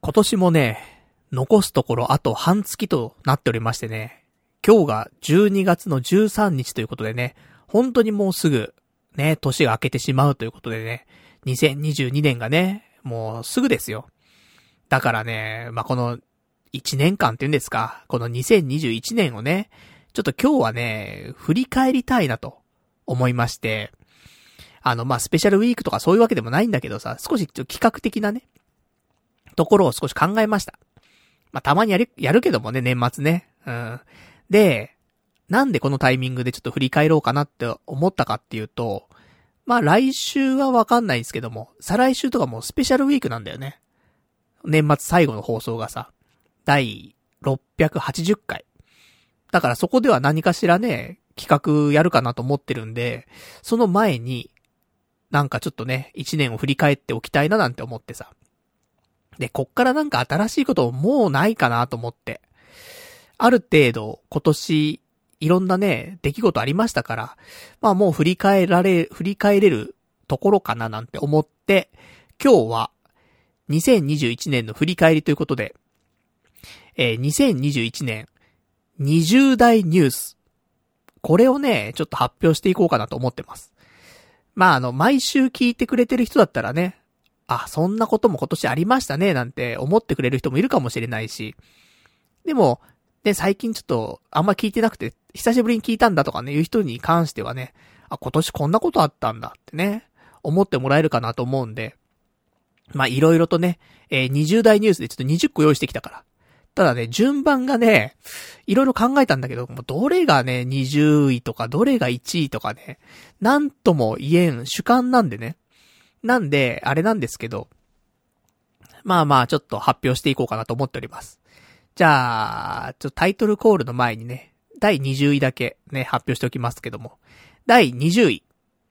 今年もね、残すところあと半月となっておりましてね、今日が12月の13日ということでね、本当にもうすぐね、年が明けてしまうということでね、2022年がね、もうすぐですよ。だからね、この1年間っていうんですか、この2021年をね、ちょっと今日はね、振り返りたいなと思いまして、スペシャルウィークとかそういうわけでもないんだけどさ、少し企画的なね、ところを少し考えました。たまにやるけどもね、年末ね。で、なんでこのタイミングでちょっと振り返ろうかなって思ったかっていうと、来週はわかんないんですけども、再来週とかもうスペシャルウィークなんだよね。年末最後の放送がさ、第680回。だからそこでは何かしらね、企画やるかなと思ってるんで、その前に、なんかちょっとね、1年を振り返っておきたいななんて思ってさ。で、こっからなんか新しいこともうないかなと思って。ある程度、今年、いろんなね、出来事ありましたから、もう振り返れるところかななんて思って、今日は、2021年の振り返りということで、2021年、20代ニュース。これをね、ちょっと発表していこうかなと思ってます。毎週聞いてくれてる人だったらね、そんなことも今年ありましたね、なんて思ってくれる人もいるかもしれないし。でも、ね、最近ちょっと、あんま聞いてなくて、久しぶりに聞いたんだとかね、いう人に関してはね、今年こんなことあったんだってね、思ってもらえるかなと思うんで、いろいろとね、20代ニュースでちょっと20個用意してきたから。ただね、順番がね、いろいろ考えたんだけど、もうどれがね、20位とか、どれが1位とかね、なんとも言えん主観なんでね。なんで、あれなんですけど、ちょっと発表していこうかなと思っております。じゃあ、タイトルコールの前にね、第20位だけね、発表しておきますけども。第20位。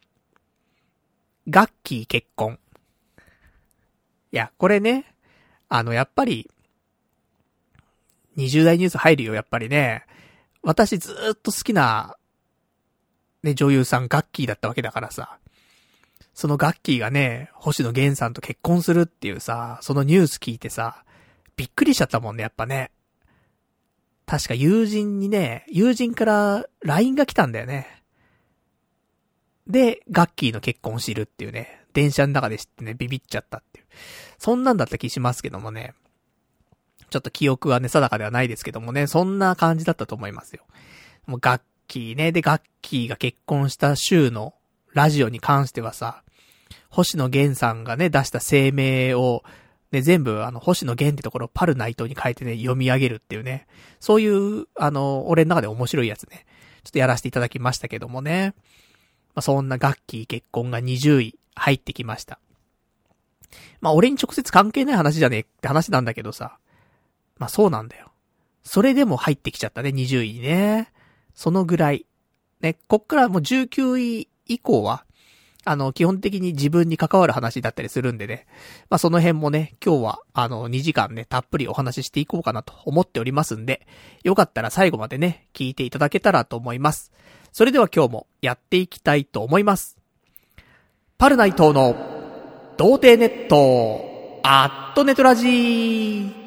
ガッキー結婚。いや、これね、やっぱり、20代ニュース入るよ、やっぱりね。私ずーっと好きな、ね、女優さんガッキーだったわけだからさ。そのガッキーがね、星野源さんと結婚するっていうさ、そのニュース聞いてさ、びっくりしちゃったもんね、やっぱね。確か友人から LINE が来たんだよね。で、ガッキーの結婚を知るっていうね、電車の中で知ってね、ビビっちゃったっていう。そんなんだった気しますけどもね。ちょっと記憶はね、定かではないですけどもね、そんな感じだったと思いますよ。もうガッキーね、で、ガッキーが結婚した週のラジオに関してはさ、星野源さんがね、出した声明を、ね、全部星野源ってところをパルナイトに変えてね、読み上げるっていうね、そういう、俺の中で面白いやつね、ちょっとやらせていただきましたけどもね。そんなガッキー結婚が20位入ってきました。俺に直接関係ない話じゃねえって話なんだけどさ。そうなんだよ。それでも入ってきちゃったね、20位にね。そのぐらい。ね、こっからもう19位以降は、基本的に自分に関わる話だったりするんでね。その辺もね、今日は、2時間ね、たっぷりお話ししていこうかなと思っておりますんで、よかったら最後までね、聞いていただけたらと思います。それでは今日もやっていきたいと思います。パルナイトの、童貞ネット、アットネトラジー。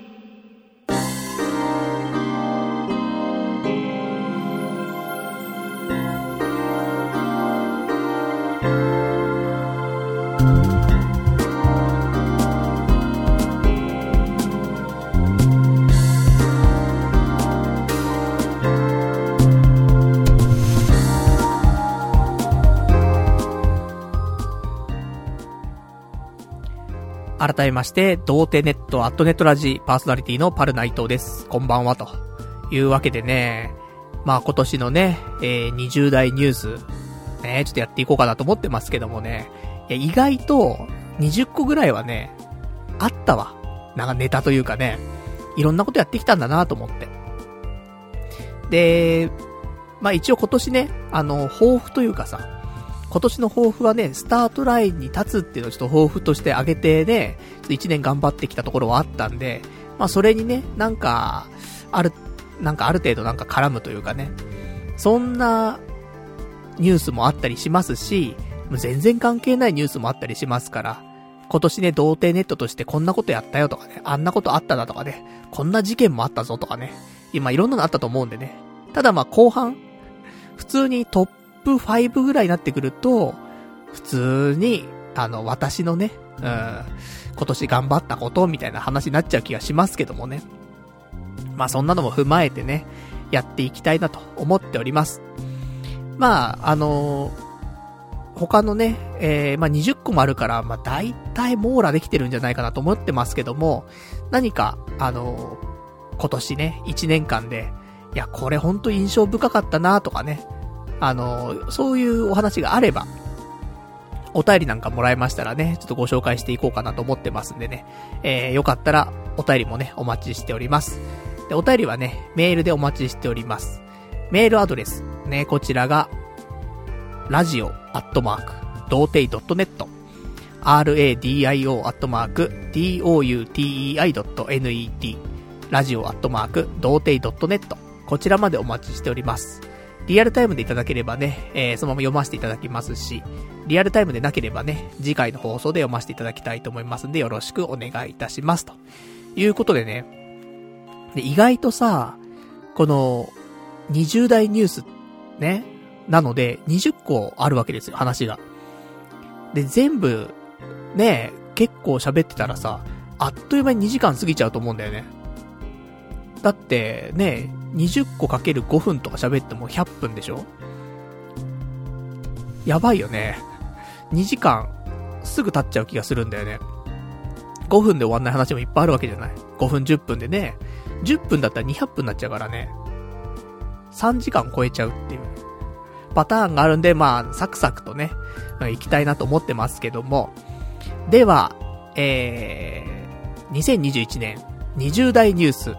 改めまして、童貞ネットアットネットラジパーソナリティのパルナイトです。こんばんはというわけでね、今年のね、20代ニュース、ね、ちょっとやっていこうかなと思ってますけどもね、意外と20個ぐらいはね、あったわ。なんかネタというかね、いろんなことやってきたんだなと思って。で、一応今年ね、抱負というかさ、今年の抱負はね、スタートラインに立つっていうのをちょっと抱負として挙げてね、ちょっと1年頑張ってきたところはあったんで、それにね、ある程度絡むというかね、そんなニュースもあったりしますし、全然関係ないニュースもあったりしますから、 今年ね、童貞ネットとしてこんなことやったよとかね、あんなことあったなとかね、こんな事件もあったぞとかね、今いろんなのあったと思うんでね。ただまあ後半、普通にトップ5ぐらいになってくると、普通に、私のね、今年頑張ったことみたいな話になっちゃう気がしますけどもね。まあそんなのも踏まえてね、やっていきたいなと思っております。まあ、他のね、まあ20個もあるから、まあ大体網羅できてるんじゃないかなと思ってますけども、何か、今年ね、1年間で、いや、これほんと印象深かったなとかね、そういうお話があれば、お便りなんかもらえましたらね、ちょっとご紹介していこうかなと思ってますんでね、よかったらお便りもね、お待ちしております。で、お便りはね、メールでお待ちしております。メールアドレス、ね、こちらが、radio@doutei.net radio@doutei.net radio@doutei.net こちらまでお待ちしております。リアルタイムでいただければね、そのまま読ませていただきますし、リアルタイムでなければね、次回の放送で読ませていただきたいと思いますんで、よろしくお願いいたしますということでね。で、意外とさ、この20代ニュースね、なので20個あるわけですよ、話が。で、全部ね、結構喋ってたらさ、あっという間に2時間過ぎちゃうと思うんだよね。だってね、20個かける5分とか喋っても100分でしょ？やばいよね。2時間すぐ経っちゃう気がするんだよね。5分で終わんない話もいっぱいあるわけじゃない。5分10分でね、10分だったら200分になっちゃうからね。3時間超えちゃうっていうパターンがあるんで、まあサクサクとね、行きたいなと思ってますけども。では、2021年20代ニュース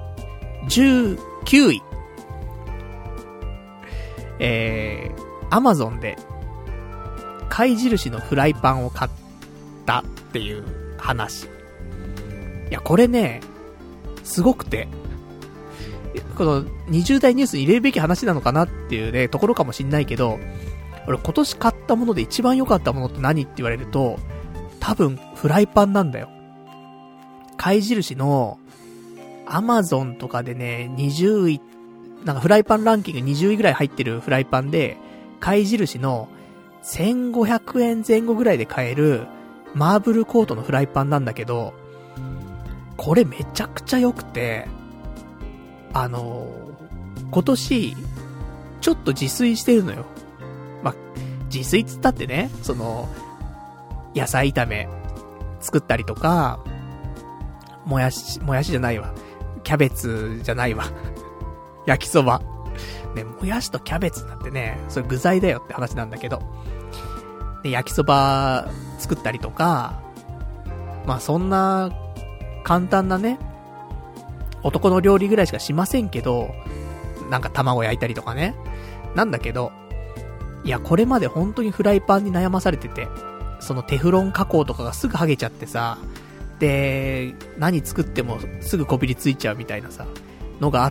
19位。Amazon で貝印のフライパンを買ったっていう話。いや、これね、すごくて、この20代ニュースに入れるべき話なのかなっていうね、ところかもしんないけど、俺今年買ったもので一番良かったものって何って言われると、多分フライパンなんだよ。貝印のAmazon とかでね、20位、なんかフライパンランキング20位ぐらい入ってるフライパンで、貝印の1500円前後ぐらいで買えるマーブルコートのフライパンなんだけど、これめちゃくちゃ良くて、今年、ちょっと自炊してるのよ。まあ、自炊っつったってね、野菜炒め作ったりとか、もやしじゃないわ。キャベツじゃないわ。焼きそば。ね、もやしとキャベツなんてね、それ具材だよって話なんだけど。で、焼きそば作ったりとか、まあそんな簡単なね、男の料理ぐらいしかしませんけど、なんか卵焼いたりとかね。なんだけど、いや、これまで本当にフライパンに悩まされてて、そのテフロン加工とかがすぐ剥げちゃってさ、で、何作ってもすぐこびりついちゃうみたいなさ、のがあって、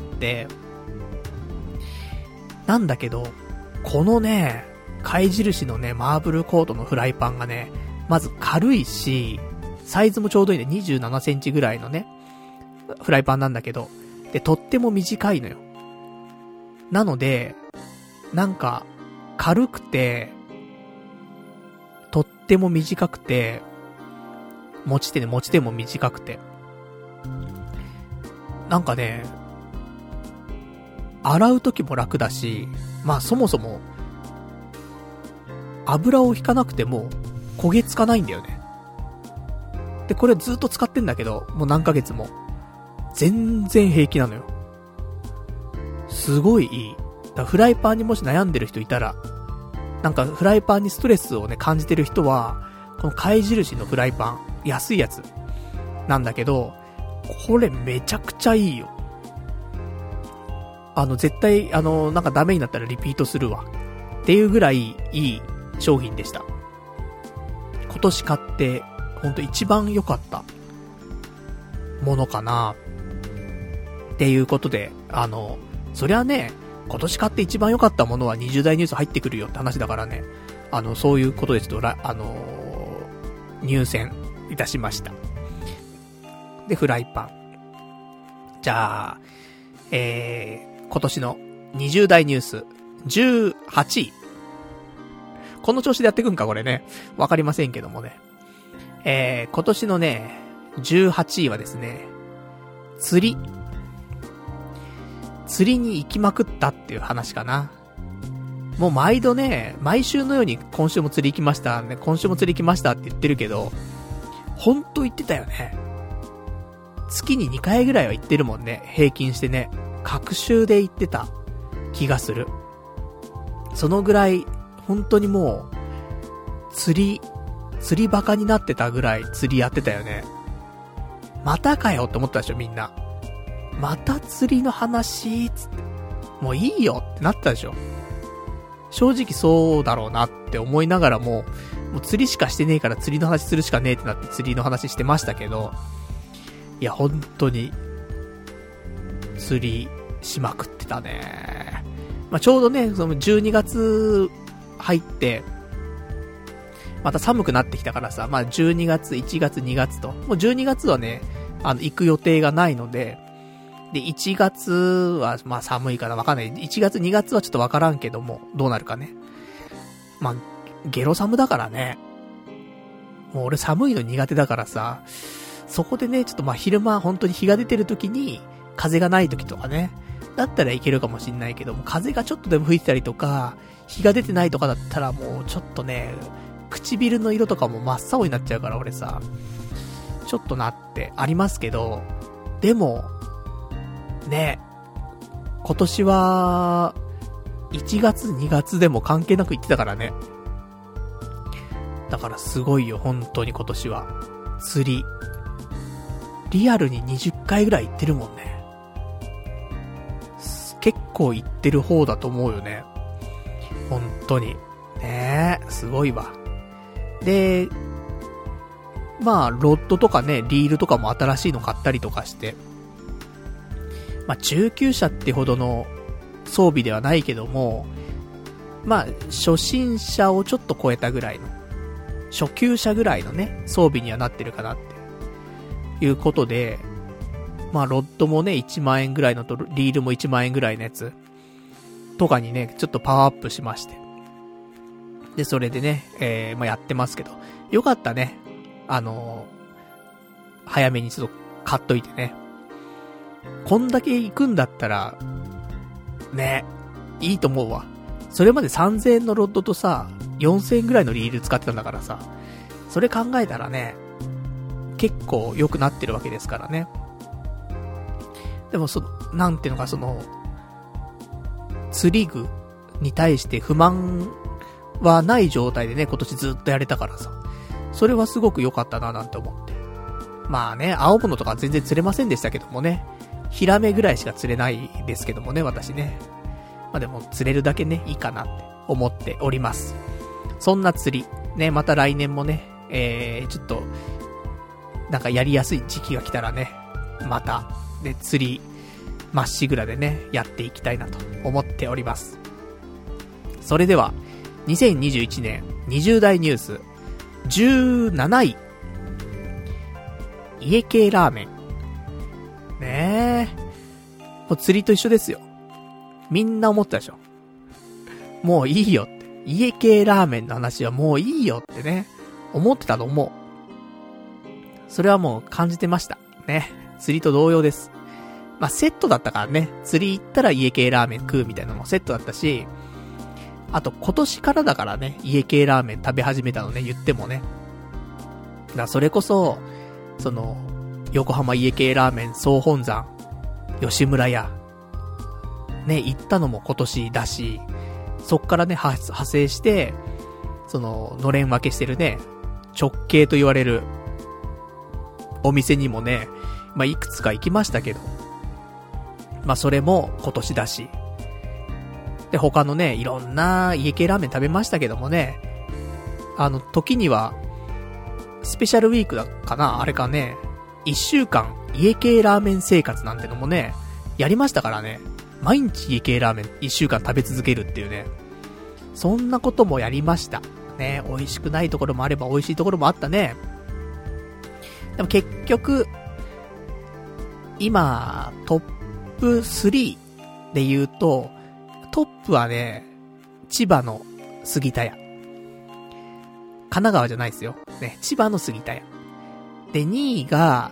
なんだけど、このね、貝印のね、マーブルコートのフライパンがね、まず軽いし、サイズもちょうどいいね、27センチぐらいのね、フライパンなんだけど、で、とっても短いのよ。なので、なんか、軽くて、とっても短くて、持ち手も短くて。なんかね、洗うときも楽だし、まあそもそも、油を引かなくても焦げつかないんだよね。で、これずっと使ってんだけど、もう何ヶ月も。全然平気なのよ。すごいいい。だからフライパンにもし悩んでる人いたら、なんかフライパンにストレスをね、感じてる人は、この貝印のフライパン、安いやつなんだけど、これめちゃくちゃいいよ。絶対、なんかダメになったらリピートするわ。っていうぐらいいい商品でした。今年買って、ほんと一番良かったものかな。っていうことで、そりゃね、今年買って一番良かったものは20代ニュース入ってくるよって話だからね。そういうことでちょっと入選いたしました。で、フライパン。じゃあ、今年の20代ニュース、18位。この調子でやっていくんか、これね。わかりませんけどもね。今年のね、18位はですね、釣りに行きまくったっていう話かな。もう毎度ね、毎週のように今週も釣り行きましたね、今週も釣り行きましたって言ってるけど、ほんと言ってたよね。月に2回ぐらいは行ってるもんね、平均してね。各週で行ってた気がする。そのぐらい、本当にもう、釣りバカになってたぐらい釣りやってたよね。またかよって思ったでしょ、みんな。また釣りの話つって。もういいよってなったでしょ。正直そうだろうなって思いながらもう釣りしかしてねえから釣りの話するしかねえってなって釣りの話してましたけど、いや本当に釣りしまくってたね。まあ、ちょうどね、その12月入ってまた寒くなってきたからさ、まあ12月、1月、2月と、もう12月はね、行く予定がないので、で、1月は、まあ寒いからわかんない。1月、2月はちょっとわからんけども、どうなるかね。まあ、ゲロ寒だからね。もう俺寒いの苦手だからさ、そこでね、ちょっとまあ昼間本当に日が出てる時に、風がない時とかね、だったらいけるかもしんないけども、風がちょっとでも吹いてたりとか、日が出てないとかだったらもうちょっとね、唇の色とかも真っ青になっちゃうから俺さ、ちょっとなってありますけど、でも、ね、今年は、1月2月でも関係なく行ってたからね。だからすごいよ、本当に今年は。釣り。リアルに20回ぐらい行ってるもんね。結構行ってる方だと思うよね。本当に。ねえ、すごいわ。で、まあ、ロッドとかね、リールとかも新しいの買ったりとかして、まあ、中級者ってほどの装備ではないけども、まあ、初心者をちょっと超えたぐらいの、初級者ぐらいのね、装備にはなってるかなっていうことで、まあ、ロッドもね、1万円ぐらいのと、リールも1万円ぐらいのやつとかにね、ちょっとパワーアップしまして。で、それでね、まあ、やってますけど、よかったね。早めにちょっと買っといてね。こんだけ行くんだったら、ね、いいと思うわ。それまで3000円のロッドとさ、4000円ぐらいのリール使ってたんだからさ、それ考えたらね、結構良くなってるわけですからね。でもなんていうのか、釣り具に対して不満はない状態でね、今年ずっとやれたからさ、それはすごく良かったななんて思って。まあね、青物とか全然釣れませんでしたけどもね、ヒラメぐらいしか釣れないですけどもね、私ね。まあでも釣れるだけね、いいかなって思っております。そんな釣り、ね、また来年もね、ちょっと、なんかやりやすい時期が来たらね、また、で、釣り、まっしぐらでね、やっていきたいなと思っております。それでは、2021年20代ニュース、17位。家系ラーメン。ねえ。もう釣りと一緒ですよ。みんな思ったでしょ。もういいよって。家系ラーメンの話はもういいよってね。思ってたと思う。それはもう感じてました。ね。釣りと同様です。まあ、セットだったからね。釣り行ったら家系ラーメン食うみたいなのもセットだったし、あと今年からだからね、家系ラーメン食べ始めたのね、言ってもね。だからそれこそ、横浜家系ラーメン総本山、吉村屋、ね、行ったのも今年だし、そっからね、派生して、のれん分けしてるね、直系と言われる、お店にもね、まあ、いくつか行きましたけど、まあ、それも今年だし、で、他のね、いろんな家系ラーメン食べましたけどもね、時には、スペシャルウィークだかな、あれかね、1週間家系ラーメン生活なんてのもね、やりましたからね、毎日家系ラーメン1週間食べ続けるっていうね、そんなこともやりました。ね、美味しくないところもあれば美味しいところもあったね。 でも結局、今、トップ3で言うと、トップはね、千葉の杉田屋。神奈川じゃないですよ。ね、千葉の杉田屋。で、2位が、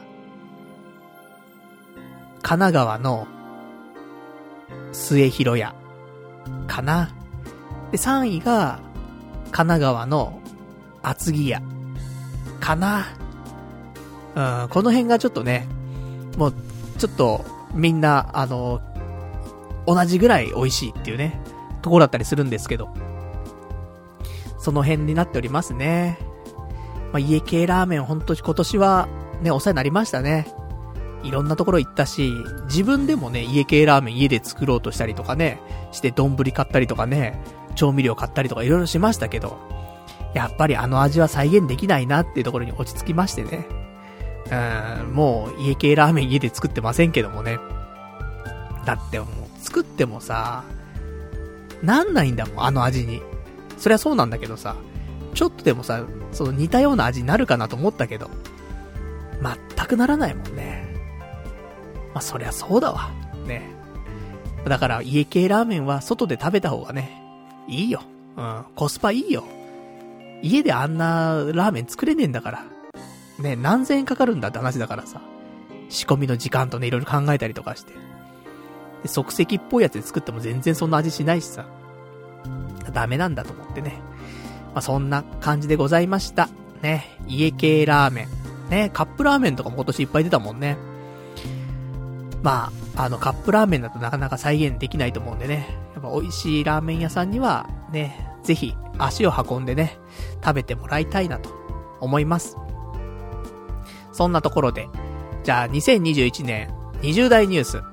神奈川の末広屋。かな。で、3位が、神奈川の厚木屋。かな。この辺がちょっとね、もう、ちょっと、みんな、同じぐらい美味しいっていうね、ところだったりするんですけど。その辺になっておりますね。まあ、家系ラーメンほんと今年はね、お世話になりましたね。いろんなところ行ったし、自分でもね、家系ラーメン家で作ろうとしたりとかね、して丼買ったりとかね、調味料買ったりとかいろいろしましたけど、やっぱりあの味は再現できないなっていうところに落ち着きましてね。もう家系ラーメン家で作ってませんけどもね。だってもう作ってもさ、なんないんだもん、あの味に。そりゃそうなんだけどさ、ちょっとでもさ、その似たような味になるかなと思ったけど、全くならないもんね。まあ、そりゃそうだわ。ね。だから家系ラーメンは外で食べた方がね、いいよ。コスパいいよ。家であんなラーメン作れねえんだから。ね、何千円かかるんだって話だからさ。仕込みの時間とね、いろいろ考えたりとかして。で、即席っぽいやつで作っても全然そんな味しないしさ。ダメなんだと思ってね。まあ、そんな感じでございました。ね、家系ラーメン。ね、カップラーメンとかも今年いっぱい出たもんね。まあ、カップラーメンだとなかなか再現できないと思うんでね。やっぱ美味しいラーメン屋さんにはね、ぜひ足を運んでね、食べてもらいたいなと思います。そんなところで、じゃあ2021年20代ニュース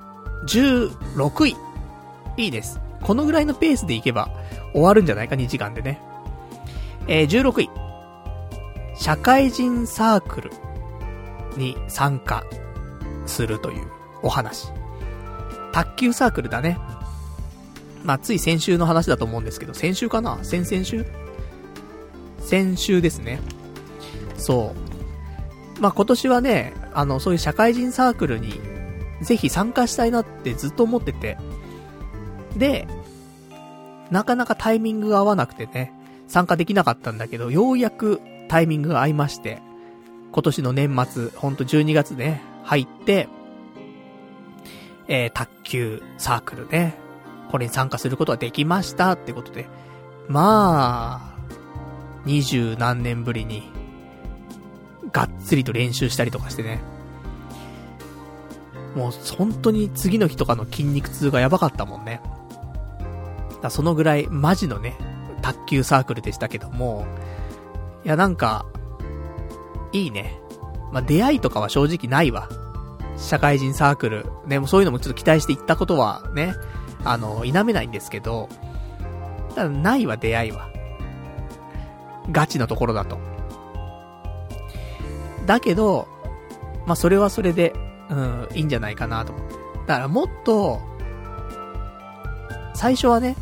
16位。いいです。このぐらいのペースでいけば終わるんじゃないか、2時間でね。16位。社会人サークルに参加するというお話。卓球サークルだね。まあ、つい先週の話だと思うんですけど、先週かな？先々週？先週ですね。そう。まあ、今年はね、そういう社会人サークルにぜひ参加したいなってずっと思ってて。で、なかなかタイミングが合わなくてね、参加できなかったんだけど、ようやくタイミングが合いまして、今年の年末、ほんと12月ね、入って、卓球サークルね、これに参加することができましたってことで、まあ、20何年ぶりに、がっつりと練習したりとかしてね、もう本当に次の日とかの筋肉痛がやばかったもんね。だそのぐらいマジのね、卓球サークルでしたけども、いやなんか、いいね。まあ、出会いとかは正直ないわ。社会人サークル。ね、もうそういうのもちょっと期待して行ったことはね、否めないんですけど、ただないわ、出会いは。ガチのところだと。だけど、まあ、それはそれで、いいんじゃないかなと思って。だからもっと、最初はね、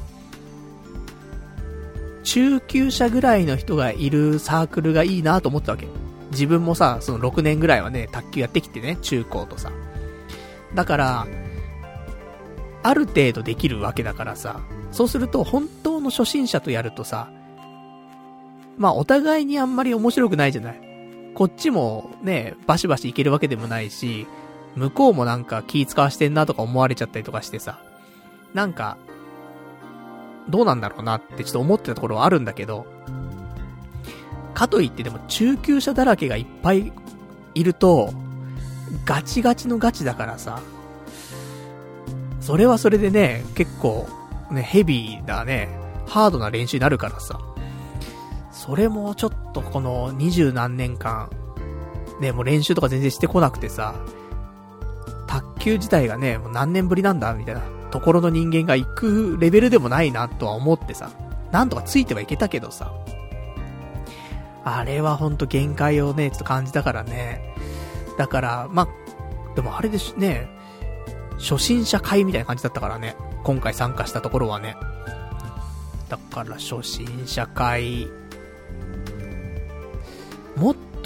中級者ぐらいの人がいるサークルがいいなと思ったわけ。自分もさ、その6年ぐらいはね、卓球やってきてね、中高とさ。だから、ある程度できるわけだからさ、そうすると本当の初心者とやるとさ、まあお互いにあんまり面白くないじゃない。こっちもね、バシバシいけるわけでもないし、向こうもなんか気使わしてんなとか思われちゃったりとかしてさ、なんか、どうなんだろうなってちょっと思ってたところはあるんだけど、かといってでも中級者だらけがいっぱいいると、ガチガチのガチだからさ、それはそれでね、結構ね、ヘビーなね、ハードな練習になるからさ、それもちょっとこの20何年間、ね、もう練習とか全然してこなくてさ、卓球自体がね、もう何年ぶりなんだみたいなところの人間が行くレベルでもないなとは思ってさ、なんとかついてはいけたけどさ、あれはほんと限界をね、ちょっと感じたからね。だから、まあ、でもあれですね、初心者会みたいな感じだったからね、今回参加したところはね。だから初心者会、もっと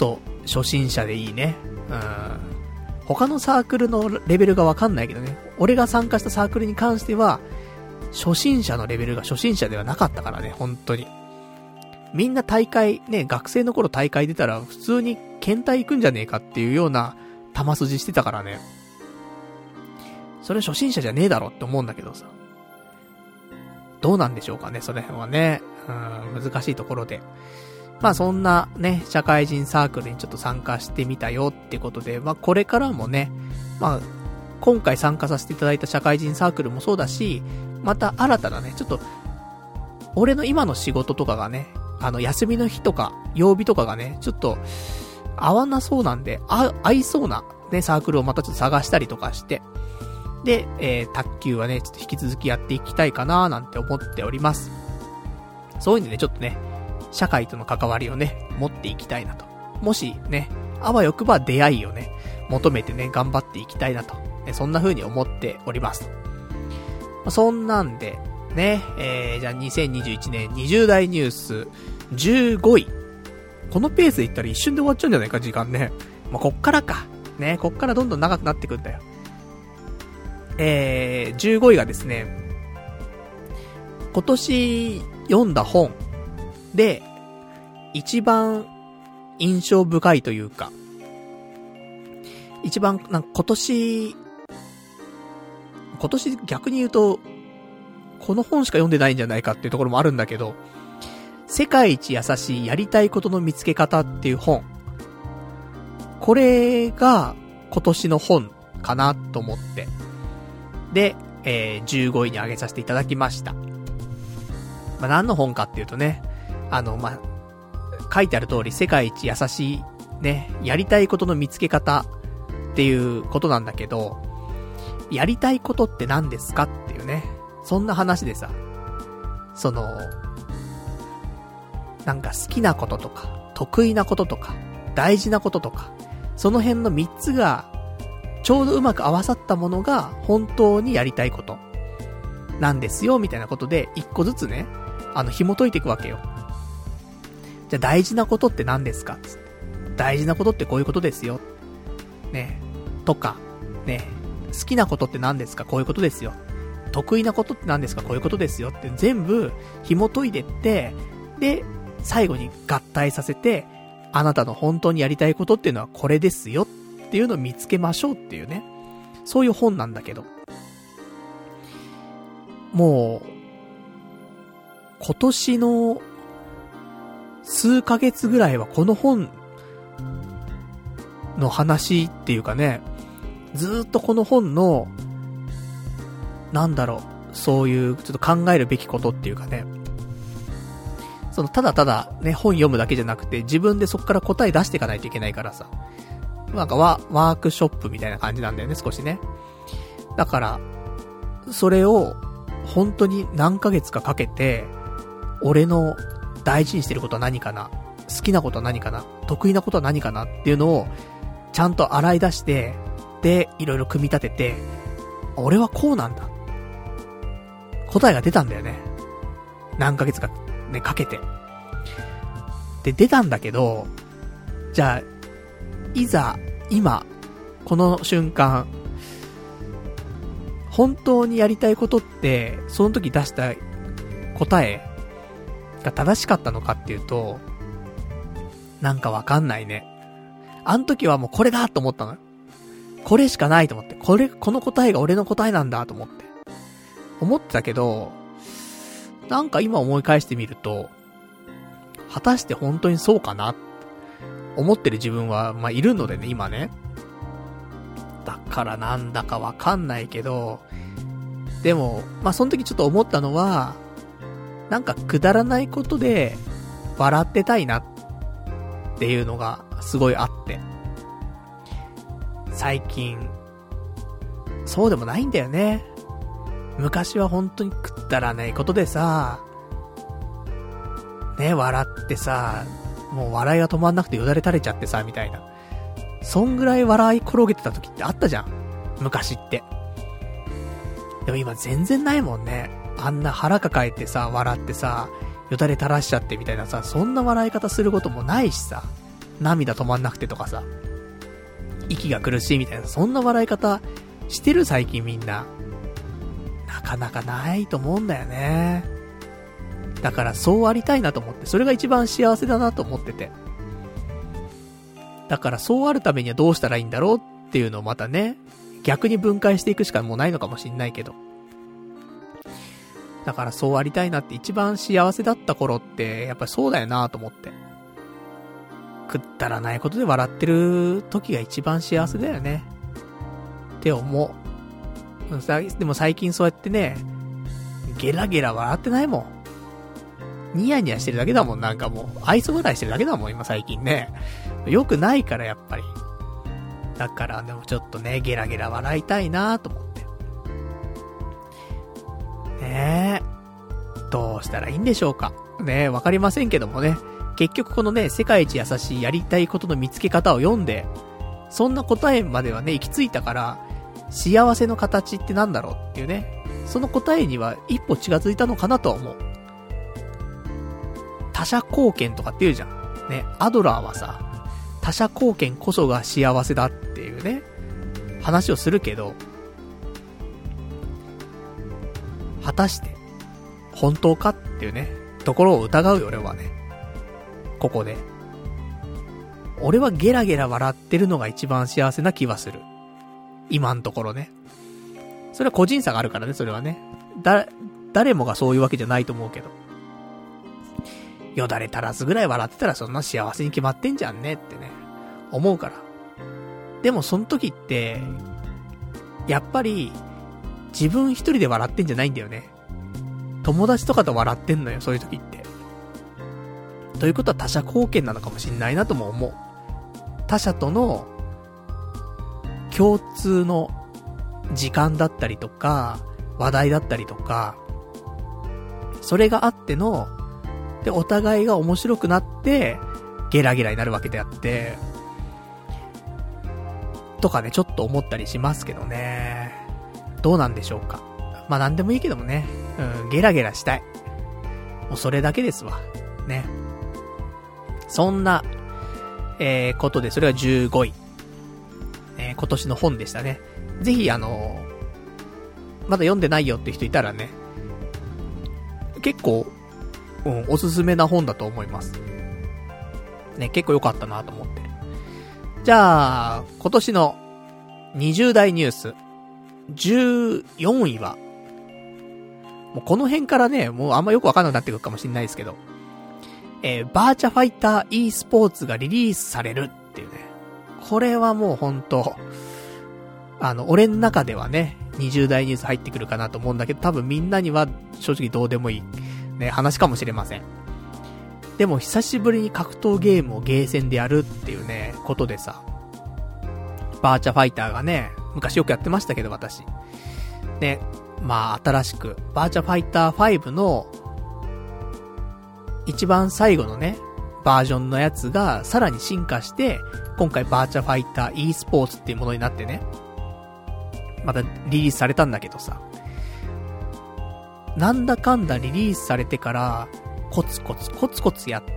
初心者でいいね。他のサークルのレベルがわかんないけどね。俺が参加したサークルに関しては、初心者のレベルが初心者ではなかったからね、本当に。みんな大会、ね、学生の頃大会出たら普通に県大行くんじゃねえかっていうような球筋してたからね。それ初心者じゃねえだろって思うんだけどさ。どうなんでしょうかね、その辺はね。難しいところで。まあそんなね、社会人サークルにちょっと参加してみたよってことで、まあこれからもね、まあ今回参加させていただいた社会人サークルもそうだし、また新たなね、ちょっと、俺の今の仕事とかがね、休みの日とか、曜日とかがね、ちょっと、合わなそうなんで、合いそうな、ね、サークルをまたちょっと探したりとかして、で、卓球はね、ちょっと引き続きやっていきたいかなーなんて思っております。そういうんでね、ちょっとね、社会との関わりをね、持っていきたいなと。もしね、あわよくば出会いをね、求めてね、頑張っていきたいなと。そんな風に思っております。そんなんで、ね、じゃあ2021年20代ニュース15位。このペースでいったら一瞬で終わっちゃうんじゃないか、時間ね。まあ、こっからか。ね、こっからどんどん長くなってくんだよ。15位がですね、今年読んだ本で、一番印象深いというか、一番、今年逆に言うと、この本しか読んでないんじゃないかっていうところもあるんだけど、世界一優しいやりたいことの見つけ方っていう本。これが今年の本かなと思って。で、15位に上げさせていただきました。まあ、何の本かっていうとね、まあ、書いてある通り世界一優しいね、やりたいことの見つけ方っていうことなんだけど、やりたいことって何ですかっていうね、そんな話でさ、なんか好きなこととか、得意なこととか、大事なこととか、その辺の3つが、ちょうどうまく合わさったものが、本当にやりたいこと、なんですよ、みたいなことで、1個ずつね、紐解いていくわけよ。じゃあ大事なことって何ですかつって。大事なことってこういうことですよ。ね。とか、ね。好きなことって何ですかこういうことですよ。得意なことって何ですかこういうことですよって全部紐解いてって、で、最後に合体させて、あなたの本当にやりたいことっていうのはこれですよっていうのを見つけましょうっていうね。そういう本なんだけど。もう、今年の数ヶ月ぐらいはこの本の話っていうかね、ずーっとこの本の、なんだろう、そういうちょっと考えるべきことっていうかね、ただただね、本読むだけじゃなくて、自分でそこから答え出していかないといけないからさ。なんかワークショップみたいな感じなんだよね、少しね。だから、それを、本当に何ヶ月かかけて、俺の大事にしてることは何かな、好きなことは何かな、得意なことは何かなっていうのを、ちゃんと洗い出して、で、いろいろ組み立てて、俺はこうなんだ。答えが出たんだよね。何ヶ月かね、かけて。で、出たんだけど、じゃあ、いざ、今、この瞬間、本当にやりたいことって、その時出した答えが正しかったのかっていうと、なんかわかんないね。あの時はもうこれだと思ったの。これしかないと思って。この答えが俺の答えなんだと思って。思ってたけど、なんか今思い返してみると、果たして本当にそうかなって思ってる自分は、まあ、いるのでね、今ね。だからなんだかわかんないけど、でも、まあ、その時ちょっと思ったのは、なんかくだらないことで笑ってたいなっていうのがすごいあって。最近、そうでもないんだよね。昔は本当にくだらないことでさ、ね、笑ってさ、もう笑いが止まんなくてよだれ垂れちゃってさ、みたいな。そんぐらい笑い転げてた時ってあったじゃん。昔って。でも今全然ないもんね。あんな腹抱えてさ、笑ってさ、よだれ垂らしちゃってみたいなさ、そんな笑い方することもないしさ。 涙止まんなくてとかさ、息が苦しいみたいな、そんな笑い方してる最近みんな。なかなかないと思うんだよね。だからそうありたいなと思って、それが一番幸せだなと思ってて。だからそうあるためにはどうしたらいいんだろうっていうのをまたね、逆に分解していくしかもうないのかもしんないけど。だからそうありたいなって、一番幸せだった頃ってやっぱりそうだよなと思って。くったらないことで笑ってる時が一番幸せだよねって思う。でも最近そうやってね、ゲラゲラ笑ってないもん。ニヤニヤしてるだけだもん。なんかもう愛想笑いしてるだけだもん今最近ね。よくないからやっぱり。だからでもちょっとね、ゲラゲラ笑いたいなと思って。ねえ、どうしたらいいんでしょうかね。わかりませんけどもね、結局このね、世界一優しいやりたいことの見つけ方を読んで、そんな答えまではね、行き着いたから、幸せの形ってなんだろうっていうね、その答えには一歩近づいたのかなとは思う。他者貢献とかって言うじゃん。ね、アドラーはさ、他者貢献こそが幸せだっていうね、話をするけど、果たして、本当かっていうね、ところを疑うよ、俺はね。ここで。俺はゲラゲラ笑ってるのが一番幸せな気はする。今んところね。それは個人差があるからね、それはね。誰もがそういうわけじゃないと思うけど。よだれ垂らすぐらい笑ってたらそんな幸せに決まってんじゃんねってね、思うから。でもその時って、やっぱり、自分一人で笑ってんじゃないんだよね。友達とかと笑ってんのよ、そういう時って。ということは他者貢献なのかもしんないなとも思う。他者との共通の時間だったりとか、話題だったりとか、それがあっての、で、お互いが面白くなって、ゲラゲラになるわけであって、とかね、ちょっと思ったりしますけどね。どうなんでしょうか。まあなんでもいいけどもね、ゲラゲラしたい。もうそれだけですわ。ね。そんな、ことで、それが15位。今年の本でしたね。ぜひまだ読んでないよって人いたらね、結構、おすすめな本だと思います。ね、結構良かったなと思って。じゃあ、今年の20代ニュース、14位は、もうこの辺からね、もうあんまよくわかんなくなってくるかもしれないですけど、バーチャファイター e スポーツがリリースされるっていうね。これはもうほんと、俺の中ではね、20代ニュース入ってくるかなと思うんだけど、多分みんなには正直どうでもいい、ね、話かもしれません。でも久しぶりに格闘ゲームをゲーセンでやるっていうね、ことでさ、バーチャファイターがね、昔よくやってましたけど私。ね、まあ新しく、バーチャファイター5の、一番最後のね、バージョンのやつがさらに進化して、今回バーチャファイター e スポーツっていうものになってね、またリリースされたんだけどさ、なんだかんだリリースされてから、コツコツやって、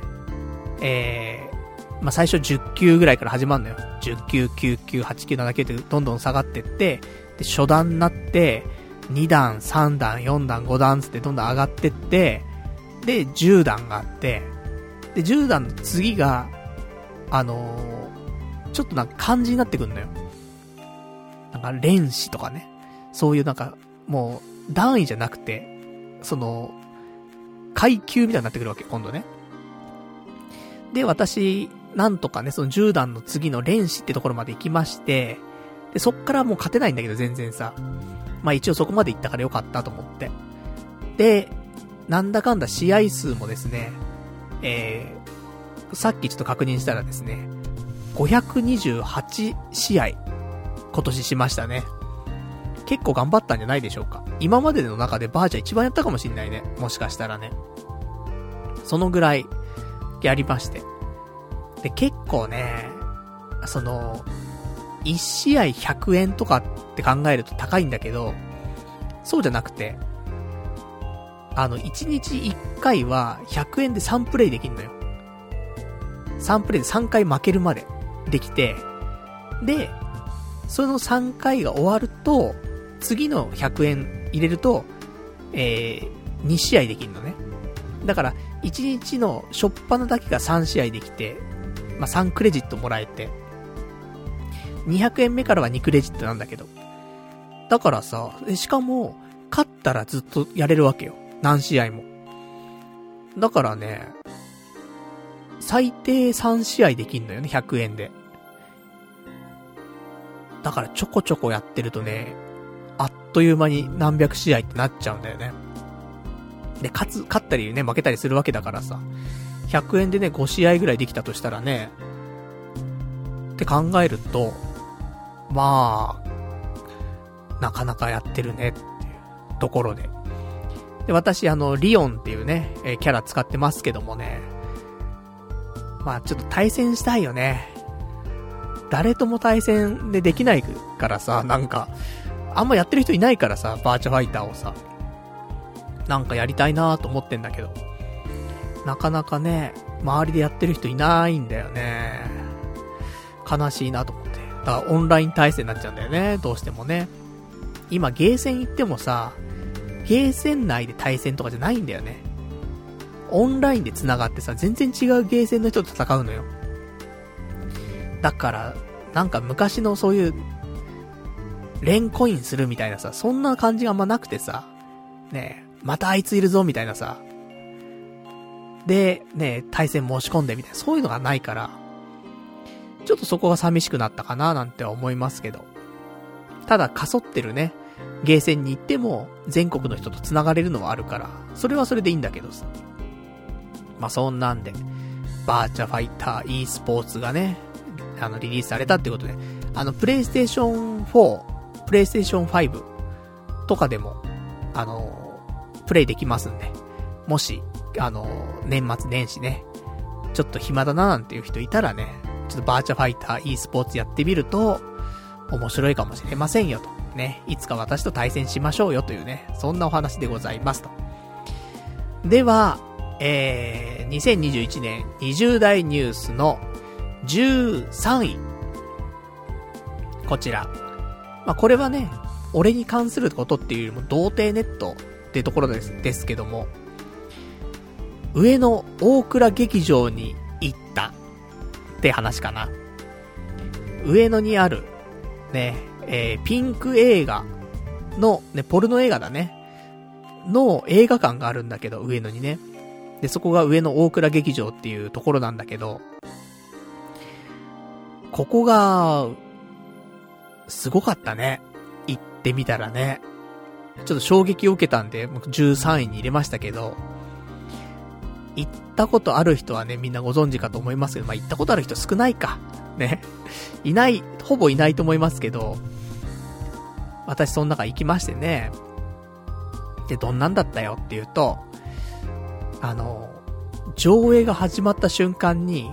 まあ、最初10級ぐらいから始まるのよ。10級、9級、8級、7級ってどんどん下がってって、で、初段になって、2段、3段、4段、5段つってどんどん上がってって、で、10段があって、で、10段の次が、ちょっとなんか漢字になってくんのよ。なんか、連詩とかね。そういうなんか、もう、段位じゃなくて、階級みたいになってくるわけ、今度ね。で、私、なんとかね、その10段の次の連詩ってところまで行きまして、で、そっからもう勝てないんだけど、全然さ。まあ一応そこまで行ったからよかったと思って。で、なんだかんだ試合数もですね、さっきちょっと確認したらですね、528試合、今年しましたね。結構頑張ったんじゃないでしょうか。今までの中でバーチャ一番やったかもしんないね。もしかしたらね。そのぐらい、やりまして。で、結構ね、1試合100円とかって考えると高いんだけど、そうじゃなくて、1日1回は100円で3プレイできんのよ。 3プレイで3回負けるまでできて、で、その3回が終わると、次の100円入れると、2試合できるのね。だから、1日の初っ端だけが3試合できて、まあ、3クレジットもらえて、200円目からは2クレジットなんだけど。だからさ、しかも、勝ったらずっとやれるわけよ。何試合も。だからね、最低3試合できんのよね、100円で。だからちょこちょこやってるとね、あっという間に何百試合ってなっちゃうんだよね。で、勝ったりね、負けたりするわけだからさ、100円でね、5試合ぐらいできたとしたらね、って考えると、まあ、なかなかやってるねっていうところで。で、私リオンっていうね、キャラ使ってますけどもね、まあちょっと対戦したいよね。誰とも対戦できないからさ、なんか、あんまやってる人いないからさ、バーチャファイターをさ、なんかやりたいなーと思ってんだけど、なかなかね、周りでやってる人いないんだよね。悲しいなと思って。だからオンライン対戦になっちゃうんだよね、どうしてもね。今ゲーセン行ってもさ、ゲーセン内で対戦とかじゃないんだよね。オンラインで繋がってさ、全然違うゲーセンの人と戦うのよ。だから、なんか昔のそういう、連コインするみたいなさ、そんな感じがあんまなくてさ、ねえ、またあいついるぞみたいなさ、で、ねえ、対戦申し込んでみたいな、そういうのがないから、ちょっとそこが寂しくなったかななんて思いますけど。ただ、かそってるね、ゲーセンに行っても、全国の人と繋がれるのはあるから、それはそれでいいんだけどさ。まあ、そんなんで、バーチャファイター e スポーツがね、リリースされたってことで、プレイステーション4、プレイステーション5とかでも、プレイできますんで、もし、年末年始ね、ちょっと暇だななんていう人いたらね、ちょっとバーチャファイター e スポーツやってみると、面白いかもしれませんよと。ね、いつか私と対戦しましょうよというね、そんなお話でございますと。では、2021年20代ニュースの13位。こちら。まあ、これはね、俺に関することっていうよりも童貞ネットっていうところですけども、上野大倉劇場に行ったって話かな。上野にある、ね、ピンク映画の、ね、ポルノ映画だね、の映画館があるんだけど、上野にね。で、そこが上野大倉劇場っていうところなんだけど、ここが、すごかったね。行ってみたらね。ちょっと衝撃を受けたんで、13位に入れましたけど、行ったことある人はね、みんなご存知かと思いますけど、まあ、行ったことある人少ないか。ね。いない、ほぼいないと思いますけど、私その中行きましてね。で、どんなんだったよっていうと、上映が始まった瞬間に、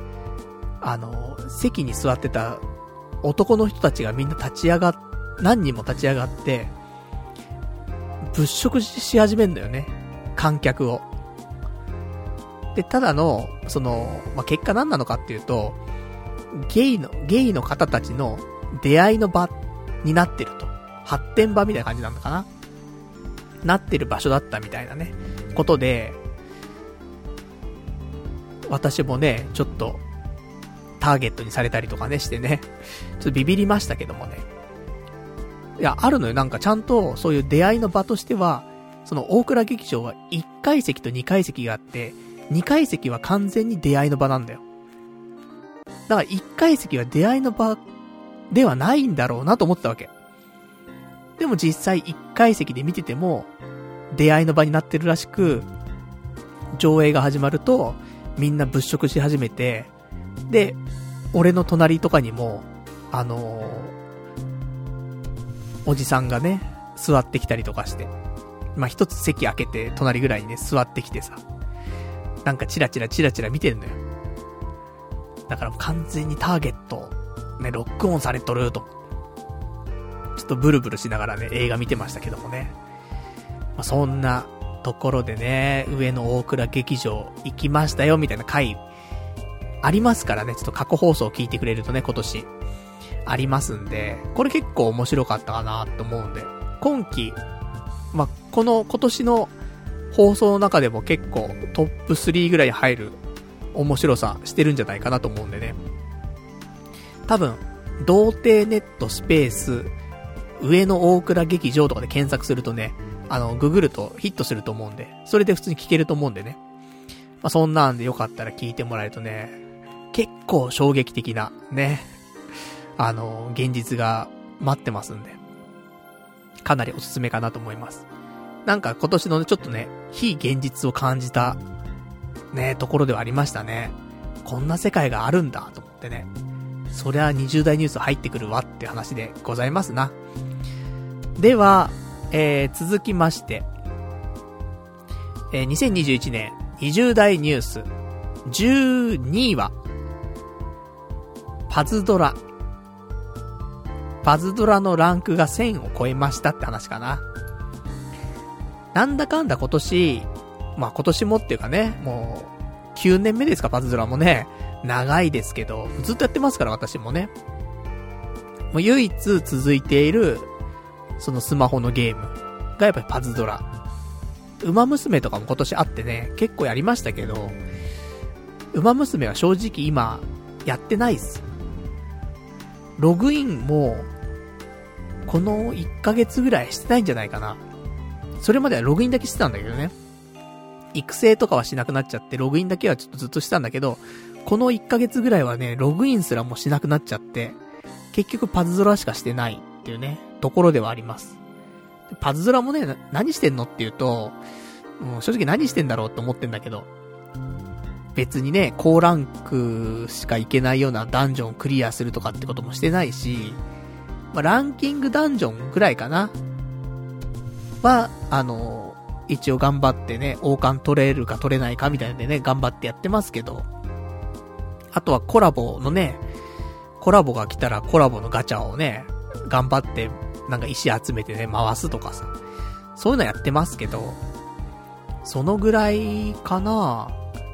席に座ってた男の人たちがみんな何人も立ち上がって、物色し始めんのよね。観客を。で、ただの、まあ、結果何なのかっていうと、ゲイの方たちの出会いの場になってると。発展場みたいな感じなのかな？なってる場所だったみたいなね、ことで、私もね、ちょっと、ターゲットにされたりとかねしてね、ちょっとビビりましたけどもね。いや、あるのよ。なんかちゃんとそういう出会いの場としては、その大倉劇場は1階席と2階席があって、2階席は完全に出会いの場なんだよ。だから1階席は出会いの場ではないんだろうなと思ったわけ。でも実際1階席で見てても、出会いの場になってるらしく、上映が始まると、みんな物色し始めて、で、俺の隣とかにも、おじさんがね、座ってきたりとかして、まあ、一つ席開けて、隣ぐらいにね、座ってきてさ、なんかチラチラ見てんのよ。だから完全にターゲット、ね、ロックオンされとると。ちょっとブルブルしながらね、映画見てましたけどもね。まあ、そんなところでね、上野大倉劇場行きましたよ、みたいな回、 ありますからね、ちょっと過去放送を聞いてくれるとね、今年、ありますんで、これ結構面白かったかなと思うんで、今期、まあ、今年の放送の中でも結構トップ3ぐらい入る面白さしてるんじゃないかなと思うんでね。多分、童貞ネットスペース、上野大倉劇場とかで検索するとね、ググるとヒットすると思うんで、それで普通に聞けると思うんでね。まあ、そんなんでよかったら聞いてもらえるとね、結構衝撃的な、ね、現実が待ってますんで、かなりおすすめかなと思います。なんか今年のね、ちょっとね、非現実を感じた、ね、ところではありましたね。こんな世界があるんだと思ってね。そりゃ20代ニュース入ってくるわって話でございますな。では、続きまして、2021年20代ニュース12位は、パズドラのランクが1000を超えましたって話かな。なんだかんだ今年、まあ今年もっていうかね、もう9年目ですか、パズドラもね。長いですけど、ずっとやってますから私もね。もう唯一続いている、そのスマホのゲームがやっぱりパズドラ。ウマ娘とかも今年あってね、結構やりましたけど、ウマ娘は正直今、やってないっす。ログインも、この1ヶ月ぐらいしてないんじゃないかな。それまではログインだけしてたんだけどね。育成とかはしなくなっちゃって、ログインだけはちょっとずっとしてたんだけど、この1ヶ月ぐらいはね、ログインすらもしなくなっちゃって、結局パズドラしかしてないっていうね、ところではあります。パズドラもね、何してんのっていうと、もう正直何してんだろうって思ってんだけど、別にね、高ランクしか行けないようなダンジョンをクリアするとかってこともしてないし、まあ、ランキングダンジョンぐらいかなは、一応頑張ってね、王冠取れるか取れないかみたいなんでね、頑張ってやってますけど、あとはコラボのね、コラボが来たらコラボのガチャをね、頑張って、なんか石集めてね、回すとかさ、そういうのやってますけど、そのぐらいかな。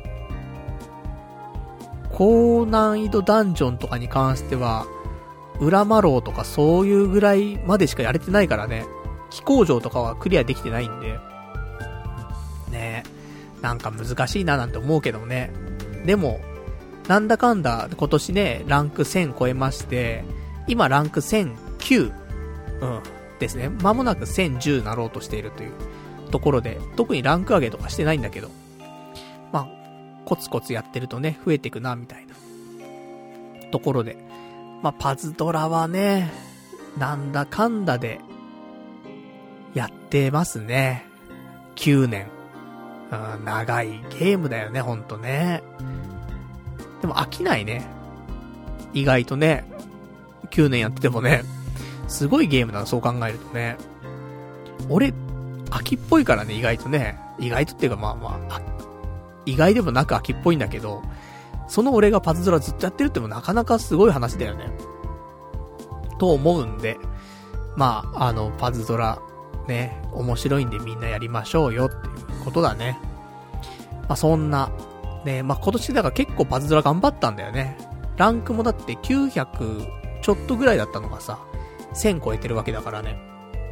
高難易度ダンジョンとかに関しては、裏マローとかそういうぐらいまでしかやれてないからね、気候城とかはクリアできてないんで、ねえ、なんか難しいななんて思うけどね。でも、なんだかんだ今年ね、ランク1000超えまして、今ランク1009、ですね。間もなく1010なろうとしているというところで、特にランク上げとかしてないんだけど、まあ、コツコツやってるとね、増えてくな、みたいなところで。まあ、パズドラはね、なんだかんだで、やってますね。9年。長いゲームだよね、ほんとね。でも飽きないね。意外とね、9年やっててもね、すごいゲームだな、そう考えるとね。俺、飽きっぽいからね、意外とね。意外とっていうかまあ、意外でもなく飽きっぽいんだけど、その俺がパズドラずっとやってるってもなかなかすごい話だよね。と思うんで、まあ、パズドラ、ね、面白いんでみんなやりましょうよっていうことだね。まあ、そんな、ね、まあ、今年だから結構パズドラ頑張ったんだよね。ランクもだって900ちょっとぐらいだったのがさ、1000超えてるわけだからね。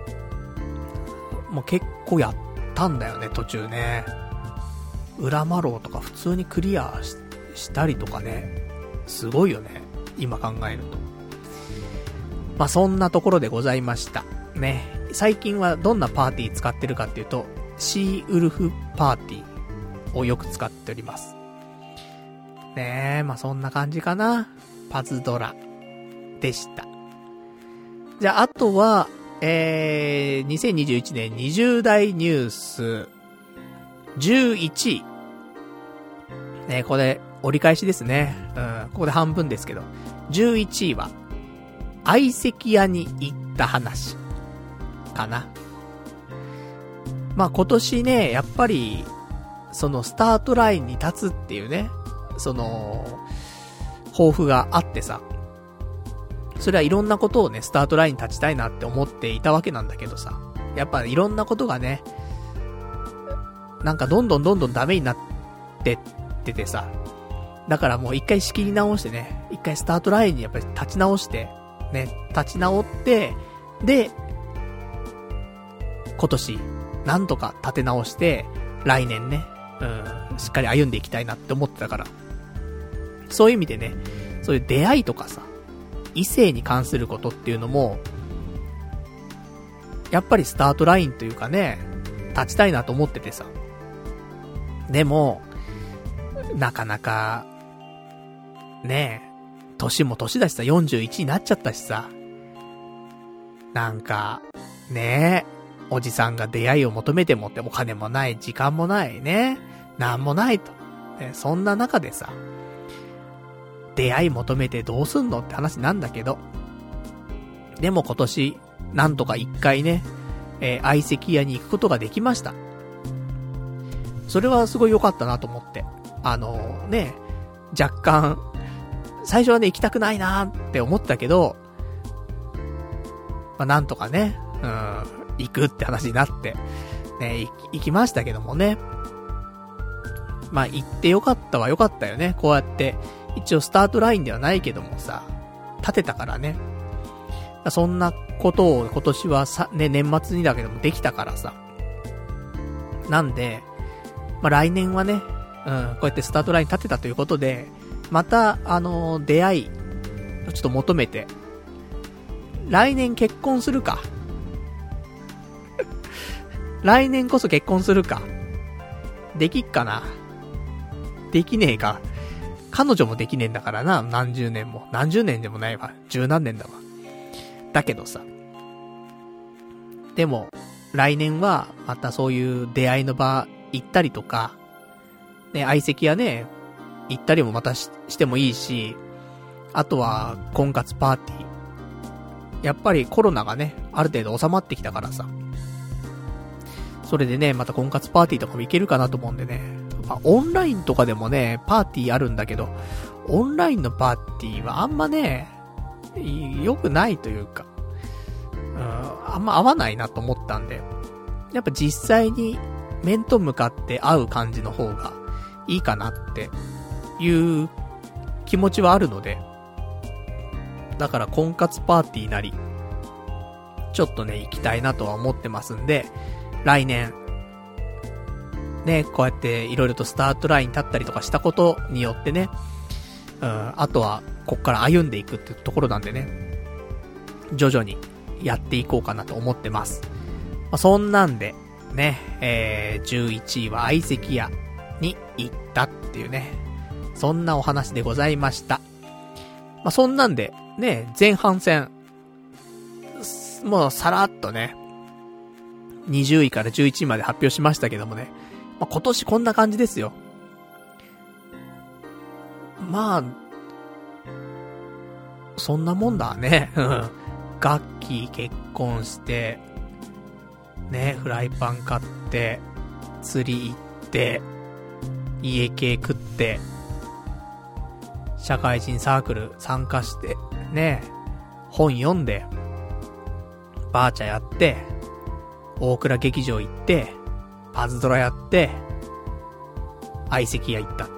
もう結構やったんだよね、途中ね。裏マローとか普通にクリアしたりとかね。すごいよね、今考えると。まあ、そんなところでございました。ね。最近はどんなパーティー使ってるかっていうと、シーウルフパーティーをよく使っております。ねえ、まあ、そんな感じかな。パズドラでした。じゃあ、あとは、2021年20代ニュース11位。ね、これ折り返しですね。ここで半分ですけど。11位は、相席屋に行った話。かな。まあ、今年ね、やっぱり、そのスタートラインに立つっていうね、その、抱負があってさ。それはいろんなことをね、スタートラインに立ちたいなって思っていたわけなんだけどさ。やっぱいろんなことがね、なんかどんどんダメになってっててさ。 だからもう一回仕切り直してね、一回スタートラインにやっぱり立ち直して、ね、立ち直って、で、今年、なんとか立て直して、来年ね、しっかり歩んでいきたいなって思ってたから。そういう意味でね、そういう出会いとかさ、異性に関することっていうのも、やっぱりスタートラインというかね、立ちたいなと思っててさ。でも、なかなか、ねえ、年も年だしさ、41になっちゃったしさ、なんか、ねえ、おじさんが出会いを求めてもってお金もない、時間もないね、なんもないと。ね、そんな中でさ、出会い求めてどうすんのって話なんだけど、でも今年、なんとか一回ね、相席屋に行くことができました。それはすごい良かったなと思って。ね、若干、最初はね、行きたくないなーって思ったけど、まあ、なんとかね、行くって話になって、ね、行きましたけどもね。まあ、行ってよかったはよかったよね。こうやって、一応スタートラインではないけどもさ、立てたからね。そんなことを今年はさ、ね、年末にだけどもできたからさ。なんで、まあ、来年はね、こうやってスタートライン立てたということで、また、出会い、ちょっと求めて、来年結婚するか。来年こそ結婚するか。できっかな。できねえか。彼女もできねえんだからな、何十年も。何十年でもないわ。十何年だわ。だけどさ。でも、来年は、またそういう出会いの場行ったりとか、ね、相席やね、行ったりもまた してもいいし、あとは、婚活パーティー。やっぱりコロナがね、ある程度収まってきたからさ。それでね、また婚活パーティーとかも行けるかなと思うんでね。まあ、オンラインとかでもね、パーティーあるんだけど、オンラインのパーティーはあんまね、良くないというか、あんま合わないなと思ったんで、やっぱ実際に面と向かって会う感じの方がいいかなっていう気持ちはあるので、だから婚活パーティーなり、ちょっとね、行きたいなとは思ってますんで、来年、ね、こうやっていろいろとスタートライン立ったりとかしたことによってね、あとは、こっから歩んでいくってところなんでね、徐々にやっていこうかなと思ってます。まあ、そんなんで、ね、11位は相席屋に行ったっていうね、そんなお話でございました。まあ、そんなんで、ね、前半戦、もうさらっとね、20位から11位まで発表しましたけどもね、まあ、今年こんな感じですよ。まあ、そんなもんだね。ガッキー結婚して、ね、フライパン買って、釣り行って、家系食って、社会人サークル参加して、ね、本読んで、バーチャやって、大倉劇場行って、パズドラやって、相席屋行ったって。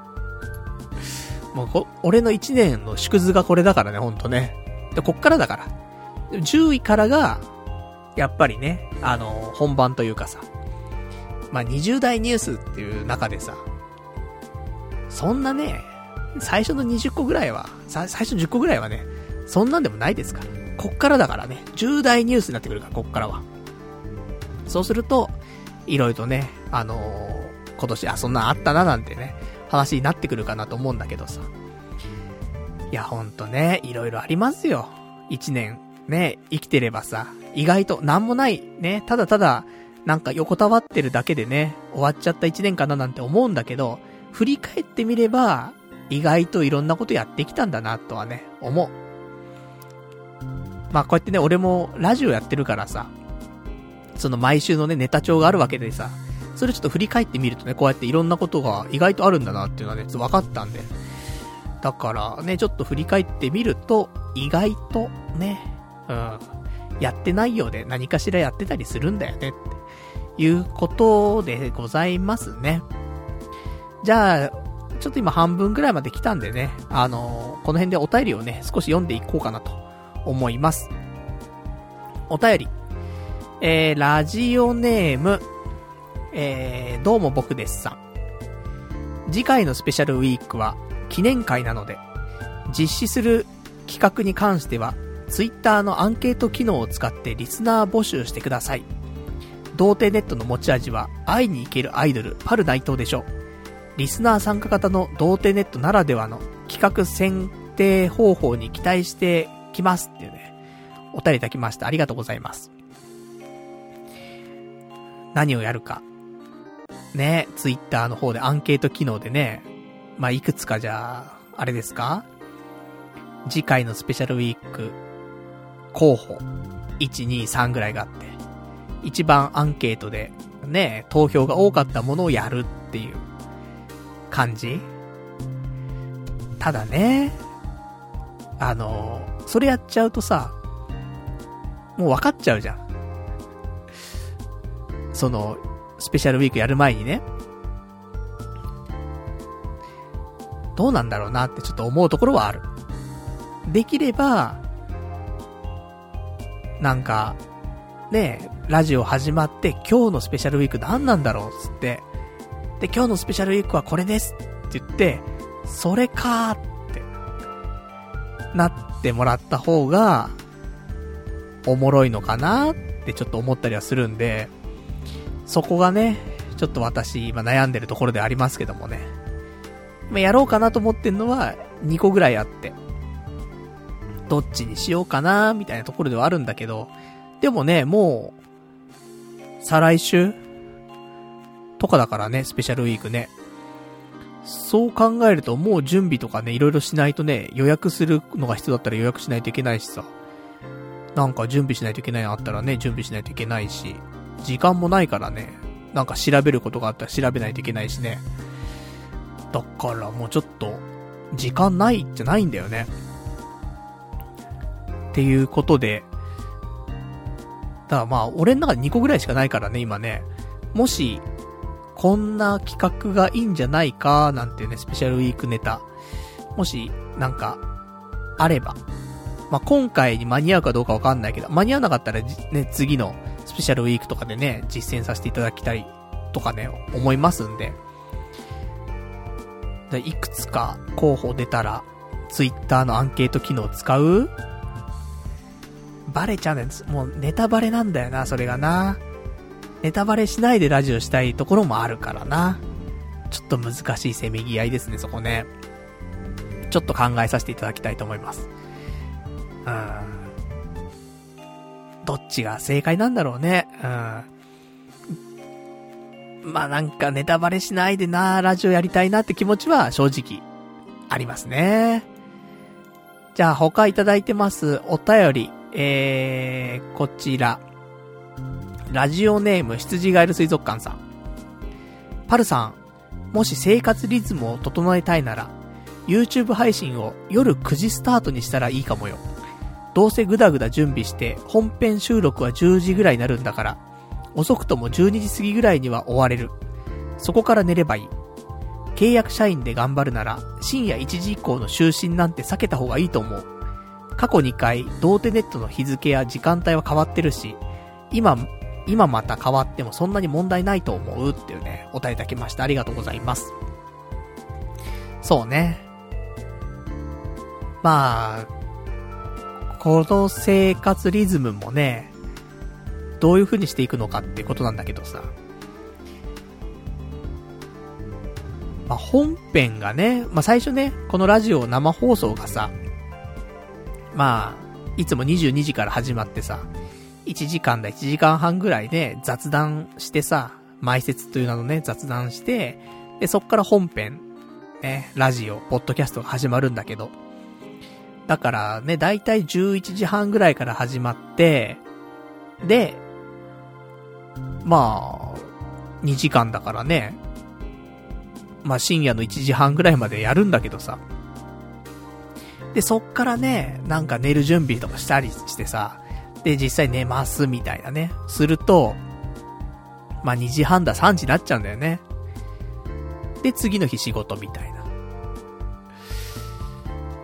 もう俺の1年の縮図がこれだからね、ほんとね。で、こっからだから。10位からが、やっぱりね、本番というかさ。まあ、20代ニュースっていう中でさ、そんなね、最初の20個ぐらいは、最初10個ぐらいはね、そんなんでもないですから。こっからだからね、10代ニュースになってくるから、こっからは。そうすると、いろいろとね、今年、そんなんあったななんてね、話になってくるかなと思うんだけどさ。いや、ほんとね、いろいろありますよ。1年、ね、生きてればさ、意外となんもない、ね、ただただ、なんか横たわってるだけでね、終わっちゃった1年かななんて思うんだけど、振り返ってみれば、意外といろんなことやってきたんだなとはね、思う。まあこうやってね、俺もラジオやってるからさ、その毎週のね、ネタ帳があるわけでさ、それちょっと振り返ってみるとね、こうやっていろんなことが意外とあるんだなっていうのはね、ちょっと分かったんで。だからね、ちょっと振り返ってみると、意外とね、やってないようで何かしらやってたりするんだよね、っていうことでございますね。じゃあ、 ちょっと今半分くらいまで来たんでね、この辺でお便りをね、少し読んでいこうかなと思います。お便り。ラジオネーム、どうも僕ですさん。次回のスペシャルウィークは記念会なので、実施する企画に関しては、ツイッターのアンケート機能を使ってリスナー募集してください。童貞ネットの持ち味は会いに行けるアイドルパル内藤でしょう。リスナー参加型の童貞ネットならではの企画選定方法に期待してきますっていうね、お便りいただきました。ありがとうございます。何をやるかね、ツイッターの方でアンケート機能でね、まあ、いくつかじゃああれですか、次回のスペシャルウィーク候補 1,2,3 ぐらいがあって、一番アンケートでね、投票が多かったものをやるっていう感じ。ただね、それやっちゃうとさ、もう分かっちゃうじゃん。そのスペシャルウィークやる前にね、どうなんだろうなってちょっと思うところはある。できればなんかね、ラジオ始まって今日のスペシャルウィーク何なんだろうっつって、で今日のスペシャルウィークはこれですって言って、それかーってなってもらった方がおもろいのかなってちょっと思ったりはするんで、そこがねちょっと私今悩んでるところでありますけどもね、やろうかなと思ってんのは2個ぐらいあって、どっちにしようかなみたいなところではあるんだけど、でもね、もう再来週とかだからね、スペシャルウィークね。そう考えるともう準備とかね、いろいろしないとね、予約するのが必要だったら予約しないといけないしさ、なんか準備しないといけないのあったらね、準備しないといけないし、時間もないからね、なんか調べることがあったら調べないといけないしね。だからもうちょっと時間ないじゃないんだよね。っていうことで、だからまあ俺の中で2個ぐらいしかないからね今ね、もしこんな企画がいいんじゃないかなんていうね、スペシャルウィークネタもしなんかあれば、まあ今回に間に合うかどうかわかんないけど、間に合わなかったらね、次のスペシャルウィークとかでね実践させていただきたいとかね思いますんで、でいくつか候補出たらツイッターのアンケート機能を使う？バレちゃうんです。もうネタバレなんだよな、それがな。ネタバレしないでラジオしたいところもあるからな。ちょっと難しいせめぎ合いですね、そこね。ちょっと考えさせていただきたいと思います。どっちが正解なんだろうね。まあなんかネタバレしないでな、ラジオやりたいなって気持ちは正直ありますね。じゃあ他いただいてますお便り。こちら。ラジオネーム羊ガエル水族館さん。パルさん、もし生活リズムを整えたいなら、YouTube 配信を夜9時スタートにしたらいいかもよ。どうせグダグダ準備して本編収録は10時ぐらいになるんだから、遅くとも12時過ぎぐらいには終われる。そこから寝ればいい。契約社員で頑張るなら深夜1時以降の就寝なんて避けた方がいいと思う。過去2回童貞ネットの日付や時間帯は変わってるし、今また変わってもそんなに問題ないと思うっていうね、お便りいただきました。ありがとうございます。そうね。まあこの生活リズムもね、どういう風にしていくのかっていうことなんだけどさ、まあ本編がね、まあ最初ね、このラジオ生放送がさ、まあいつも22時から始まってさ、1時間だ1時間半ぐらいで雑談してさ、前説という名のね雑談して、でそっから本編ね、ラジオポッドキャストが始まるんだけど、だからね、だいたい11時半ぐらいから始まって、でまあ2時間だからね、まあ深夜の1時半ぐらいまでやるんだけどさ、でそっからね、なんか寝る準備とかしたりしてさ、で実際寝ますみたいなね、するとまあ2時半だ3時になっちゃうんだよね。で次の日仕事みたいな。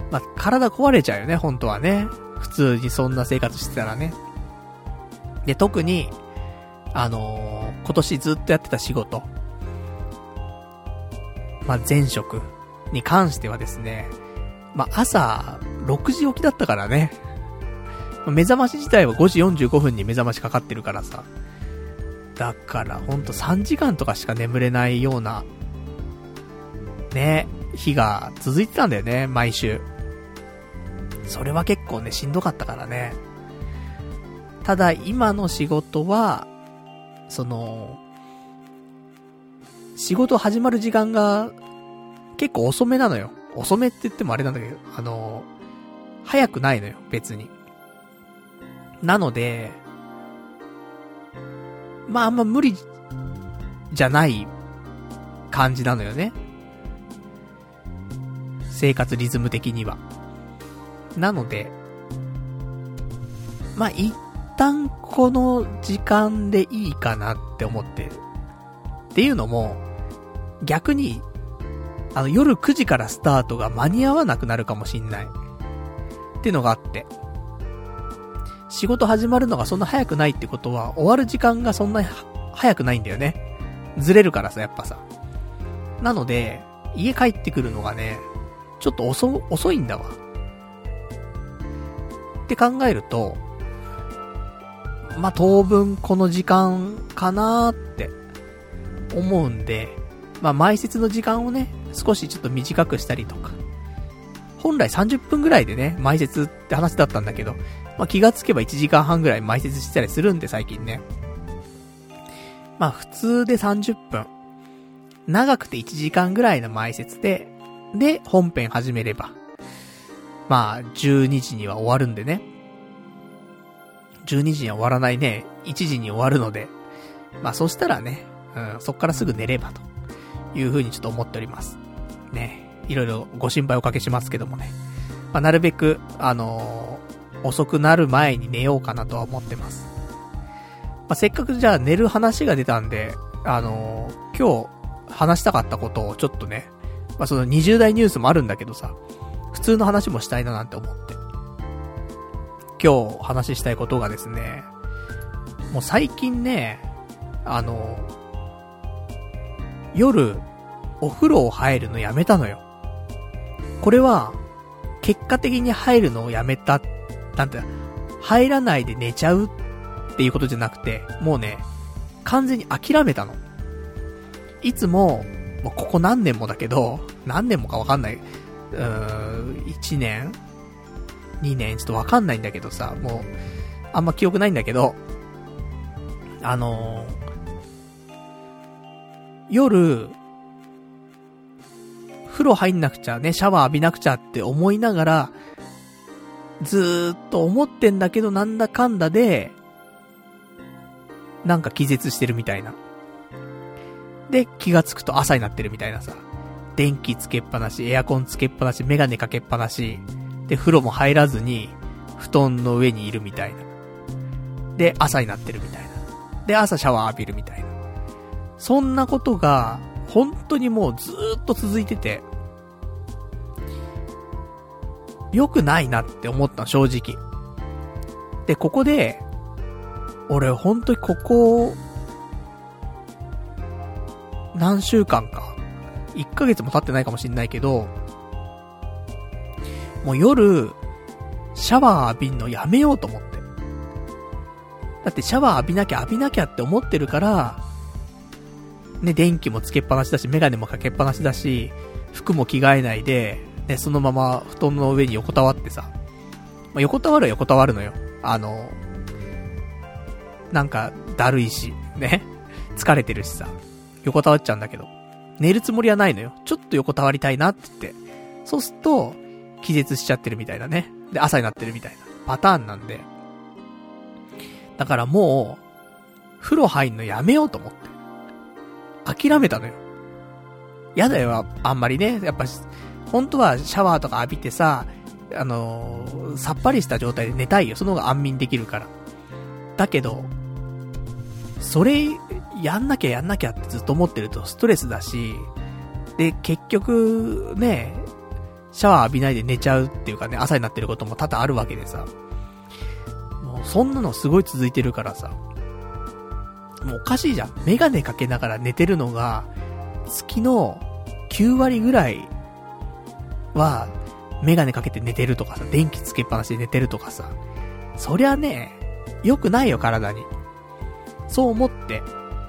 まあ、体壊れちゃうよね、本当はね。普通にそんな生活してたらね。で、特に、今年ずっとやってた仕事。まあ、前職に関してはですね、まあ、朝、6時起きだったからね。目覚まし自体は5時45分に目覚ましかかってるからさ。だから、ほんと3時間とかしか眠れないような、ね、日が続いてたんだよね、毎週。それは結構ね、しんどかったからね。ただ、今の仕事は、仕事始まる時間が結構遅めなのよ。遅めって言ってもあれなんだけど、早くないのよ、別に。なので、まああんま無理じゃない感じなのよね。生活リズム的には。なので、まあ一旦この時間でいいかなって思ってる。っていうのも、逆に、夜9時からスタートが間に合わなくなるかもしんない。っていうのがあって。仕事始まるのがそんな早くないってことは、終わる時間がそんなに早くないんだよね。ずれるからさ、やっぱさ。なので、家帰ってくるのがね、ちょっと遅いんだわ。って考えると、まあ、当分この時間かなーって思うんで、まあ、前説の時間をね、少しちょっと短くしたりとか。本来30分ぐらいでね、前説って話だったんだけど、まあ、気がつけば1時間半ぐらい前説したりするんで、最近ね。まあ、普通で30分。長くて1時間ぐらいの前説で、本編始めれば。まあ、12時には終わるんでね。12時には終わらないね。1時に終わるので。まあ、そしたらね、そっからすぐ寝ればという風にちょっと思っております。ね。いろいろご心配おかけしますけどもね。まあ、なるべく、遅くなる前に寝ようかなとは思ってます。まあ、せっかくじゃあ寝る話が出たんで、今日話したかったことをちょっとね、まあ、その20代ニュースもあるんだけどさ、普通の話もしたいななんて思って。今日話したいことがですね、もう最近ね、夜、お風呂を入るのやめたのよ。これは、結果的に入るのをやめた、なんて、入らないで寝ちゃうっていうことじゃなくて、もうね、完全に諦めたの。いつも、もうここ何年もだけど、何年もかわかんない。1年 ?2 年ちょっとわかんないんだけどさ、もう、あんま記憶ないんだけど、夜、風呂入んなくちゃね、シャワー浴びなくちゃって思いながら、ずーっと思ってんだけど、なんだかんだで、なんか気絶してるみたいな。で、気がつくと朝になってるみたいなさ。電気つけっぱなし、エアコンつけっぱなし、メガネかけっぱなし。で、風呂も入らずに、布団の上にいるみたいな。で、朝になってるみたいな。で、朝シャワー浴びるみたいな。そんなことが、本当にもうずーっと続いてて、良くないなって思ったの、正直。で、ここで、俺本当にここ、何週間か、1ヶ月も経ってないかもしんないけど、もう夜、シャワー浴びんのやめようと思って。だってシャワー浴びなきゃって思ってるから、ね、電気もつけっぱなしだし、メガネもかけっぱなしだし、服も着替えないで、ね、そのまま布団の上に横たわってさ、まあ、横たわるのよ。なんか、だるいし、ね。疲れてるしさ、横たわっちゃうんだけど、寝るつもりはないのよ。ちょっと横たわりたいなって言って。そうすると、気絶しちゃってるみたいなね。で、朝になってるみたいなパターンなんで。だからもう、風呂入んのやめようと思って。諦めたのよ。やだよ、あんまりね。やっぱ、本当はシャワーとか浴びてさ、さっぱりした状態で寝たいよ。その方が安眠できるから。だけど、それ、やんなきゃってずっと思ってるとストレスだし、で、結局、ね、 シャワー浴びないで寝ちゃうっていうかね、朝になってることも多々あるわけでさ。もうそんなのすごい続いてるからさ。もうおかしいじゃん。メガネかけながら寝てるのが、月の9割ぐらいは、メガネかけて寝てるとかさ、電気つけっぱなしで寝てるとかさ。そりゃね、良くないよ、体に。そう思って。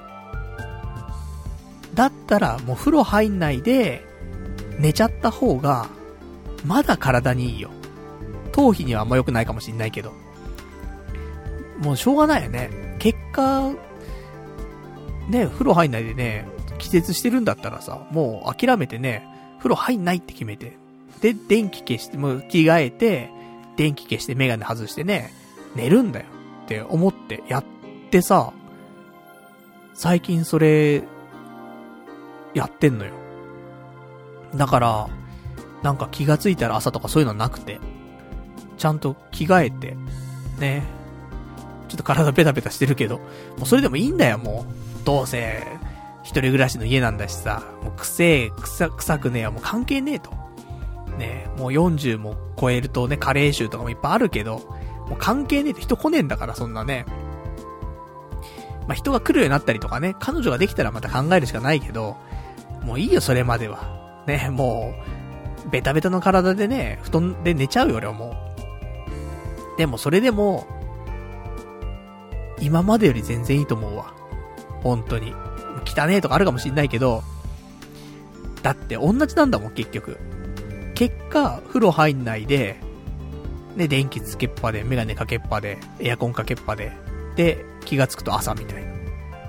だったら、もう風呂入んないで、寝ちゃった方が、まだ体にいいよ。頭皮にはあんま良くないかもしんないけど。もうしょうがないよね。結果、ね、風呂入んないでね、気絶してるんだったらさ、もう諦めてね、風呂入んないって決めて。で、電気消して、もう着替えて、電気消してメガネ外してね、寝るんだよって思ってやってさ、最近それ、やってんのよ。だから、なんか気がついたら朝とかそういうのなくて、ちゃんと着替えて、ね、ちょっと体ベタベタしてるけど、もうそれでもいいんだよ、もう。どうせ、一人暮らしの家なんだしさ、もう臭くねえよ、もう関係ねえと。ね、もう40も超えるとね、加齢臭とかもいっぱいあるけど、もう関係ねえって人来ねえんだから、そんなね。まあ、人が来るようになったりとかね、彼女ができたらまた考えるしかないけど、もういいよ、それまでは。ね、もう、ベタベタの体でね、布団で寝ちゃうよ、俺はもう。でもそれでも、今までより全然いいと思うわ。本当に。汚ねえとかあるかもしんないけど、だって同じなんだもん、結局。結果、風呂入んないで、ね、電気つけっぱで、メガネかけっぱで、エアコンかけっぱで、で、気がつくと朝みたいな。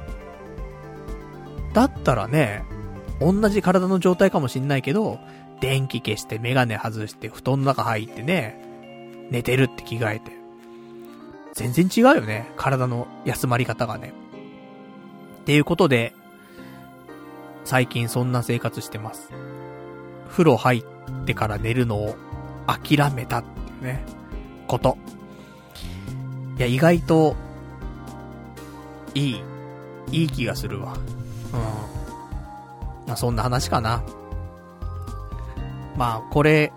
だったらね、同じ体の状態かもしんないけど、電気消してメガネ外して布団の中入ってね、寝てるって着替えて。全然違うよね、体の休まり方がね。っていうことで、最近そんな生活してます。風呂入ってから寝るのを諦めたっていうね、こと。いや、意外と、いい気がするわ。まあ、そんな話かな。まあ、これ、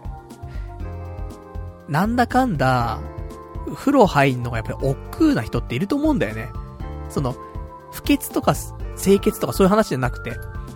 なんだかんだ、風呂入んのがやっぱり億劫な人っていると思うんだよね。その、不潔とか清潔とかそういう話じゃなくて、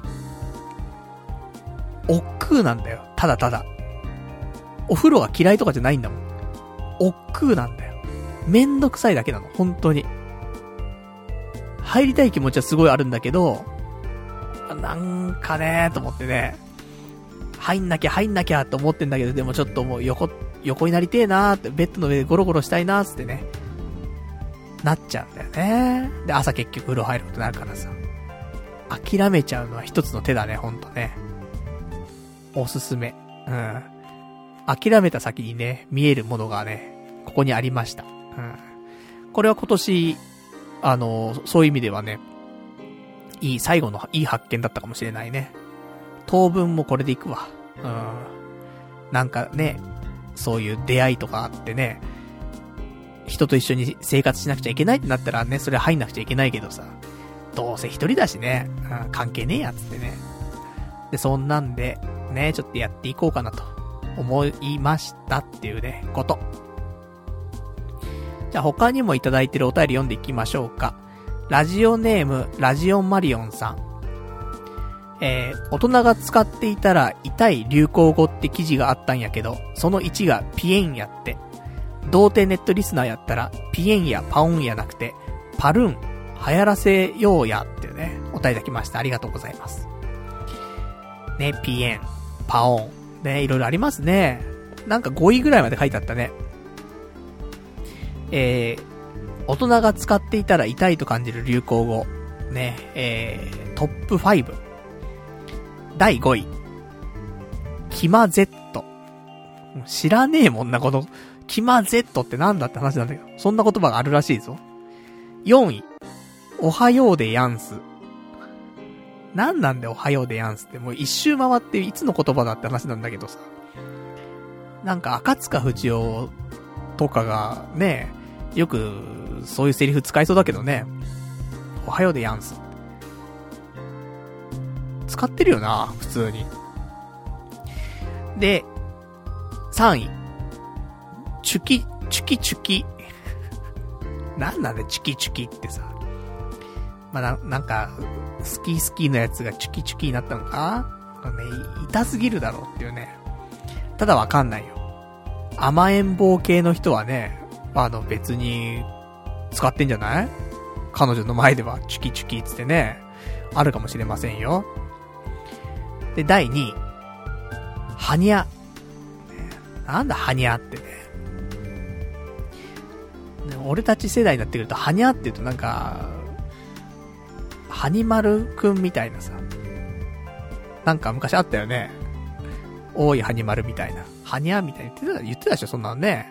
億劫なんだよ。ただただ。お風呂が嫌いとかじゃないんだもん。億劫なんだよ。めんどくさいだけなの、本当に。入りたい気持ちはすごいあるんだけど、なんかねーと思ってね、入んなきゃと思ってんだけど、でもちょっともう横になりてーなーって、ベッドの上でゴロゴロしたいなーってね、なっちゃうんだよね。で、朝結局風呂入ることになるからさ。諦めちゃうのは一つの手だね、ほんとね。おすすめ。諦めた先にね、見えるものがね、ここにありました。これは今年、そういう意味ではね、最後のいい発見だったかもしれないね。当分もこれでいくわ。なんかね、そういう出会いとかあってね、人と一緒に生活しなくちゃいけないってなったらね、それ入んなくちゃいけないけどさ、どうせ一人だしね、関係ねえやつってね。で、そんなんで、ね、ちょっとやっていこうかなと思いましたっていうね、こと。じゃあ他にもいただいてるお便り読んでいきましょうか。ラジオネーム、ラジオンマリオンさん。大人が使っていたら痛い流行語って記事があったんやけど、その1がピエンやって。童貞ネットリスナーやったら、ピエンやパオンやなくて、パルーン、流行らせようやっていうね、お便りいただきました。ありがとうございます。ね、ピエン、パオン、ね、いろいろありますね。なんか5位ぐらいまで書いてあったね。大人が使っていたら痛いと感じる流行語。ね、トップ5。第5位。キマ Z。知らねえもんな、この、キマ Z ってなんだって話なんだけど。そんな言葉があるらしいぞ。4位。おはようでやんす。なんなんだよ、おはようでやんすって。もう一周回っていつの言葉だって話なんだけどさ。なんか赤塚不二夫とかがね、よくそういうセリフ使いそうだけどね。おはようでやんす。使ってるよな、普通に。で、 3位。チュキ。なんだね、チュキってさ。まあ、なんか、スキーのやつがチュキになったのかな、ね、痛すぎるだろうっていうね。ただわかんないよ。甘えん坊系の人はね、別に、使ってんじゃない？彼女の前では、チュキつってね、あるかもしれませんよ。で、第2位。ハニャ。なんだハニャってね。俺たち世代になってくると、ハニャって言うとなんか、ハニマルくんみたいなさ。なんか昔あったよね。多いハニマルみたいな。ハニャみたいに言ってたでしょ、そんなのね。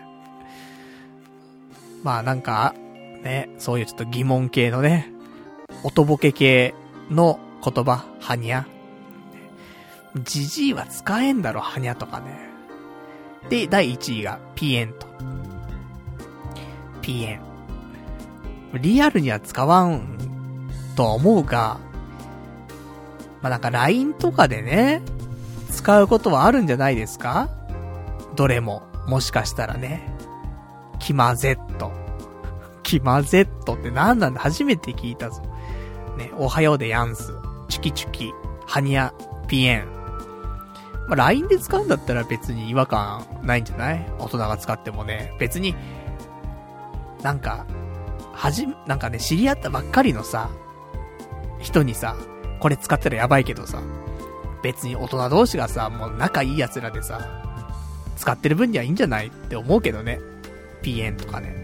まあなんか、ね、そういうちょっと疑問系のね、音ボケ系の言葉、ハニャ。ジジイは使えんだろ、ハニャとかね。で、第1位が、ピエンと。ピエン。リアルには使わんとは思うが、まあ、なんか LINE とかでね、使うことはあるんじゃないですか？どれも、もしかしたらね。キマゼット。キマゼットって何なんだ？初めて聞いたぞ。ね、おはようでやんす。チュキ、ハニャ、ピエン。まあ、LINE で使うんだったら別に違和感ないんじゃない？大人が使ってもね。別に、なんかね、知り合ったばっかりのさ、人にさ、これ使ったらやばいけどさ、別に大人同士がさ、もう仲いい奴らでさ、使ってる分にはいいんじゃないって思うけどね。ピエンとかね。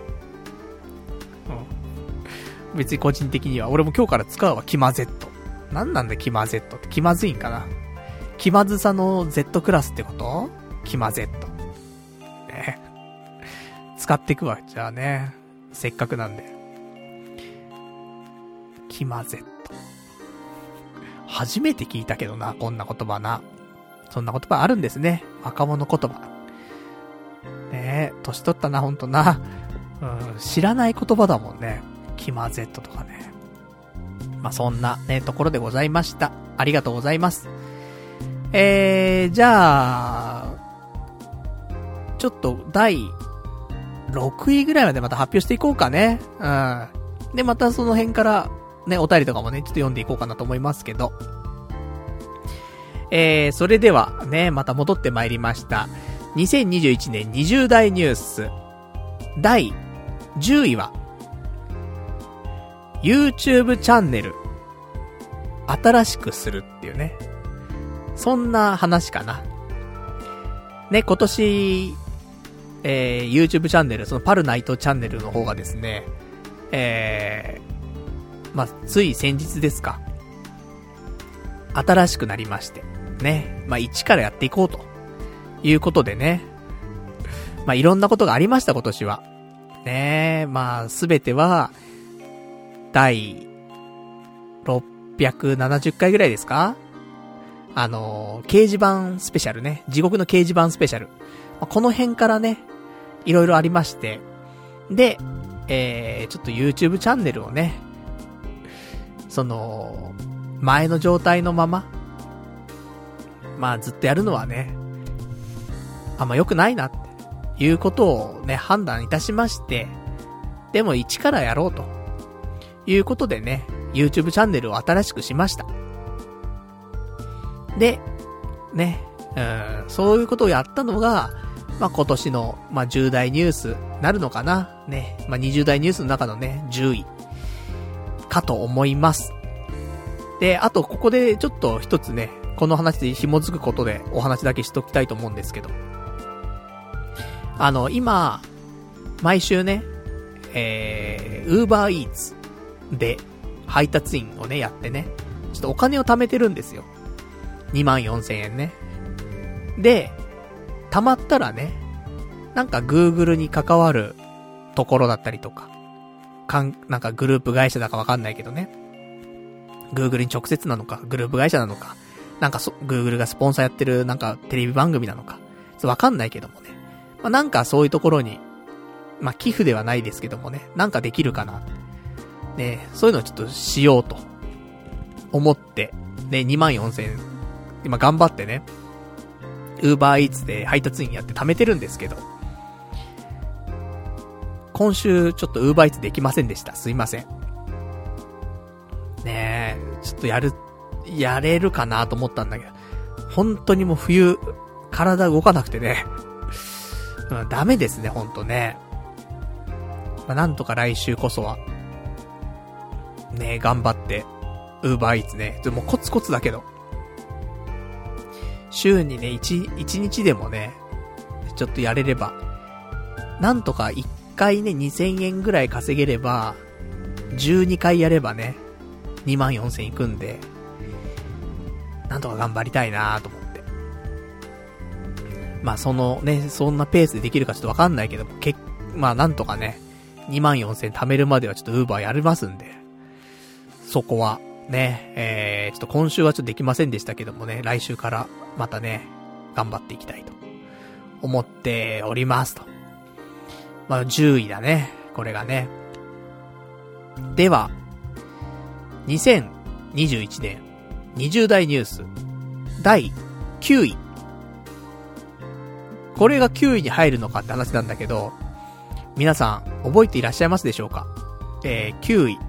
うん。別に個人的には、俺も今日から使うわ、キマゼット。なんなんだキマゼットって、気まずいんかな。気まずさの Z クラスってこと？キマゼット。ね。使っていくわ、じゃあね。せっかくなんで。キマゼット。初めて聞いたけどな、こんな言葉な。そんな言葉あるんですね。若者言葉。ねえ、年取ったな、ほんとな。知らない言葉だもんね。キマゼットとかね。まあ、そんなね、ところでございました。ありがとうございます。じゃあ、ちょっと第6位ぐらいまでまた発表していこうかね。うん。で、またその辺からね、お便りとかもね、ちょっと読んでいこうかなと思いますけど。それではね、また戻ってまいりました。2021年20代ニュース。第10位は、YouTube チャンネル、新しくするっていうね。そんな話かな。ね、今年、YouTube チャンネル、そのパルナイトチャンネルの方がですね、まあ、つい先日ですか。新しくなりまして。ね。まあ、一からやっていこうと。いうことでね。まあ、いろんなことがありました、今年は。ね。まあ、すべては、第670回ぐらいですか？掲示板スペシャルね。地獄の掲示板スペシャル。この辺からね、いろいろありまして。で、ちょっと YouTube チャンネルをね、その、前の状態のまま、まあずっとやるのはね、あんま良くないなっていうことをね、判断いたしまして、でも一からやろうということでね、YouTube チャンネルを新しくしました。で、ね、そういうことをやったのが、まあ今年の、まあ10代ニュースなるのかなね、まあ20代ニュースの中のね、10位かと思います。で、あとここでちょっと一つね、この話で紐づくことでお話だけしときたいと思うんですけど、今、毎週ね、Uber Eats で配達員をね、やってね、ちょっとお金を貯めてるんですよ。24,000円ね。で、貯まったらね、なんか Google に関わるところだったりとか、なんかグループ会社だかわかんないけどね。Google に直接なのか、グループ会社なのか、なんかGoogle がスポンサーやってるなんかテレビ番組なのか、わかんないけどもね。まあ、なんかそういうところに、まあ、寄付ではないですけどもね、なんかできるかな。ね、そういうのをちょっとしようと思って、ね、24,000円、今頑張ってね、 Uber Eats で配達員やって貯めてるんですけど、今週ちょっと Uber Eats できませんでした。すいません。ねえ、ちょっとやれるかなと思ったんだけど、本当にもう冬、体動かなくてね。ダメですね、ほんとね。まあ、なんとか来週こそは、ね、頑張って、Uber Eats ね、もうコツコツだけど、週にね、一日でもね、ちょっとやれれば、なんとか1回ね、2000円ぐらい稼げれば、12回やればね、24,000いくんで、なんとか頑張りたいなと思って。まあそのね、そんなペースでできるかちょっとわかんないけど、まあなんとかね、24,000貯めるまではちょっと Uber やりますんで、そこはね、ちょっと今週はちょっとできませんでしたけどもね、来週からまたね、頑張っていきたいと思っておりますと。まあ10位だね、これがね。では、2021年20代ニュース第9位。これが9位に入るのかって話なんだけど、皆さん覚えていらっしゃいますでしょうか。9位。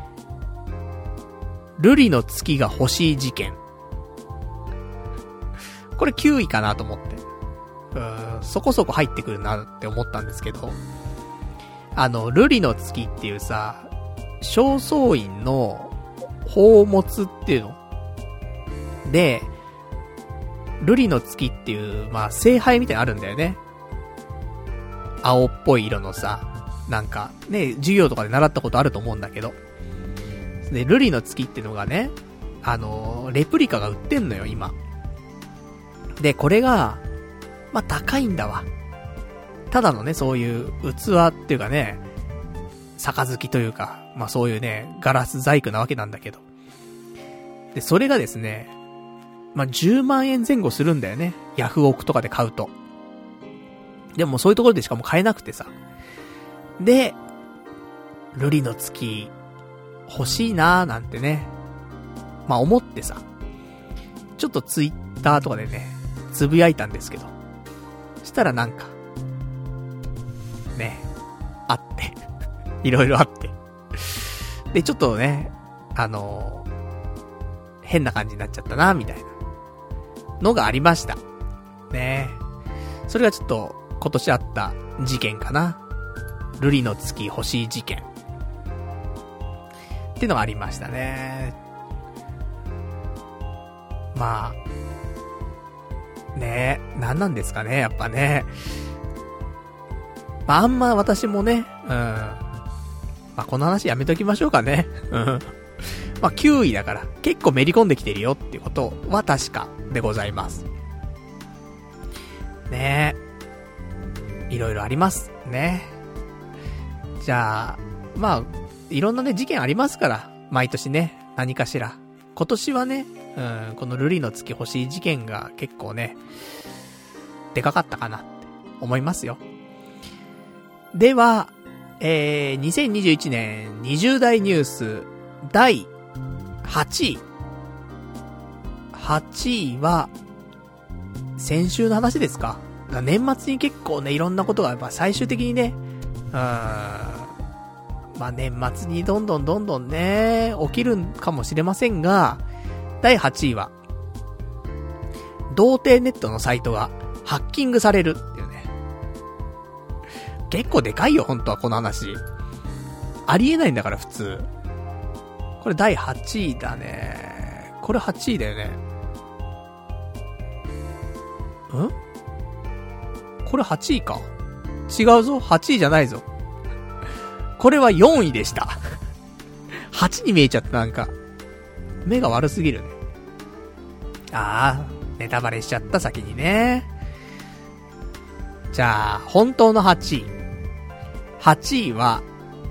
瑠璃の月が欲しい事件。これ9位かなと思って。そこそこ入ってくるなって思ったんですけど、瑠璃の月っていうさ、正倉院の宝物っていうので、瑠璃の月っていう、まあ、聖杯みたいなのあるんだよね。青っぽい色のさ、なんか、ね、授業とかで習ったことあると思うんだけど。で、瑠璃の月っていうのがね、レプリカが売ってんのよ、今。で、これが、まあ、高いんだわ。ただのね、そういう器っていうかね、杯というか、まあ、そういうね、ガラス細工なわけなんだけど。で、それがですね、まあ、10万円前後するんだよね。ヤフオクとかで買うと。でもそういうところでしかも買えなくてさ。で、瑠璃の月、欲しいなーなんてね。まあ、思ってさ。ちょっとツイッターとかでね、つぶやいたんですけど。したらなんか、ね、あって。いろいろあって。で、ちょっとね、変な感じになっちゃったな、みたいな。のがありました。ね。それがちょっと、今年あった事件かな。瑠璃の月欲しい事件。っていうのがありましたね。まあ、ね、なんなんですかね、やっぱね。まあ、あんま私もね、まあ、この話やめときましょうかね。まあ、9位だから、結構めり込んできてるよっていうことは確かでございます。ねえ。いろいろあります。ね。じゃあ、まあ、いろんなね、事件ありますから、毎年ね、何かしら。今年はね、この瑠璃の月欲しい事件が結構ね、でかかったかなって思いますよ。では、2021年20代ニュース第8位。8位は、先週の話ですか。年末に結構ね、いろんなことがやっぱ最終的にね、まあ年末にどんどんね、起きるかもしれませんが、第8位は、童貞ネットのサイトがハッキングされるっていうね。結構でかいよ、本当はこの話。ありえないんだから普通。これ第8位だね。これ8位だよね。これ8位か。違うぞ。8位じゃないぞ。これは4位でした。8に見えちゃった、なんか。目が悪すぎるね。あー、ネタバレしちゃった、先にね。じゃあ、本当の8位。8位は、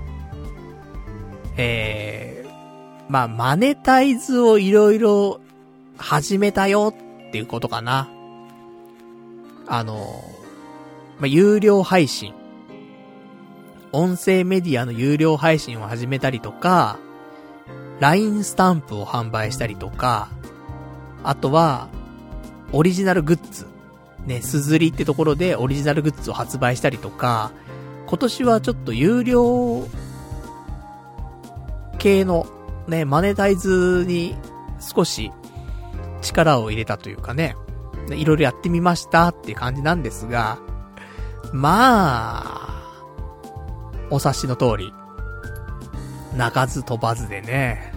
まあ、マネタイズをいろいろ始めたよっていうことかな。まあ、有料配信。音声メディアの有料配信を始めたりとか、LINE スタンプを販売したりとか、あとは、オリジナルグッズね、すずりってところでオリジナルグッズを発売したりとか、今年はちょっと有料系のね、マネタイズに少し力を入れたというかね、いろいろやってみましたっていう感じなんですが、まあ、お察しの通り、鳴かず飛ばずでね、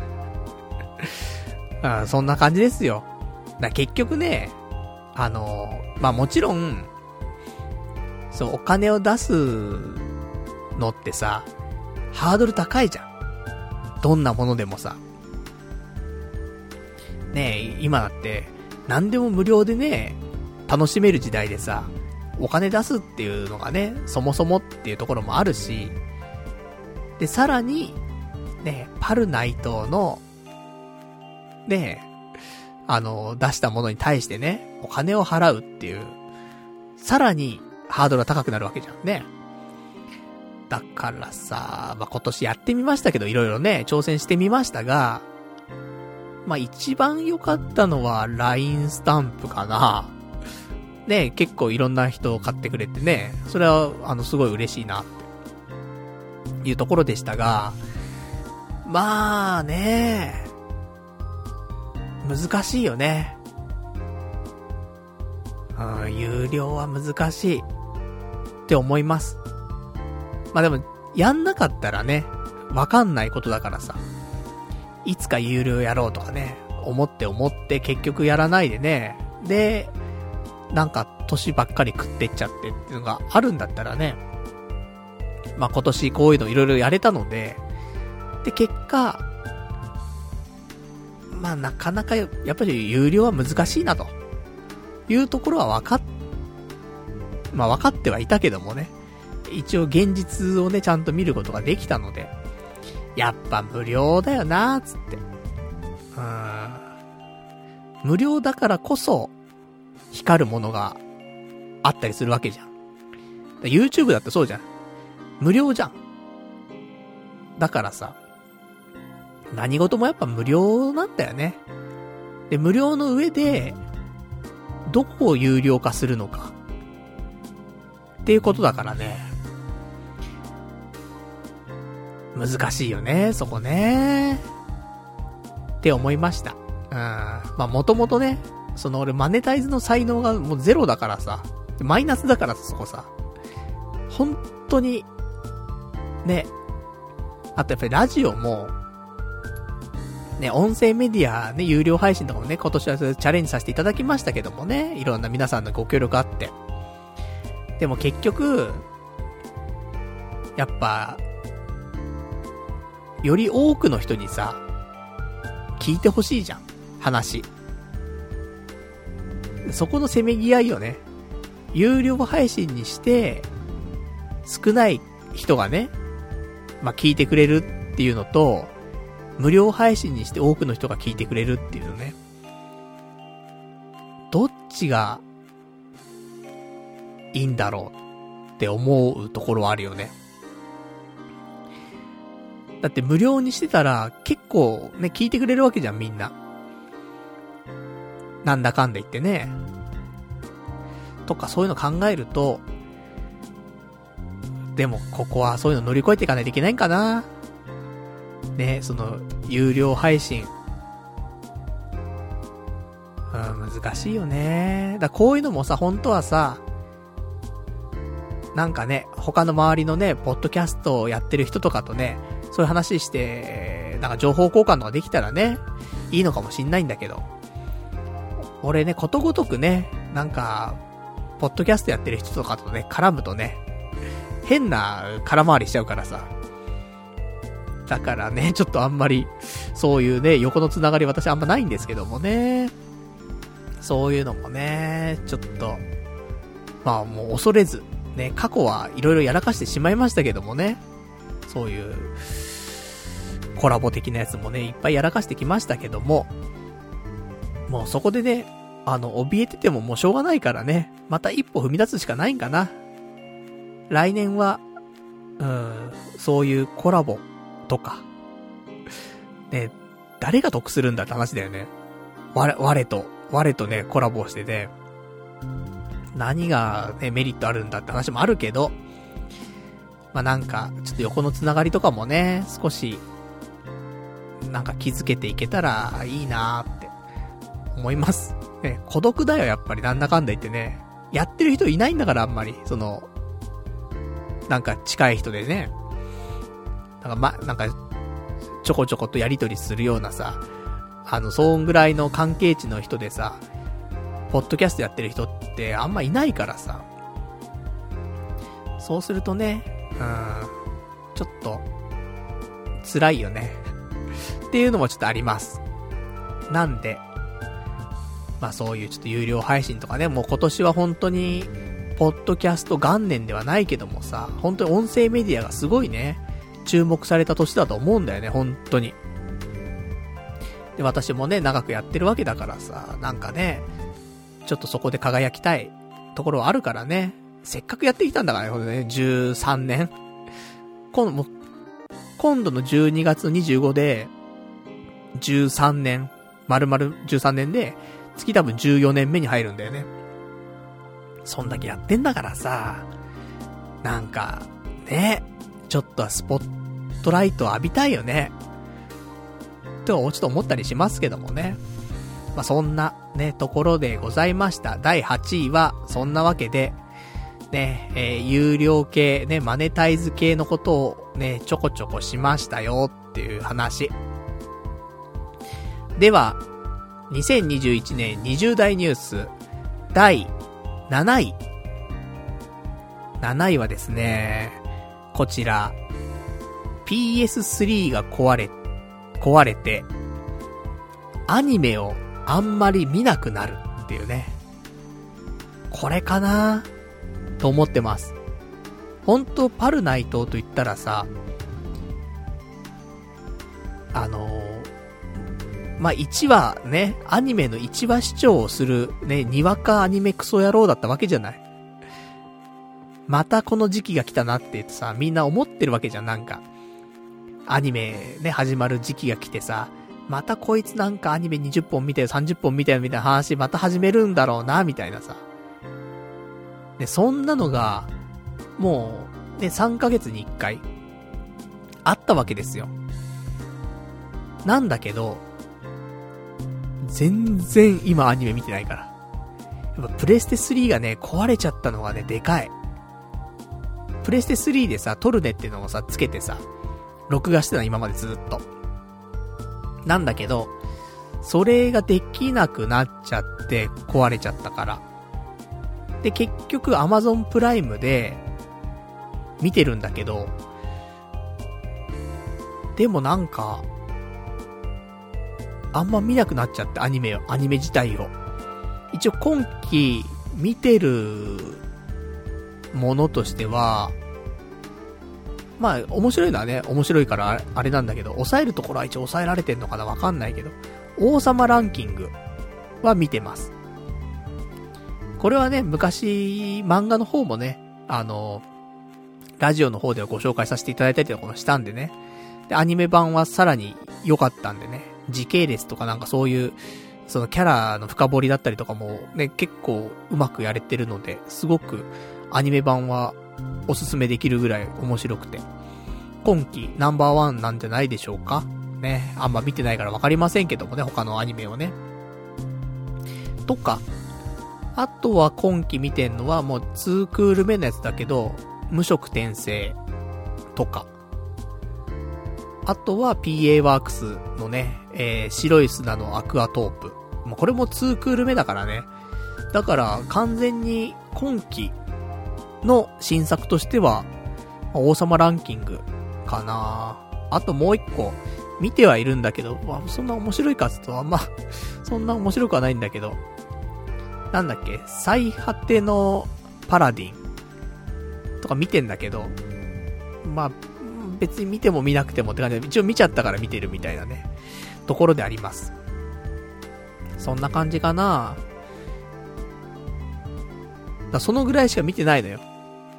そんな感じですよ。結局ね、まあもちろん、そう、お金を出すのってさ、ハードル高いじゃん。どんなものでもさ。ねえ、今だって、何でも無料でね、楽しめる時代でさ、お金出すっていうのがね、そもそもっていうところもあるし、で、さらに、ね、パルナイトの、ね、出したものに対してね、お金を払うっていう、さらにハードルが高くなるわけじゃんね。だからさ、まあ、今年やってみましたけど、いろいろね、挑戦してみましたが、まあ、一番良かったのは LINE スタンプかな。ね、結構いろんな人買ってくれてね、それは、すごい嬉しいな、っていうところでしたが、まあね、難しいよね。有料は難しいって思います。まあでも、やんなかったらね、わかんないことだからさ、いつか有料やろうとかね、思って結局やらないでね、で、なんか年ばっかり食ってっちゃってっていうのがあるんだったらね、まあ今年こういうのいろいろやれたので、で結果、まあなかなかやっぱり有料は難しいなというところは分かってはいたけどもね、一応現実をねちゃんと見ることができたので、やっぱ無料だよなーつって、無料だからこそ光るものがあったりするわけじゃん。YouTube だってそうじゃん。無料じゃん。だからさ、何事もやっぱ無料なんだよね。で、無料の上で、どこを有料化するのか。っていうことだからね。難しいよね、そこね。って思いました。まあ、もともとね、俺マネタイズの才能がもうゼロだからさ、マイナスだからさ、そこさ。本当に、ね。あとやっぱりラジオも、ね、音声メディアね、有料配信とかもね、今年はチャレンジさせていただきましたけどもね、いろんな皆さんのご協力あって。でも結局、やっぱ、より多くの人にさ、聞いてほしいじゃん、話。そこのせめぎ合いよね。有料配信にして、少ない人がね、まあ、聞いてくれるっていうのと、無料配信にして多くの人が聞いてくれるっていうのね。どっちがいいんだろうって思うところはあるよね。だって無料にしてたら結構ね、聞いてくれるわけじゃん、みんな。なんだかんだ言ってね。とかそういうの考えると、でもここはそういうの乗り越えていかないといけないんかな。ね、有料配信。難しいよね。こういうのもさ、本当はさ、なんかね、他の周りのね、ポッドキャストをやってる人とかとね、そういう話して、なんか情報交換とかできたらね、いいのかもしんないんだけど。俺ね、ことごとくね、なんか、ポッドキャストやってる人とかとね、絡むとね、変な空回りしちゃうからさ。だからね、ちょっとあんまり、そういうね、横のつながり私あんまないんですけどもね。そういうのもね、ちょっと、まあもう恐れず、ね、過去はいろいろやらかしてしまいましたけどもね。そういう、コラボ的なやつもね、いっぱいやらかしてきましたけども、もうそこでね、怯えててももうしょうがないからね、また一歩踏み出すしかないんかな。来年は、そういうコラボとか、ね、誰が得するんだって話だよね。我とね、コラボしてて、 何がね、メリットあるんだって話もあるけど、まあなんか、ちょっと横のつながりとかもね、少し、なんか気づけていけたらいいなーって思います。ね、孤独だよ、やっぱりなんだかんだ言ってね。やってる人いないんだから、あんまり。なんか近い人でね。なんか、ちょこちょことやりとりするようなさ、そんぐらいの関係値の人でさ、ポッドキャストやってる人ってあんまいないからさ。そうするとね、ちょっと、辛いよね。っていうのもちょっとあります。なんで、まあそういうちょっと有料配信とかね、もう今年は本当に、ポッドキャスト元年ではないけどもさ、本当に音声メディアがすごいね、注目された年だと思うんだよね、本当に。で、私もね、長くやってるわけだからさ、なんかね、ちょっとそこで輝きたいところはあるからね、せっかくやってきたんだからね、13年。今度の12月25で、13年、丸々13年で、月多分14年目に入るんだよね。そんだけやってんだからさ、なんか、ね、ちょっとはスポットライトを浴びたいよね。と、ちょっと思ったりしますけどもね。まあ、そんなね、ところでございました。第8位は、そんなわけで、ね、有料系、ね、マネタイズ系のことをね、ちょこちょこしましたよっていう話。では、2021年20代ニュース、第7位。7位はですね、こちら、PS3 が壊れて、アニメをあんまり見なくなるっていうね。これかなと思ってます。本当パルナイトと言ったらさ、まあ、1話ね、アニメの1話視聴をするね、にわかアニメクソ野郎だったわけじゃない。またこの時期が来たなって言ってさ、みんな思ってるわけじゃん、なんか。アニメね、始まる時期が来てさ、またこいつなんかアニメ20本見てよ、30本見てよみたいな話また始めるんだろうな、みたいなさ。で、そんなのが、もう、ね、3ヶ月に1回、あったわけですよ。なんだけど、全然今アニメ見てないから。やっぱプレステ3がね、壊れちゃったのがね、でかい。プレステ3でさ、トルネっていうのをさ、つけてさ、録画してたの今までずっと。なんだけど、それができなくなっちゃって壊れちゃったから。で、結局 Amazon プライムで見てるんだけど、でもなんか、あんま見なくなっちゃってアニメ自体を。一応今期見てるものとしては、まあ面白いのはね、面白いからあれなんだけど、抑えるところは一応抑えられてんのかなわかんないけど、王様ランキングは見てます。これはね、昔漫画の方もね、ラジオの方ではご紹介させていただいたりとかもしたんでね。で、アニメ版はさらに良かったんでね、時系列とかなんかそういう、そのキャラの深掘りだったりとかもね、結構うまくやれてるので、すごくアニメ版はおすすめできるぐらい面白くて、今季ナンバーワンなんじゃないでしょうかね。あんま見てないからわかりませんけどもね、他のアニメをね。とか、あとは今季見てんのはもう2クール目のやつだけど、無色転生とか、あとは PA ワークスのね、白い砂のアクアトープ。もうこれも2クール目だからね。だから完全に今季の新作としては、王様ランキングかな。あともう一個見てはいるんだけど、そんな面白いかつとあんまそんな面白くはないんだけど、なんだっけ、最果てのパラディンとか見てんだけど、まあ別に見ても見なくてもって感じで、一応見ちゃったから見てるみたいなね、ところであります。そんな感じかな。そのぐらいしか見てないのよ。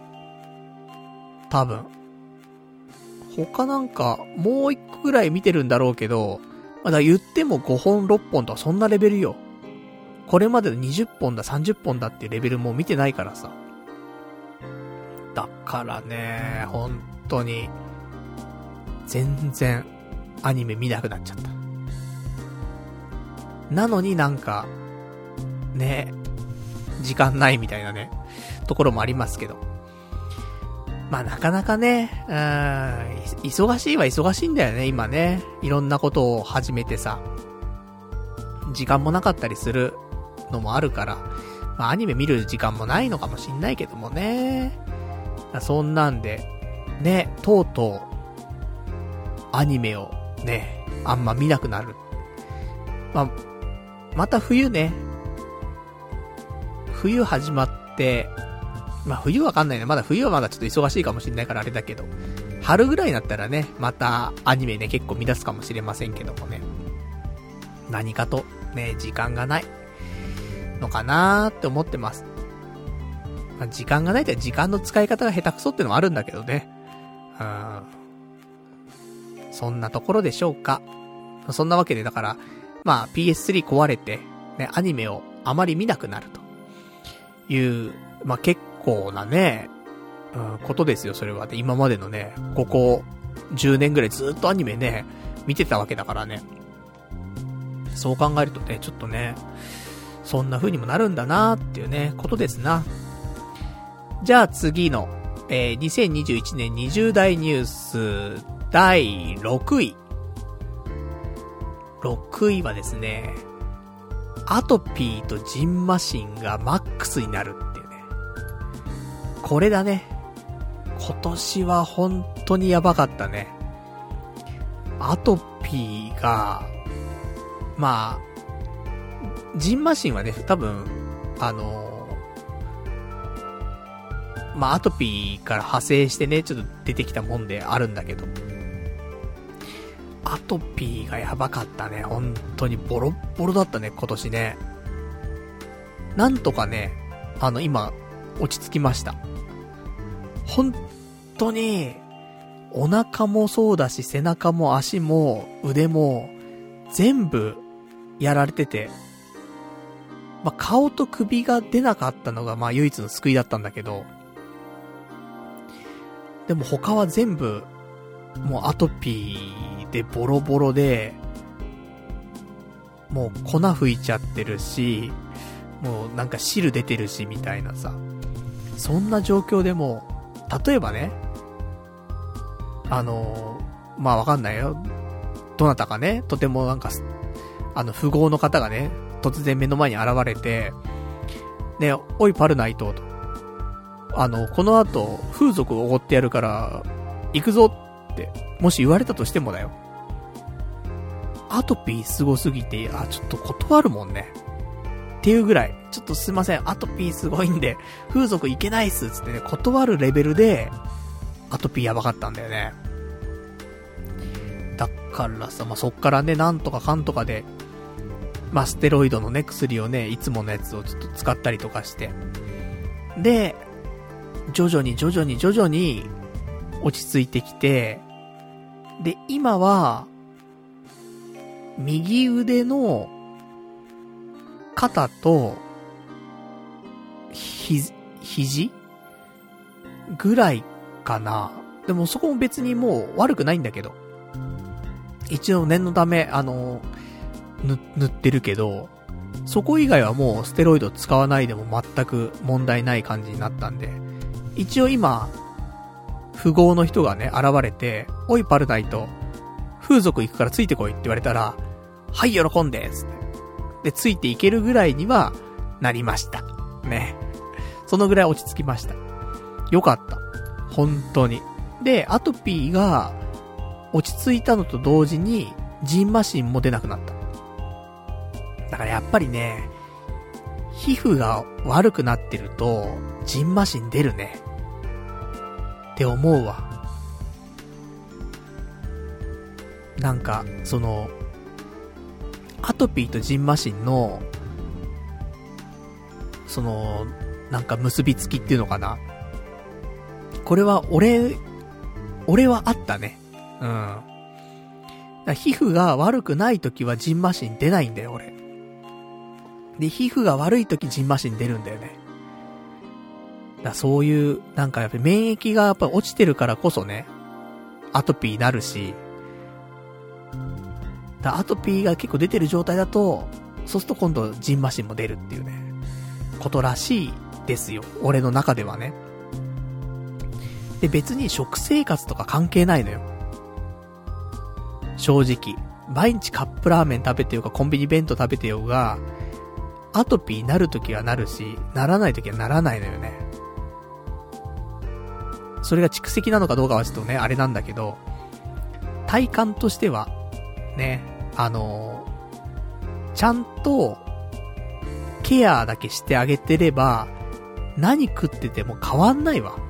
多分。他なんか、もう一個ぐらい見てるんだろうけど、まだ言っても5本6本とかそんなレベルよ。 これまでの20本だ30本だっていうレベルも見てないからさ。だからね、本当に全然アニメ見なくなっちゃった。なのになんかね、時間ないみたいなねところもありますけど、まあなかなかね、忙しいは忙しいんだよね今ね。いろんなことを始めてさ、時間もなかったりするのもあるから、まあアニメ見る時間もないのかもしんないけどもね。そんなんでね、とうとうアニメをねあんま見なくなる。また冬ね、冬始まって、まあ冬わかんないね。まだ冬はまだちょっと忙しいかもしれないからあれだけど、春ぐらいになったらね、またアニメね結構見出すかもしれませんけどもね。何かとね、時間がないのかなーって思ってます。まあ、時間がないって時間の使い方が下手くそってのもあるんだけどね。そんなところでしょうか。そんなわけでだから、まあ PS3 壊れて、ね、アニメをあまり見なくなるという、まあ結構なね、ことですよ、それは。で、今までのね、ここ10年ぐらいずっとアニメね、見てたわけだからね。そう考えるとね、ちょっとね、そんな風にもなるんだなーっていうね、ことですな。じゃあ次の、2021年20代ニュース第6位。6位はですね、アトピーとジンマシンがマックスになるっていうね。これだね。今年は本当にやばかったね。アトピーが、まあ、ジンマシンはね、多分、まあ、アトピーから派生してね、ちょっと出てきたもんであるんだけど、アトピーがやばかったね。本当にボロッボロだったね、今年ね。なんとかね、今、落ち着きました。本当に、お腹もそうだし、背中も足も腕も、全部、やられてて、まあ、顔と首が出なかったのが、まあ、唯一の救いだったんだけど、でも他は全部、もうアトピーでボロボロで、もう粉吹いちゃってるし、もうなんか汁出てるしみたいなさ、そんな状況でも例えばね、まあわかんないよ、どなたかね、とてもなんか富豪の方がね、突然目の前に現れて、ね、おいパルナイトと、この後風俗をおごってやるから行くぞってもし言われたとしてもだよ、アトピーすごすぎて、ちょっと断るもんねっていうぐらい、ちょっとすいません、アトピーすごいんで風俗行けないっすつってね、断るレベルでアトピーやばかったんだよね。だからさ、まあ、そっからね、なんとかかんとかで、まあ、ステロイドのね、薬をね、いつものやつをちょっと使ったりとかして、で、徐々に落ち着いてきて、で、今は、右腕の肩と、肘ぐらいかな。でもそこも別にもう悪くないんだけど。一応念のため、塗ってるけど、そこ以外はもうステロイド使わないでも全く問題ない感じになったんで、一応今、富豪の人がね、現れて、おいパルナイト、風俗行くからついてこいって言われたら、はい、喜んでーすって。で、ついていけるぐらいにはなりました。ね。そのぐらい落ち着きました。よかった。本当に。で、アトピーが落ち着いたのと同時に、ジンマシンも出なくなった。だからやっぱりね、皮膚が悪くなってると、ジンマシン出るね。って思うわ。なんか、アトピーとジンマシンの、なんか結びつきっていうのかな。これは俺はあったね。うん。だ皮膚が悪くないときはジンマシン出ないんだよ、俺。 で、皮膚が悪い時ジンマシン出るんだよね。だそういう、なんかやっぱり免疫がやっぱり落ちてるからこそね、アトピーになるし、だアトピーが結構出てる状態だと、そうすると今度ジンマシンも出るっていうね、ことらしいですよ。俺の中ではね。で、別に食生活とか関係ないのよ。正直。毎日カップラーメン食べてようが、コンビニ弁当食べてようが、アトピーなるときはなるし、ならないときはならないのよね。それが蓄積なのかどうかはちょっとね、あれなんだけど、体感としては、ね、ちゃんと、ケアだけしてあげてれば、何食ってても変わんないわ。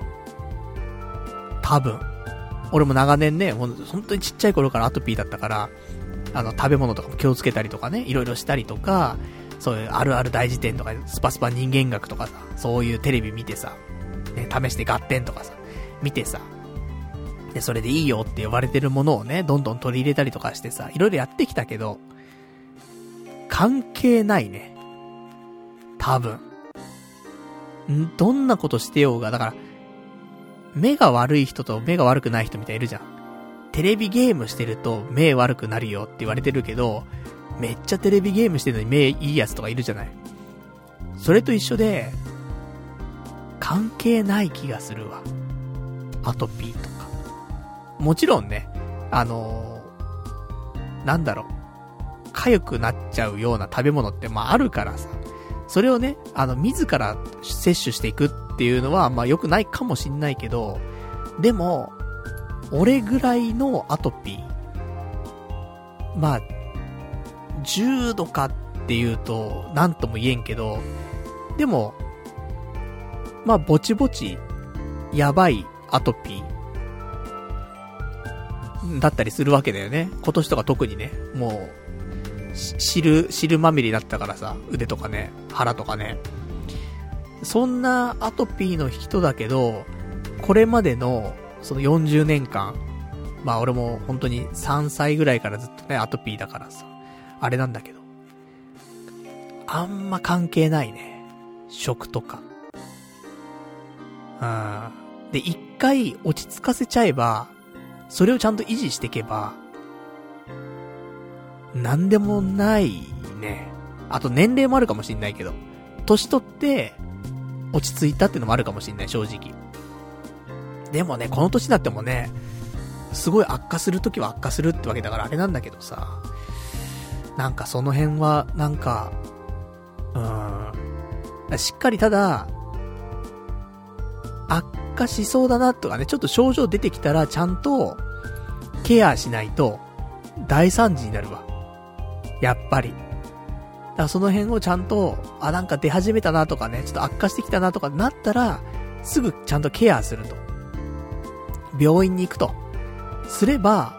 多分。俺も長年ね、もう本当にちっちゃい頃からアトピーだったから、食べ物とかも気をつけたりとかね、いろいろしたりとか、そういうあるある大辞典とか、スパスパ人間学とかさ、そういうテレビ見てさ、ね、試して合点とかさ、見てさ、で、それでいいよって言われてるものをね、どんどん取り入れたりとかしてさ、いろいろやってきたけど、関係ないね。多分。どんなことしてようが、だから、目が悪い人と目が悪くない人みたいいるじゃん。テレビゲームしてると目悪くなるよって言われてるけど、めっちゃテレビゲームしてるのに目いいやつとかいるじゃない。それと一緒で、関係ない気がするわ。アトピーとか。もちろんね、なんだろう、痒くなっちゃうような食べ物ってあるからさ、それをね、自ら摂取していくっていうのは良くないかもしんないけど、でも俺ぐらいのアトピー、重度かっていうとなんとも言えんけど、でもぼちぼちやばいアトピーだったりするわけだよね。今年とか特にね、もう汁まみれだったからさ、腕とかね、腹とかね。そんなアトピーの人だけど、これまでのその40年間、俺も本当に3歳ぐらいからずっとね、アトピーだからさ、あれなんだけど、あんま関係ないね。食とか。で、一回落ち着かせちゃえば、それをちゃんと維持していけば、なんでもないね。あと年齢もあるかもしんないけど、年取って落ち着いたってのもあるかもしんない、正直。でもね、この年だってもね、すごい悪化するときは悪化するってわけだからあれなんだけどさ、なんかその辺はなんかしっかりただ悪化しそうだなとかね、ちょっと症状出てきたらちゃんとケアしないと大惨事になるわ。やっぱり。だからその辺をちゃんと、なんか出始めたなとかね、ちょっと悪化してきたなとかなったら、すぐちゃんとケアすると。病院に行くと。すれば、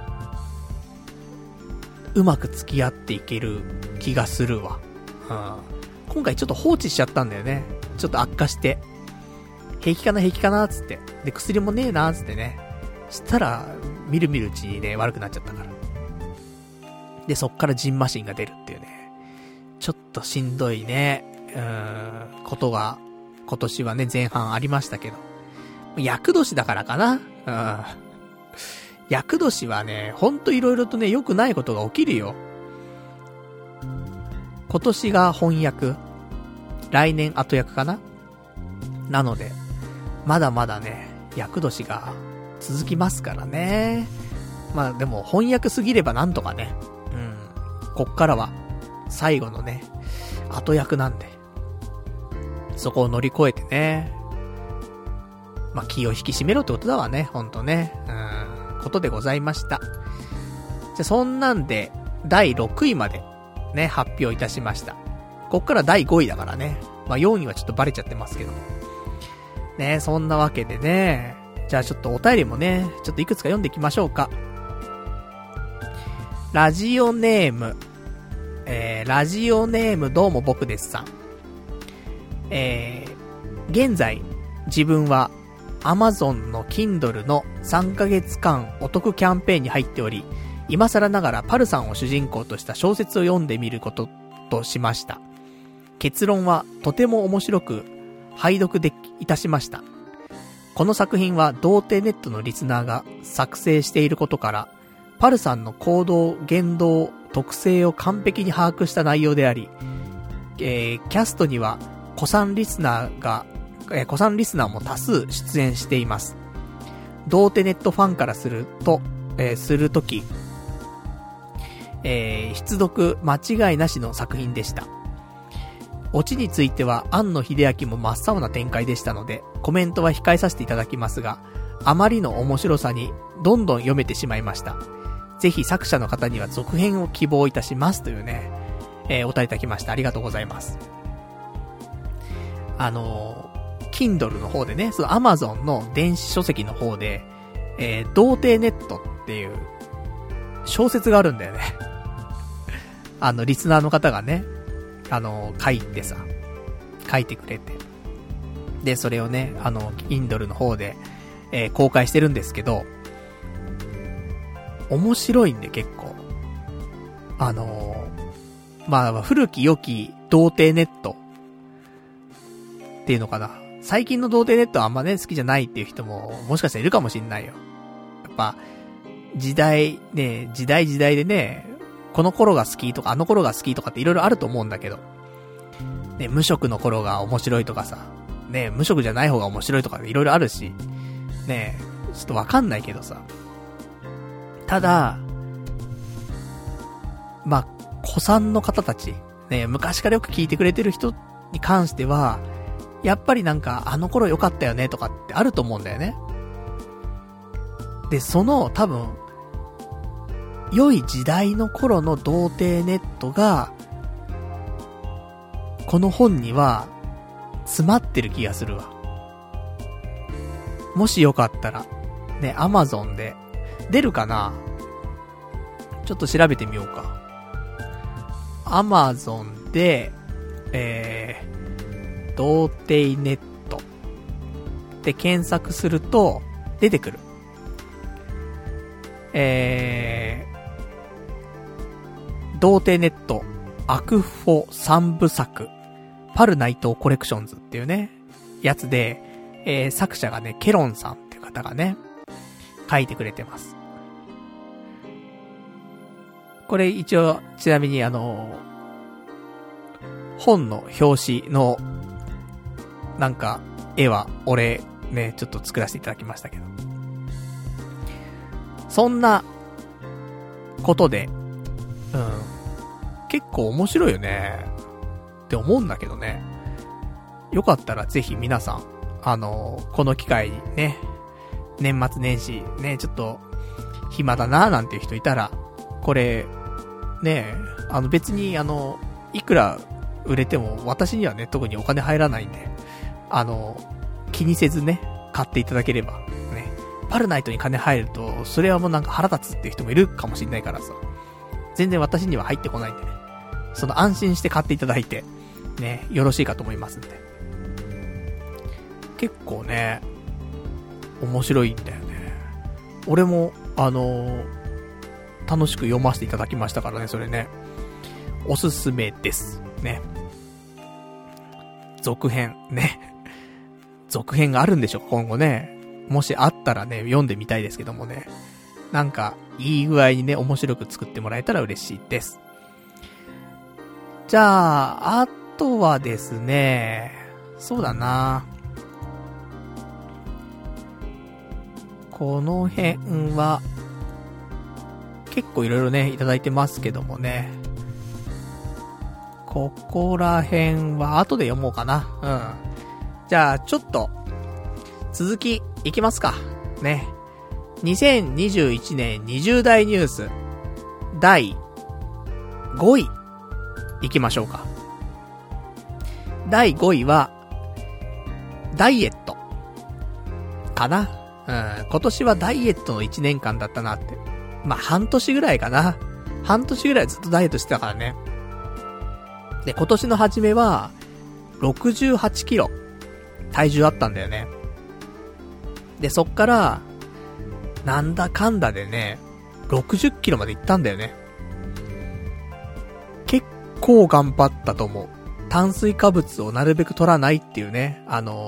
うまく付き合っていける気がするわ。今回ちょっと放置しちゃったんだよね。ちょっと悪化して。平気かなつって。で、薬もねえなつってね。したら、みるみるうちにね、悪くなっちゃったから。で、そっからジンマシンが出るっていうね。ちょっとしんどいね、ことが、今年はね、前半ありましたけど。厄年だからかな。厄年はね、ほんといろいろとね、良くないことが起きるよ。今年が本厄。来年後厄かな。なので、まだまだね、厄年が続きますからね。でも、翻訳すぎればなんとかね。こっからは、最後のね、後役なんで。そこを乗り越えてね。気を引き締めろってことだわね、ほんとね。ことでございました。じゃあ、そんなんで、第6位まで、ね、発表いたしました。こっから第5位だからね。4位はちょっとバレちゃってますけど。ね、そんなわけでね。じゃあちょっとお便りもね、ちょっといくつか読んでいきましょうか。ラジオネームどうも僕ですさん。現在、自分は Amazon の Kindle の3ヶ月間お得キャンペーンに入っており、今更ながらパルさんを主人公とした小説を読んでみることとしました。結論はとても面白く拝読いたしました。この作品は童貞ネットのリスナーが作成していることから、パルさんの行動、言動、特性を完璧に把握した内容であり、キャストには古参リスナーも多数出演しています。童貞ネットファンからするとき、必読間違いなしの作品でした。オチについては庵野秀明も真っ青な展開でしたので、コメントは控えさせていただきますが、あまりの面白さにどんどん読めてしまいました。ぜひ作者の方には続編を希望いたしますというね、お答えいただきました。ありがとうございます。Kindle の方でね、その Amazon の電子書籍の方で、童貞ネットっていう小説があるんだよね。リスナーの方がね、書いてくれて。で、それをね、Kindle の方で、公開してるんですけど、面白いんで結構。まあ、古き良き童貞ネットっていうのかな。最近の童貞ネットはあんまね、好きじゃないっていう人も、もしかしたらいるかもしんないよ。やっぱ、時代でね、この頃が好きとか、あの頃が好きとかっていろいろあると思うんだけど、ね、無職の頃が面白いとかさ、ね、無職じゃない方が面白いとかいろいろあるし、ね、ちょっとわかんないけどさ。ただ、まあ、古参の方たち、ね、昔からよく聞いてくれてる人に関しては、やっぱりなんか、あの頃良かったよねとかってあると思うんだよね。で、その、多分、良い時代の頃の童貞ネットが、この本には、詰まってる気がするわ。もしよかったら、ね、Amazon で、出るかな？ちょっと調べてみようか。Amazon で、童貞ネットで検索すると出てくる。童貞ネットアクフォ3部作パルナイトコレクションズっていうねやつで、作者がねケロンさんっていう方がね書いてくれてます。これ一応ちなみに本の表紙のなんか絵は俺ねちょっと作らせていただきましたけど、そんなことで結構面白いよねって思うんだけどね。よかったらぜひ皆さんこの機会にね、年末年始ねちょっと暇だなーなんていう人いたらこれね別にいくら売れても私にはね特にお金入らないんで気にせずね買っていただければね。パルナイトに金入るとそれはもうなんか腹立つっていう人もいるかもしれないからさ、全然私には入ってこないんでね、その安心して買っていただいてねよろしいかと思いますんで。結構ね面白いんだよね。俺も楽しく読ませていただきましたからね、それねおすすめですね。続編ね続編があるんでしょ今後ね。もしあったらね読んでみたいですけどもね、なんかいい具合にね面白く作ってもらえたら嬉しいです。じゃああとはですね、そうだな、この辺は結構いろいろねいただいてますけどもね、ここら辺は後で読もうかな。じゃあちょっと続きいきますかね。2021年20代ニュース第5位いきましょうか。第5位はダイエットかな。今年はダイエットの1年間だったなって。まあ半年ぐらいかな。半年ぐらいずっとダイエットしてたからね。で今年の初めは68キロ体重あったんだよね。でそっからなんだかんだでね60キロまで行ったんだよね。結構頑張ったと思う。炭水化物をなるべく取らないっていうね、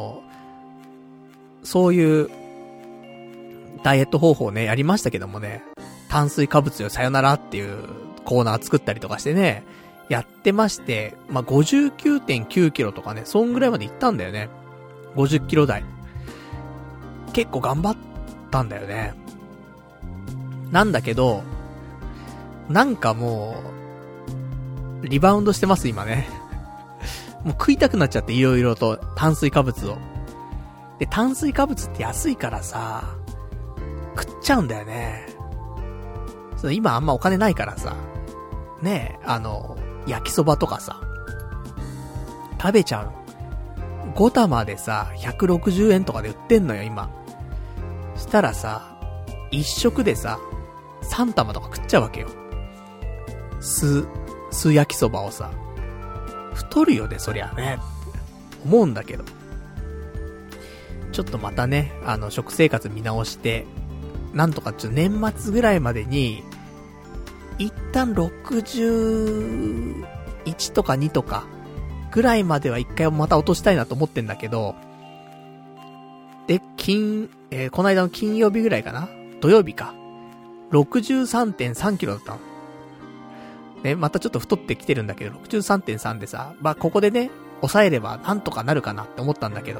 そういうダイエット方法ね、やりましたけどもね、炭水化物よさよならっていうコーナー作ったりとかしてね、やってまして、まあ、59.9 キロとかね、そんぐらいまで行ったんだよね。50キロ台。結構頑張ったんだよね。なんだけど、なんかもう、リバウンドしてます今ね。もう食いたくなっちゃって、いろいろと炭水化物を。で、炭水化物って安いからさ、食っちゃうんだよね。今あんまお金ないからさ、ねえ、焼きそばとかさ、食べちゃう。5玉でさ、160円とかで売ってんのよ、今。したらさ、1食でさ、3玉とか食っちゃうわけよ。酢焼きそばをさ、太るよね、そりゃね。思うんだけど。ちょっとまたね、食生活見直して、なんとか年末ぐらいまでに、一旦61とか2とか、ぐらいまでは一回また落としたいなと思ってんだけど、で、この間の金曜日ぐらいかな？土曜日か。63.3 キロだったの。ね、またちょっと太ってきてるんだけど、63.3 でさ、まあ、ここでね、抑えればなんとかなるかなって思ったんだけど、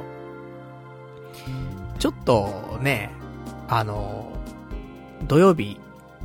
ちょっとね、土曜日、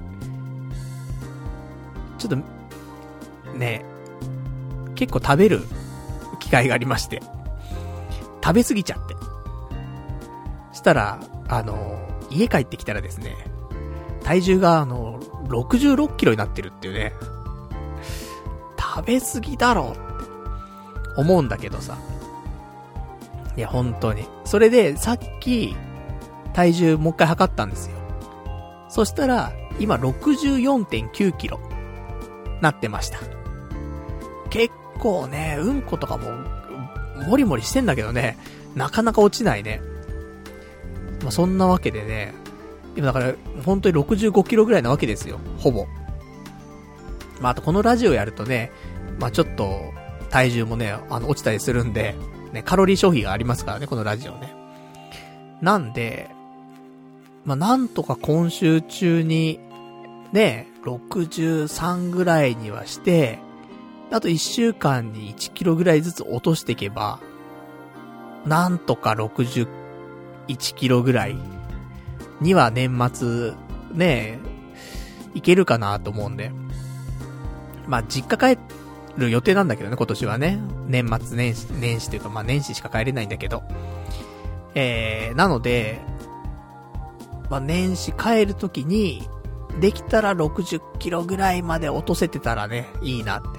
ちょっと、ね、結構食べる機会がありまして、食べ過ぎちゃって。したら、家帰ってきたらですね、体重が66キロになってるっていうね、食べ過ぎだろって思うんだけどさ。いや、本当に。それで、さっき、体重もう一回測ったんですよ。そしたら、今 64.9 キロ、なってました。結構ね、うんことかも、もりもりしてんだけどね、なかなか落ちないね。まあ、そんなわけでね、今だから、本当に65キロぐらいなわけですよ、ほぼ。まあ、あとこのラジオやるとね、まあちょっと、体重もね、落ちたりするんで、ね、カロリー消費がありますからね、このラジオね。なんで、まあなんとか今週中に、ね、63ぐらいにはして、あと1週間に1キロぐらいずつ落としていけば、なんとか61キロぐらいには年末、ね、いけるかなと思うんで。まあ実家帰る予定なんだけどね、今年はね。年末年始というか、まあ年始しか帰れないんだけど。なので、まあ年始帰るときに、できたら60キロぐらいまで落とせてたらね、いいなって。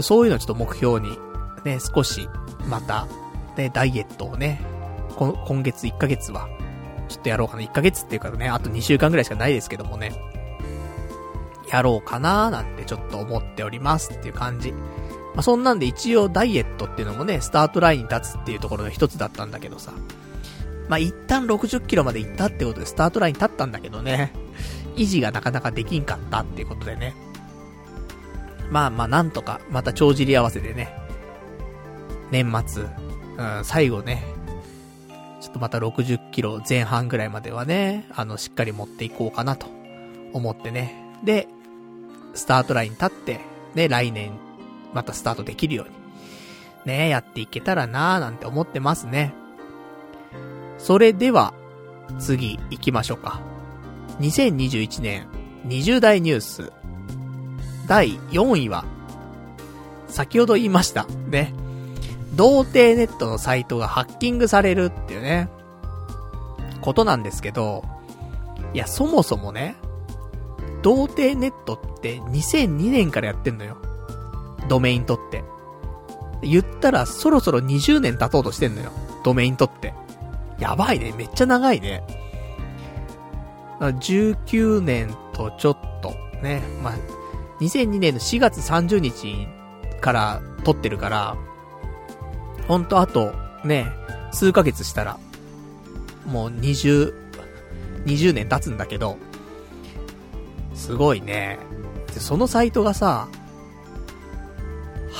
そういうのをちょっと目標に、ね、少し、また、ね、ダイエットをね、今月1ヶ月は、ちょっとやろうかな。1ヶ月っていうかね、あと2週間ぐらいしかないですけどもね。やろうかなーなんてちょっと思っておりますっていう感じ。まあ、そんなんで一応ダイエットっていうのもね、スタートラインに立つっていうところの一つだったんだけどさ。まあ、一旦60キロまで行ったってことでスタートラインに立ったんだけどね。維持がなかなかできんかったっていうことでね。まあまあなんとか、また帳尻合わせでね。年末、最後ね。ちょっとまた60キロ前半ぐらいまではね、しっかり持っていこうかなと思ってね。で、スタートラインに立って、ね、来年、またスタートできるように、ね、やっていけたらなーなんて思ってますね。それでは、次行きましょうか。2021年20代ニュース、第4位は、先ほど言いました。ね。童貞ネットのサイトがハッキングされるっていうね、ことなんですけど、いや、そもそもね、童貞ネットって2002年からやってんのよ。ドメイン取って。言ったらそろそろ20年経とうとしてんのよ。ドメイン取って。やばいね。めっちゃ長いね。19年とちょっとね。まあ、2002年の4月30日から取ってるから、ほんとあとね、数ヶ月したら、もう20年経つんだけど、すごいね。で、そのサイトがさ、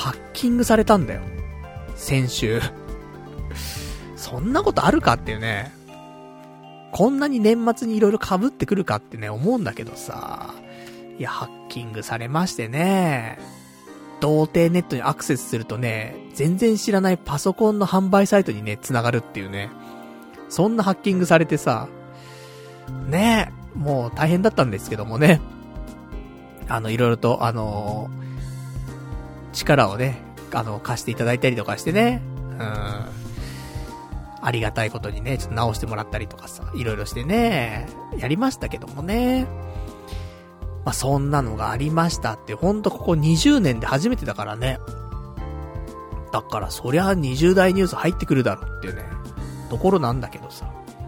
ハッキングされたんだよ。先週。そんなことあるかっていうね。こんなに年末にいろいろ被ってくるかってね、思うんだけどさ。いや、ハッキングされましてね。童貞ネットにアクセスするとね、全然知らないパソコンの販売サイトにね、繋がるっていうね。そんなハッキングされてさ、ねえ、もう大変だったんですけどもね。いろいろと、力をね、貸していただいたりとかしてね。ありがたいことにね、ちょっと直してもらったりとかさ、いろいろしてね、やりましたけどもね。まあ、そんなのがありましたって、ほんとここ20年で初めてだからね。だからそりゃ20代ニュース入ってくるだろうっていうね、ところなんだけどさ。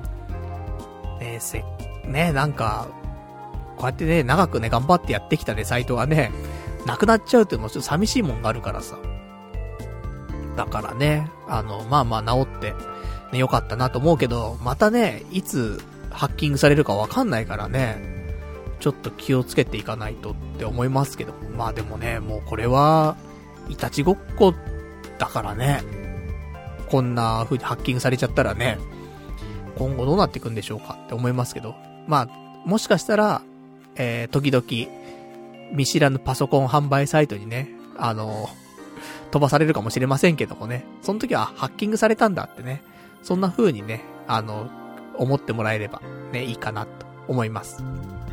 なんか、こうやってね、長くね、頑張ってやってきたね、サイトがね、なくなっちゃうっていうのもちょっと寂しいもんがあるからさ。だからね、まあまあ治って、ね、よかったなと思うけど、またね、いつハッキングされるかわかんないからね、ちょっと気をつけていかないとって思いますけど、まあでもね、もうこれは、いたちごっこだからね、こんな風にハッキングされちゃったらね、今後どうなっていくんでしょうかって思いますけど、まあ、もしかしたら、時々、見知らぬパソコン販売サイトにね、飛ばされるかもしれませんけどもね、その時はハッキングされたんだってね、そんな風にね、思ってもらえればね、いいかなと思います。ま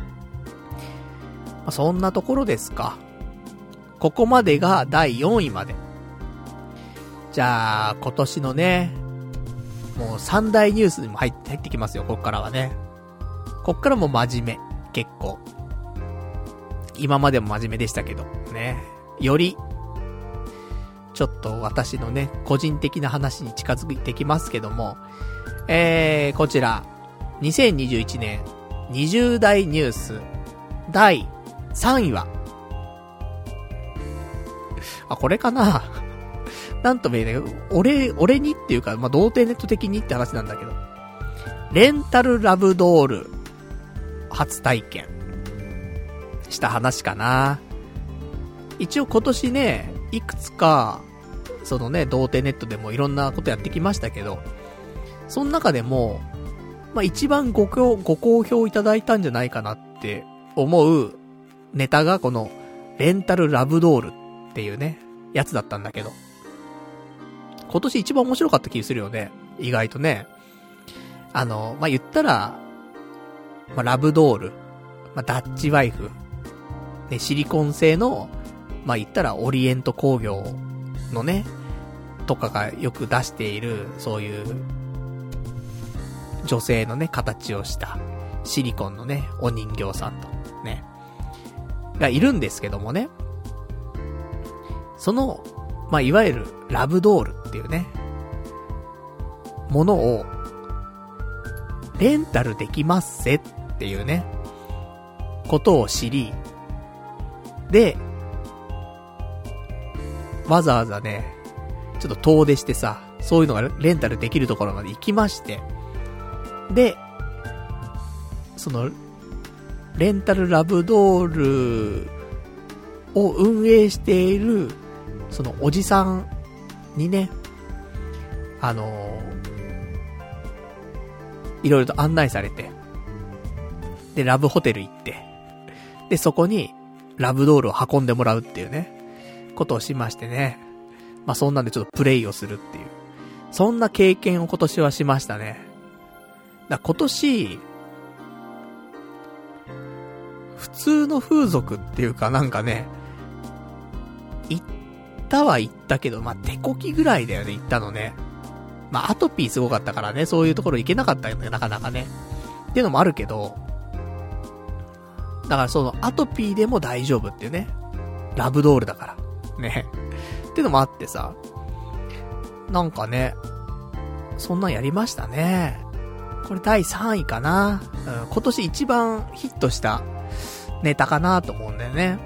あ、そんなところですか。ここまでが第4位まで。じゃあ、今年のね、もう3大ニュースにも入ってきますよ、こっからはね。こっからも真面目、結構。今までも真面目でしたけど、ね。より、ちょっと私のね、個人的な話に近づいてきますけども、こちら、2021年20代ニュース、第3位は、これかななんとも言えない。俺にっていうか、まあ、童貞ネット的にって話なんだけど、レンタルラブドール、初体験、した話かな。一応今年ね、いくつか、そのね、童貞ネットでもいろんなことやってきましたけど、その中でも、まあ、一番ご好評いただいたんじゃないかなって思うネタがこの、レンタルラブドールっていうね、やつだったんだけど、今年一番面白かった気するよね。意外とね。まあ、言ったら、まあ、ラブドール、まあ、ダッチワイフ、ね、シリコン製の、まあ、言ったらオリエント工業のね、とかがよく出している、そういう、女性のね、形をしたシリコンのね、お人形さんと、ね、がいるんですけどもね。その、まあ、いわゆるラブドールっていうね、ものを、レンタルできますぜっていうね、ことを知り、で、わざわざね、ちょっと遠出してさ、そういうのがレンタルできるところまで行きまして、で、その、レンタルラブドールを運営している、そのおじさんにね、いろいろと案内されて、で、ラブホテル行って、で、そこにラブドールを運んでもらうっていうね、ことをしましてね。まあ、そんなんでちょっとプレイをするっていう。そんな経験を今年はしましたね。だ今年、普通の風俗っていうかなんかね、行ったけど、まあ、手こきぐらいだよね、行ったのね。まあ、アトピーすごかったからね、そういうところ行けなかったよね、なかなかね。っていうのもあるけど、だからそのアトピーでも大丈夫っていうね。ラブドールだから。ね。っていうのもあってさ、なんかね、そんなんやりましたね。これ第3位かな。今年一番ヒットしたネタかなと思うんだよね。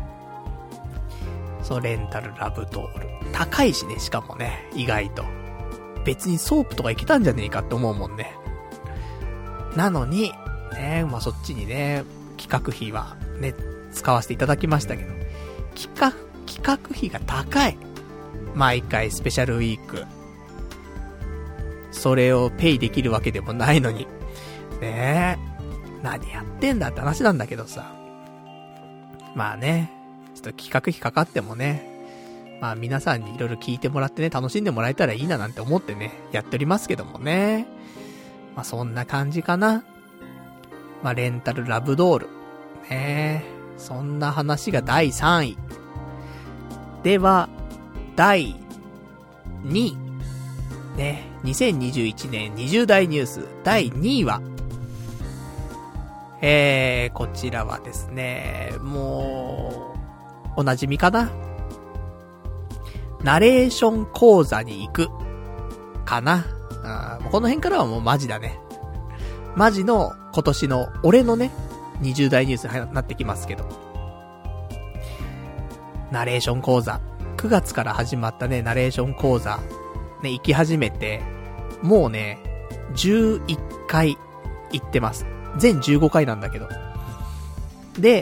そう、レンタルラブドール。高いしね、しかもね、意外と。別にソープとかいけたんじゃねえかって思うもんね。なのに、ね、まあ、そっちにね、企画費はね、使わせていただきましたけど、企企画費が高い。毎回スペシャルウィーク。それをペイできるわけでもないのに。ねえ。何やってんだって話なんだけどさ。まあね。ちょっと企画費かかってもね。まあ皆さんにいろいろ聞いてもらってね、楽しんでもらえたらいいななんて思ってね、やっておりますけどもね。まあそんな感じかな。まあレンタルラブドール。ねえ。そんな話が第3位。では、第2位。ね。2021年20代ニュース第2位は、こちらはですね、もう、おなじみかな。ナレーション講座に行く。かな。この辺からはもうマジだね。マジの今年の俺のね、20代ニュースになってきますけど。ナレーション講座。9月から始まったね、ナレーション講座。ね、行き始めて、もうね、11回行ってます。全15回なんだけど。で、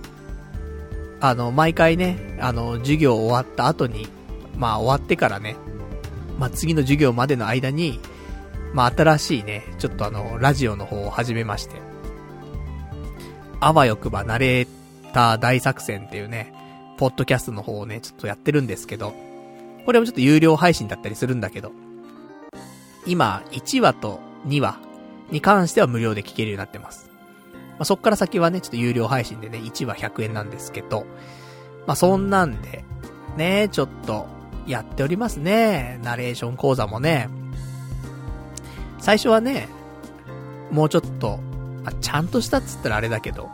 毎回ね、授業終わった後に、まあ終わってからね、まあ次の授業までの間に、まあ新しいね、ちょっとラジオの方を始めまして。あわよくばナレーター大作戦っていうね、ポッドキャストの方をね、ちょっとやってるんですけど、これもちょっと有料配信だったりするんだけど、今、1話と2話に関しては無料で聞けるようになってます。まあ、そっから先はね、ちょっと有料配信でね、1話100円なんですけど、まあ、そんなんで、ね、ちょっと、やっておりますね。ナレーション講座もね。最初はね、もうちょっと、まあ、ちゃんとしたっつったらあれだけど、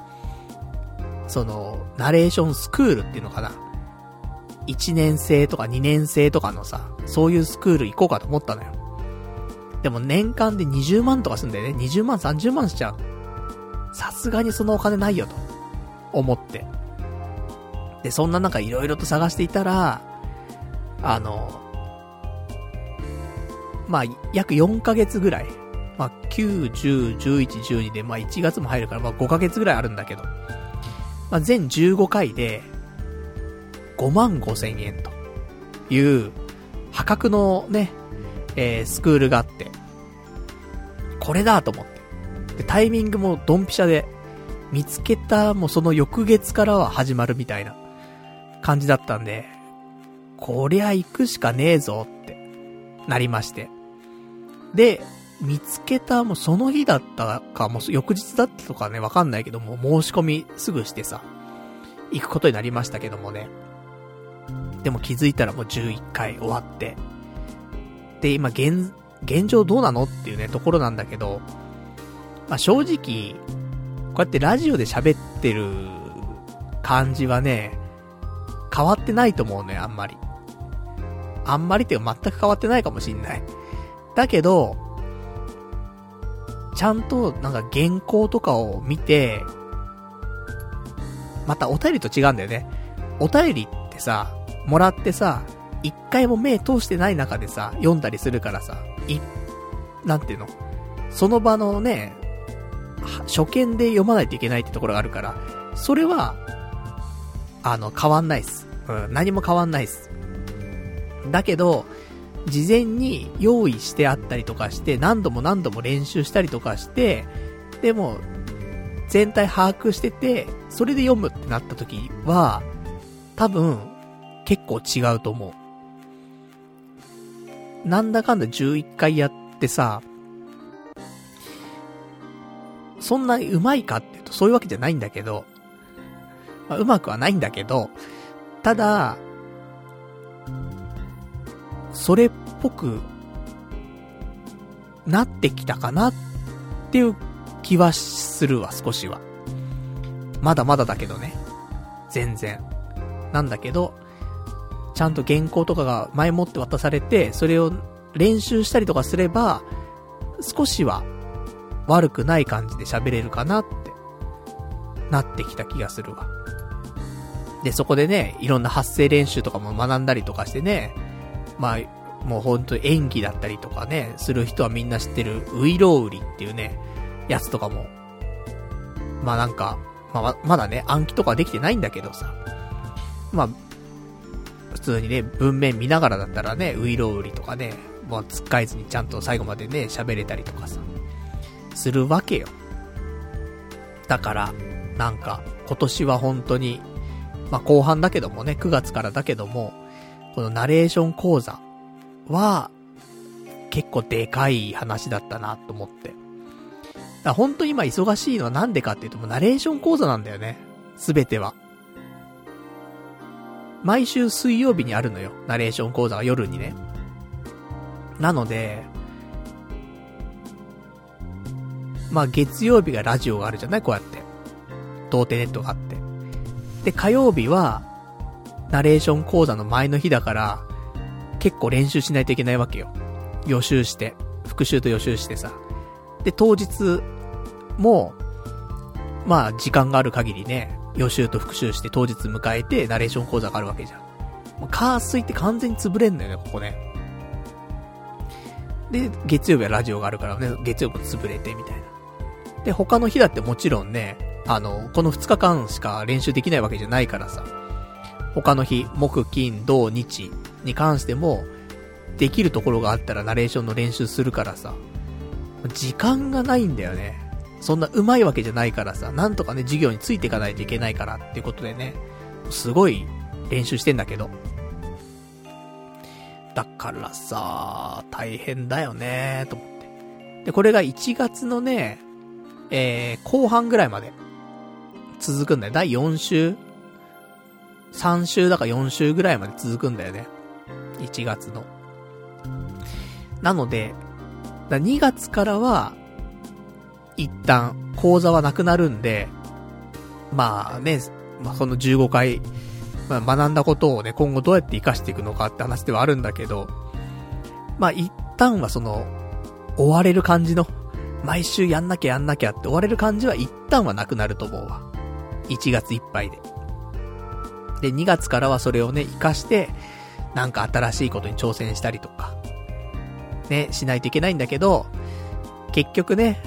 ナレーションスクールっていうのかな。1年生とか2年生とかのさ、そういうスクール行こうかと思ったのよ。でも年間で20万とかすんだよね。20万、30万しちゃう。さすがにそのお金ないよと思って。で、そんな中いろいろと探していたら、まあ、約4ヶ月ぐらい。まあ、9、10、11、12で、まあ1月も入るから、まあ5ヶ月ぐらいあるんだけど。まあ全15回で、55,000円という破格のね、スクールがあって、これだと思って。で、タイミングもドンピシャで、見つけたもうその翌月からは始まるみたいな感じだったんで、こりゃ行くしかねえぞってなりまして。で、見つけたもうその日だったか、もう翌日だったとかね、わかんないけども、申し込みすぐしてさ、行くことになりましたけどもね。でも気づいたらもう11回終わって。で、今現状どうなのっていうね、ところなんだけど、まあ正直、こうやってラジオで喋ってる感じはね、変わってないと思うね、あんまり。あんまりっていうか全く変わってないかもしんない。だけど、ちゃんとなんか原稿とかを見て、またお便りと違うんだよね。お便りってさ、もらってさ、一回も目通してない中でさ、読んだりするからさ、なんていうの？その場のね、初見で読まないといけないってところがあるから、それは、変わんないっす。何も変わんないっす。だけど、事前に用意してあったりとかして、何度も練習したりとかして、でも、全体把握してて、それで読むってなった時は、多分、結構違うと思う。なんだかんだ11回やってさ、そんなに上手いかって言うとそういうわけじゃないんだけど、まあ、上手くはないんだけど、ただ、それっぽくなってきたかなっていう気はするわ、少しは。まだまだだけどね。全然。なんだけど、ちゃんと原稿とかが前もって渡されて、それを練習したりとかすれば、少しは悪くない感じで喋れるかなって、なってきた気がするわ。で、そこでね、いろんな発声練習とかも学んだりとかしてね、まあ、もうほんと演技だったりとかね、する人はみんな知ってる、ウイロウリっていうね、やつとかも、まあなんか、まだね、暗記とかできてないんだけどさ、まあ、 普通にね、文面見ながらだったらね、ウイロウリとかね、もうつっかえずにちゃんと最後までね、喋れたりとかさ、するわけよ。だから、なんか、今年は本当に、まあ、後半だけどもね、9月からだけども、このナレーション講座は、結構でかい話だったなと思って。だから本当に今忙しいのはなんでかっていうと、もうナレーション講座なんだよね。すべては。毎週水曜日にあるのよ。ナレーション講座が夜にね。なので、まあ月曜日がラジオがあるじゃない？こうやって。童貞ネットがあって。で、火曜日は、ナレーション講座の前の日だから、結構練習しないといけないわけよ。予習して。復習と予習してさ。で、当日も、まあ時間がある限りね、予習と復習して当日迎えてナレーション講座があるわけじゃん。もう火水って完全に潰れんのよね、ここね。で、月曜日はラジオがあるからね、月曜日も潰れてみたいな。で、他の日だってもちろんね、この2日間しか練習できないわけじゃないからさ。他の日、木、金、土、日に関しても、できるところがあったらナレーションの練習するからさ。時間がないんだよね。そんな上手いわけじゃないからさ、なんとかね、授業についていかないといけないからっていうことでね、すごい練習してんだけど。だからさ、大変だよねと思って。で、これが1月のね、後半ぐらいまで続くんだよ。第4週 ?3 週だか4週ぐらいまで続くんだよね。1月の。なので、2月からは、一旦、講座はなくなるんで、まあね、まあこの15回、まあ学んだことをね、今後どうやって活かしていくのかって話ではあるんだけど、まあ一旦はその、追われる感じの、毎週やんなきゃって追われる感じは一旦はなくなると思うわ。1月いっぱいで。で、2月からはそれをね、活かして、なんか新しいことに挑戦したりとか、ね、しないといけないんだけど、結局ね、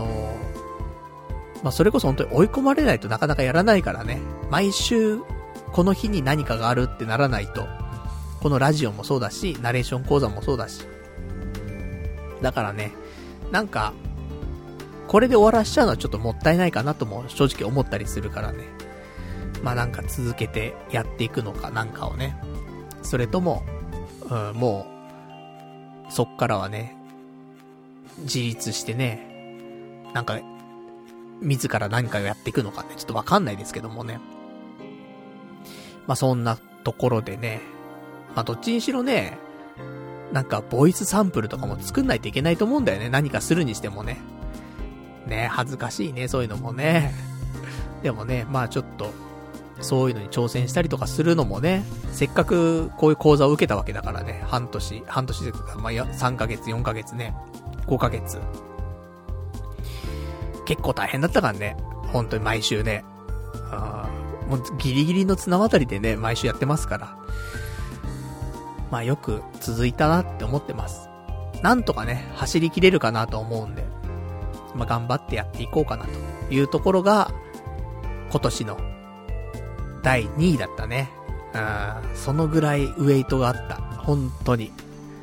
まあ、それこそ本当に追い込まれないとなかなかやらないからね、毎週、この日に何かがあるってならないと、このラジオもそうだし、ナレーション講座もそうだし。だからね、なんか、これで終わらしちゃうのはちょっともったいないかなとも正直思ったりするからね。まあなんか続けてやっていくのかなんかをね。それとも、もう、そっからはね、自立してね、なんか、自ら何かをやっていくのかね、ちょっとわかんないですけどもね。まあそんなところでね、まあどっちにしろね、なんかボイスサンプルとかも作んないといけないと思うんだよね。何かするにしてもね。ね、恥ずかしいね、そういうのもね。でもね、まあちょっと、そういうのに挑戦したりとかするのもね、せっかくこういう講座を受けたわけだからね、半年とか、まあ3ヶ月、4ヶ月ね、5ヶ月。結構大変だったからね、本当に毎週ね。もうギリギリの綱渡りでね、毎週やってますから。まあよく続いたなって思ってます。なんとかね、走り切れるかなと思うんで、まあ頑張ってやっていこうかなというところが、今年の第2位だったね。そのぐらいウェイトがあった。本当に。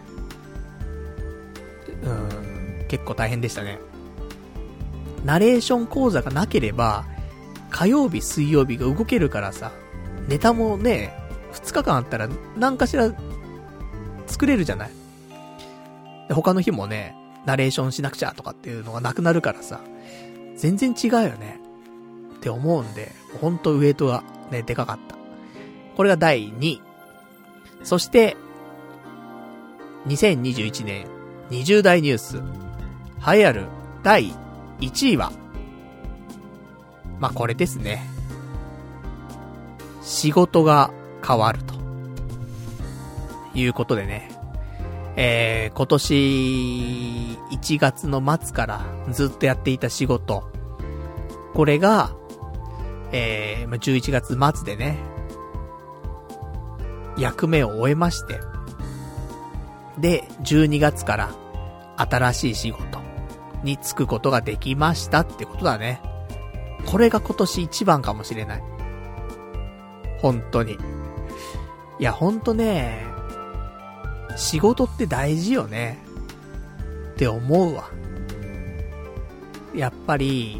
結構大変でしたね。ナレーション講座がなければ、火曜日、水曜日が動けるからさ、ネタもね、2日間あったら何かしら作れるじゃない。で、他の日もね、ナレーションしなくちゃとかっていうのがなくなるからさ、全然違うよね。って思うんで、ほんとウェイトがね、でかかった。これが第2位。そして、2021年20代ニュース、栄えある第1位は、まあ、これですね。仕事が変わると。いうことでね。今年1月の末からずっとやっていた仕事。これが、11月末でね、役目を終えまして。で、12月から新しい仕事に就くことができましたってことだね。これが今年一番かもしれない。本当に。 いやほんとね、仕事って大事よねって思うわ。やっぱり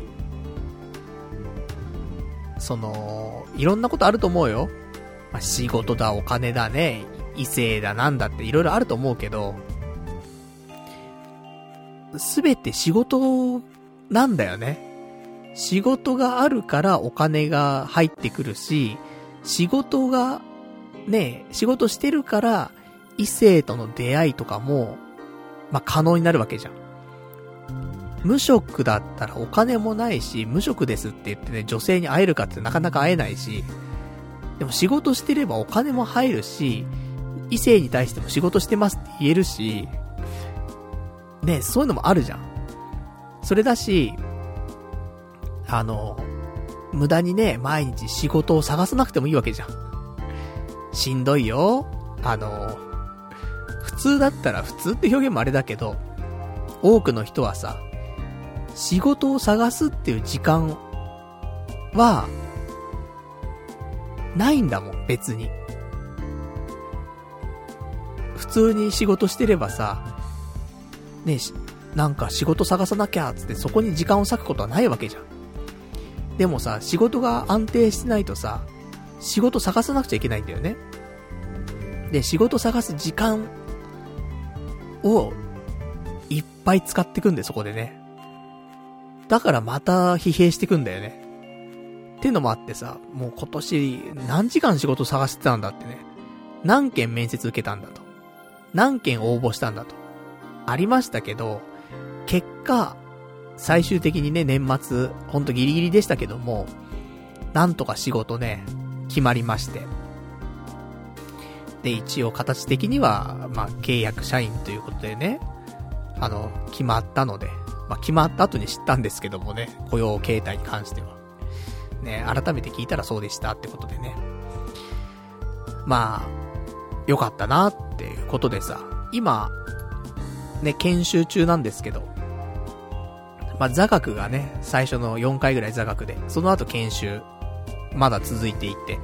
いろんなことあると思うよ。まあ、仕事だ、お金だね、異性だなんだっていろいろあると思うけど、すべて仕事なんだよね。仕事があるからお金が入ってくるし、仕事がね、仕事してるから異性との出会いとかもまあ、可能になるわけじゃん。無職だったらお金もないし、無職ですって言ってね、女性に会えるかってなかなか会えないし、でも仕事してればお金も入るし、異性に対しても仕事してますって言えるし、ね、そういうのもあるじゃん。それだし、無駄にね、毎日仕事を探さなくてもいいわけじゃん。しんどいよ。普通だったら、普通って表現もあれだけど、多くの人はさ、仕事を探すっていう時間は、ないんだもん、別に。普通に仕事してればさ、ね、なんか仕事探さなきゃつってそこに時間を割くことはないわけじゃん。でもさ、仕事が安定してないとさ、仕事探さなくちゃいけないんだよね。で、仕事探す時間をいっぱい使ってくんで、そこでね。だからまた疲弊してくんだよね。ってのもあってさ、もう今年何時間仕事探してたんだってね。何件面接受けたんだと。何件応募したんだと。ありましたけど、結果、最終的にね、年末、ほんとギリギリでしたけども、なんとか仕事ね、決まりまして。で、一応形的には、まあ、契約社員ということでね、決まったので、まあ、決まった後に知ったんですけどもね、雇用形態に関しては。ね、改めて聞いたらそうでしたってことでね。まあ、よかったなっていうことでさ、今、ね、研修中なんですけど、まあ、座学がね、最初の4回ぐらい座学で、その後研修、まだ続いていて。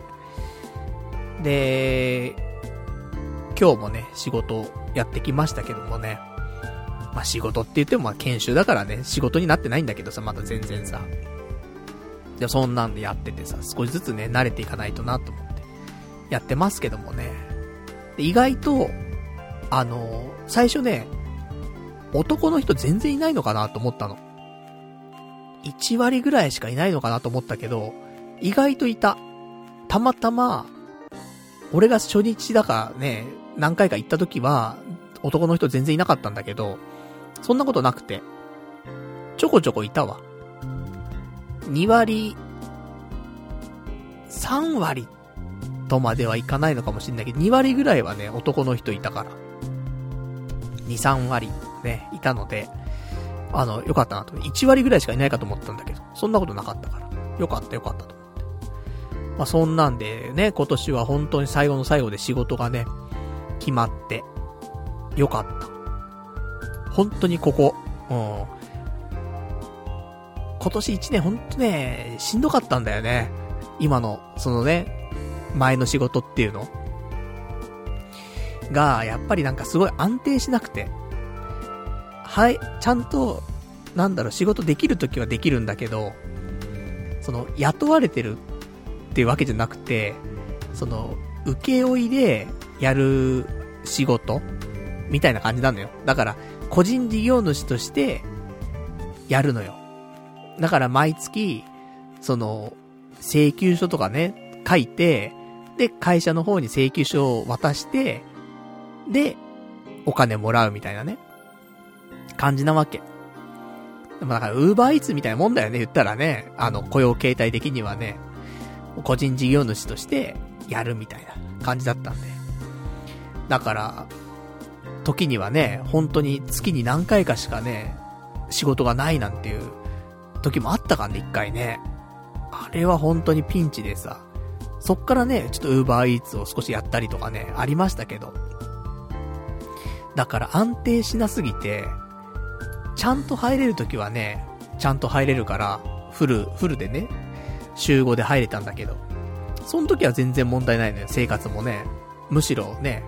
で、今日もね、仕事やってきましたけどもね。まあ、仕事って言ってもまあ研修だからね、仕事になってないんだけどさ、まだ全然さ。でもそんなんでやっててさ、少しずつね、慣れていかないとなと思って、やってますけどもね。で意外と、最初ね、男の人全然いないのかなと思ったの。1割ぐらいしかいないのかなと思ったけど、意外といた。たまたま、俺が初日だからね、何回か行った時は、男の人全然いなかったんだけど、そんなことなくて、ちょこちょこいたわ。2割、3割とまではいかないのかもしれないけど、2割ぐらいはね、男の人いたから。2、3割ね、いたので、よかったなと。1割ぐらいしかいないかと思ったんだけど、そんなことなかったから。よかったと思って。まあ、そんなんでね、今年は本当に最後の最後で仕事がね、決まって、よかった。本当にここ、今年1年本当ね、しんどかったんだよね。今の、そのね、前の仕事っていうのが、やっぱりなんかすごい安定しなくて。はい、ちゃんと、仕事できるときはできるんだけど、雇われてるっていうわけじゃなくて、請負でやる仕事みたいな感じなのよ。だから、個人事業主として、やるのよ。だから毎月、請求書とかね、書いて、で、会社の方に請求書を渡して、で、お金もらうみたいなね、感じなわけ。だから、ウーバーイーツみたいなもんだよね、言ったらね、雇用形態的にはね、個人事業主としてやるみたいな感じだったんで。だから、時にはね、本当に月に何回かしかね、仕事がないなんていう時もあったからね、一回ね。あれは本当にピンチでさ、そっからね、ちょっとウーバーイーツを少しやったりとかね、ありましたけど。だから安定しなすぎて、ちゃんと入れるときはね、ちゃんと入れるから、フルでね、週5で入れたんだけど、その時は全然問題ないのよ、生活もね。 むしろね、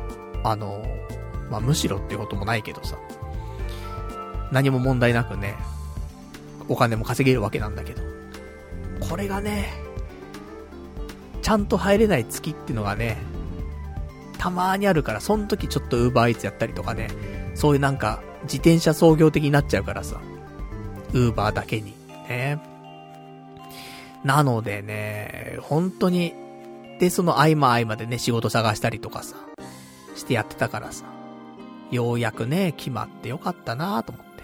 むしろっていうこともないけどさ、何も問題なくね、お金も稼げるわけなんだけど、これがね、ちゃんと入れない月っていうのがね、たまーにあるから、その時ちょっとUber Eatsやったりとかね、そういうなんか、自転車操業的になっちゃうからさ、Uberだけに。ね。なのでね、本当に、で、その合間でね、仕事探したりとかさ、してやってたからさ、ようやくね、決まってよかったなぁと思って。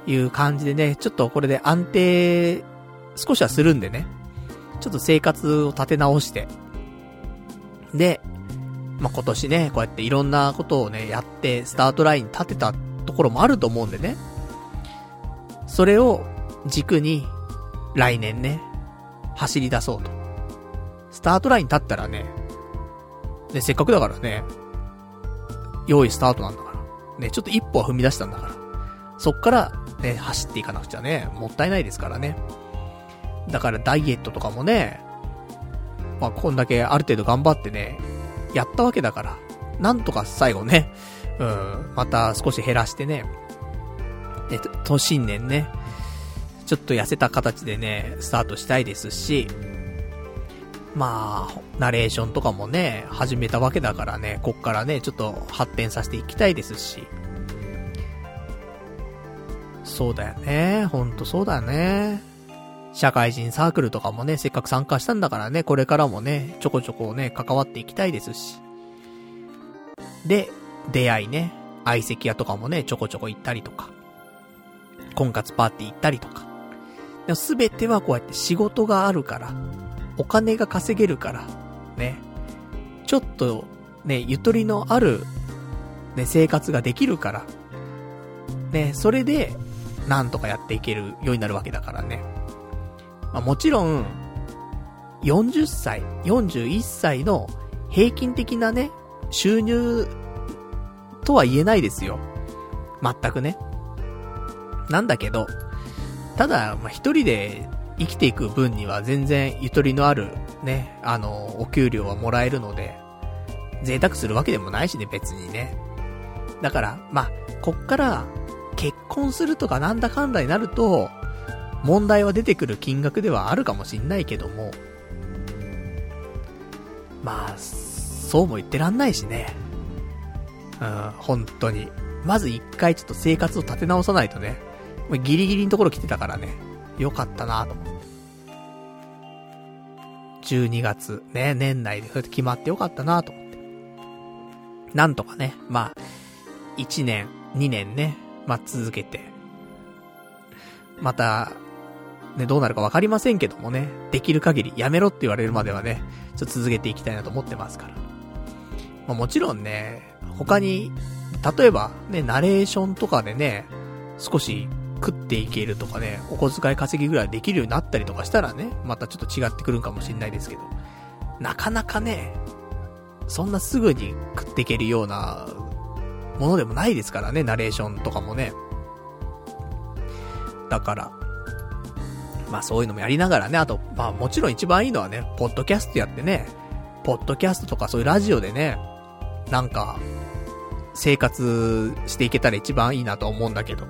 いう感じでね、ちょっとこれで安定、少しはするんでね、ちょっと生活を立て直して、で、今年ね、こうやっていろんなことをね、やって、スタートラインに立てたところもあると思うんでね、それを軸に、来年ね、走り出そうと。スタートラインに立ったらね、せっかくだからね、用意スタートなんだから。ね、ちょっと一歩は踏み出したんだから。そっから、ね、走っていかなくちゃね、もったいないですからね。だからダイエットとかもね、こんだけある程度頑張ってね、やったわけだから、なんとか最後ね、また少し減らしてね、で、新年ね、ちょっと痩せた形でね、スタートしたいですし、ナレーションとかもね、始めたわけだからね、こっからね、ちょっと発展させていきたいですし。そうだよね、ほんとそうだよね。社会人サークルとかもね、せっかく参加したんだからね、これからもね、ちょこちょこね、関わっていきたいですし。で、出会いね、相席屋とかもね、ちょこちょこ行ったりとか、婚活パーティー行ったりとか。でも全てはこうやって仕事があるから、お金が稼げるから、ね。ちょっと、ね、ゆとりのある、ね、生活ができるから、ね、それで、なんとかやっていけるようになるわけだからね。もちろん、40歳、41歳の平均的なね、収入とは言えないですよ。全くね。なんだけど、ただ、一人で生きていく分には全然ゆとりのあるね、お給料はもらえるので、贅沢するわけでもないしね、別にね。だから、こっから結婚するとかなんだかんだになると、問題は出てくる金額ではあるかもしんないけども、そうも言ってらんないしね。本当に。まず一回ちょっと生活を立て直さないとね、ギリギリのところ来てたからね、よかったなと思って。12月、ね、年内でそうやって決まってよかったなと思って。なんとかね、1年、2年ね、続けて、また、ね、どうなるかわかりませんけどもね、できる限りやめろって言われるまではね、ちょっと続けていきたいなと思ってますから。もちろんね、他に、例えばね、ナレーションとかでね、少し食っていけるとかね、お小遣い稼ぎぐらいできるようになったりとかしたらね、またちょっと違ってくるかもしれないですけど、なかなかね、そんなすぐに食っていけるようなものでもないですからね、ナレーションとかもね。だから、そういうのもやりながらね、あと、もちろん一番いいのはね、ポッドキャストやってね、ポッドキャストとかそういうラジオでね、なんか、生活していけたら一番いいなと思うんだけど。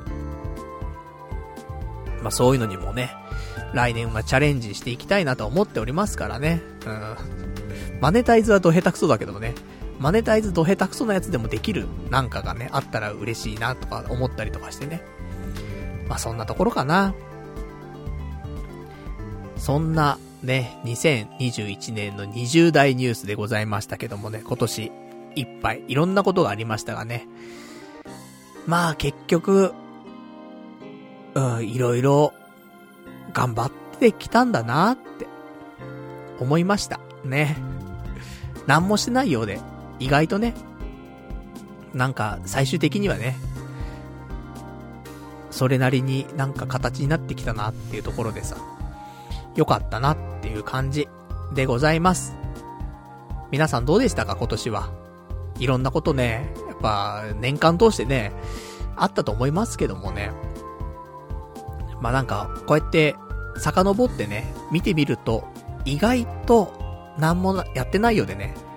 そういうのにもね、来年はチャレンジしていきたいなと思っておりますからね。マネタイズはド下手くそだけどね、マネタイズド下手くそなやつでもできるなんかがね、あったら嬉しいなとか思ったりとかしてね。そんなところかな。そんなね、2021年の20代ニュースでございましたけどもね、今年いっぱいいろんなことがありましたがね。結局、いろいろ頑張ってきたんだなって思いましたね。何もしてないようで、意外とね、なんか最終的にはね、それなりになんか形になってきたなっていうところでさ、よかったなっていう感じでございます。皆さんどうでしたか、今年は。いろんなことね、やっぱ年間通してね、あったと思いますけどもね。なんか、こうやって遡ってね、見てみると、意外と何もやってないようでね、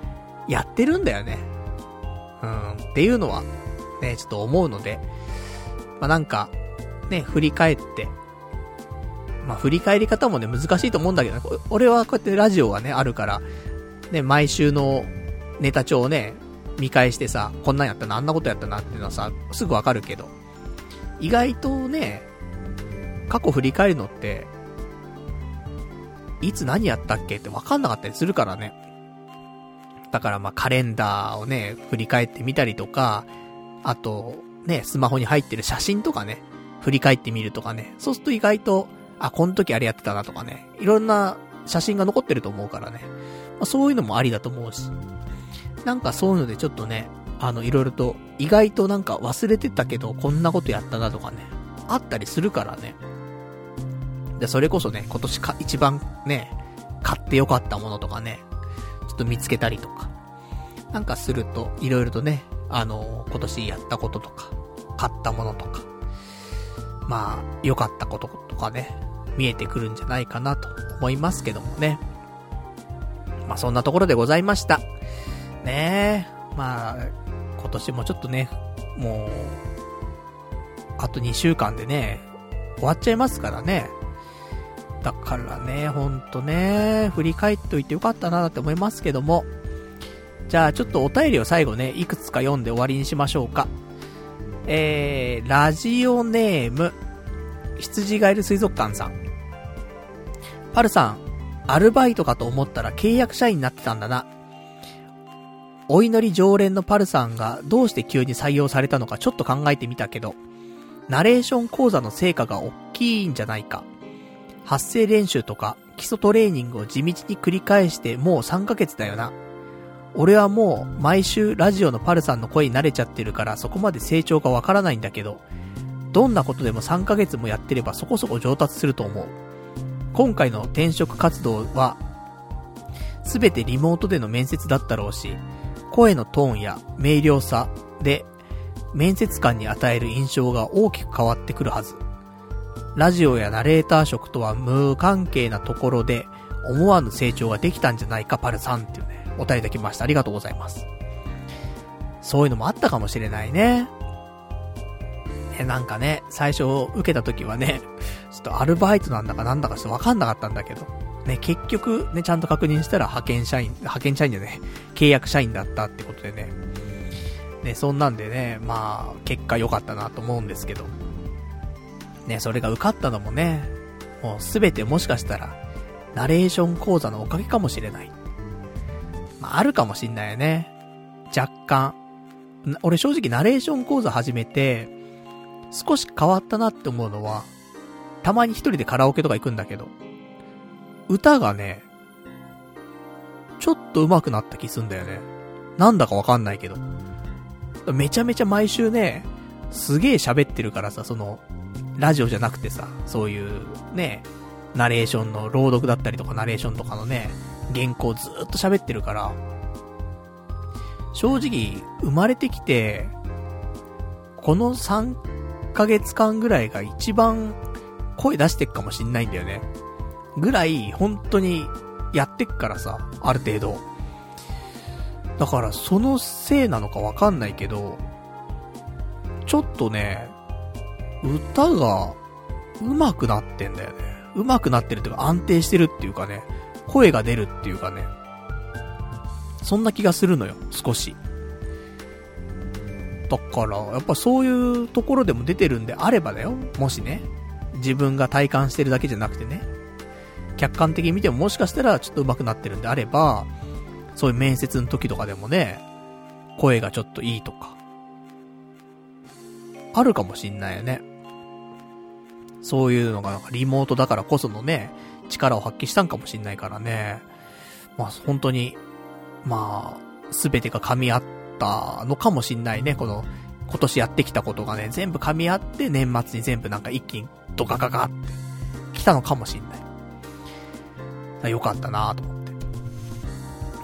やってるんだよね。っていうのは、ね、ちょっと思うので、まあ、なんか、ね、振り返って、まあ、振り返り方もね、難しいと思うんだけど、俺はこうやってラジオがね、あるから、ね、毎週のネタ帳をね、見返してさ、こんなんやったな、あんなことやったなっていうのはさ、すぐわかるけど、意外とね、過去振り返るのって、いつ何やったっけってわかんなかったりするからね。だからまあカレンダーをね、振り返ってみたりとか、あと、ね、スマホに入ってる写真とかね、振り返ってみるとかね、そうすると意外と、あ、この時あれやってたなとかね、いろんな写真が残ってると思うからね、まあ、そういうのもありだと思うし、なんかそういうのでちょっとね、いろいろと、意外となんか忘れてたけど、こんなことやったなとかね、あったりするからね。で、それこそね、今年一番ね、買ってよかったものとかね、ちょっと見つけたりとか、なんかすると、いろいろとね、今年やったこととか、買ったものとか、まあ、良かったこととかね、見えてくるんじゃないかなと思いますけどもね。まあ、そんなところでございました。ねえ、まあ、今年もちょっとね、もう、あと2週間でね、終わっちゃいますからね。だからね、ほんとね、振り返っといてよかったなって思いますけども。じゃあちょっとお便りを最後ね、いくつか読んで終わりにしましょうか。ラジオネーム、羊ガエル水族館さん。パルさん、アルバイトかと思ったら契約社員になってたんだな。お祈り常連のパルさんがどうして急に採用されたのかちょっと考えてみたけど、ナレーション講座の成果が大きいんじゃないか。発声練習とか基礎トレーニングを地道に繰り返してもう3ヶ月だよな。俺はもう毎週ラジオのパルさんの声に慣れちゃってるからそこまで成長がわからないんだけど、どんなことでも3ヶ月もやってればそこそこ上達すると思う。今回の転職活動はすべてリモートでの面接だったろうし、声のトーンや明瞭さで面接官に与える印象が大きく変わってくるはず。ラジオやナレーター職とは無関係なところで思わぬ成長ができたんじゃないかパルさんっていうね、お便りいただきました。ありがとうございます。そういうのもあったかもしれないね。なんかね、最初受けた時はね、ちょっとアルバイトなんだかなんだかちょっとわかんなかったんだけど、ね、結局ね、ちゃんと確認したら派遣社員じゃね、契約社員だったってことでね。ね、そんなんでね、まあ、結果良かったなと思うんですけど。ね、それが受かったのもね、もうすべてもしかしたら、ナレーション講座のおかげかもしれない。まあ、あるかもしんないよね。若干。俺正直ナレーション講座始めて、少し変わったなって思うのは、たまに一人でカラオケとか行くんだけど、歌がね、ちょっと上手くなった気すんだよね。なんだかわかんないけど。めちゃめちゃ毎週ね、すげえ喋ってるからさ、ラジオじゃなくてさ、そういうね、ナレーションの朗読だったりとかナレーションとかのね、原稿ずーっと喋ってるから、正直生まれてきて、この3ヶ月間ぐらいが一番声出してっかもしんないんだよね。ぐらい本当にやってっからさ、ある程度。だからそのせいなのかわかんないけど、ちょっとね、歌が上手くなってんだよね。上手くなってるっていうか安定してるっていうかね、声が出るっていうかね、そんな気がするのよ、少し。だからやっぱそういうところでも出てるんであればだよ、もしね、自分が体感してるだけじゃなくてね、客観的に見てももしかしたらちょっと上手くなってるんであれば、そういう面接の時とかでもね、声がちょっといいとかあるかもしんないよね。そういうのがなんかリモートだからこそのね、力を発揮したんかもしんないからね。まあ本当に、まあ、すべてが噛み合ったのかもしんないね。今年やってきたことがね、全部噛み合って年末に全部なんか一気にドカカカって来たのかもしんない。よかったなぁと思って。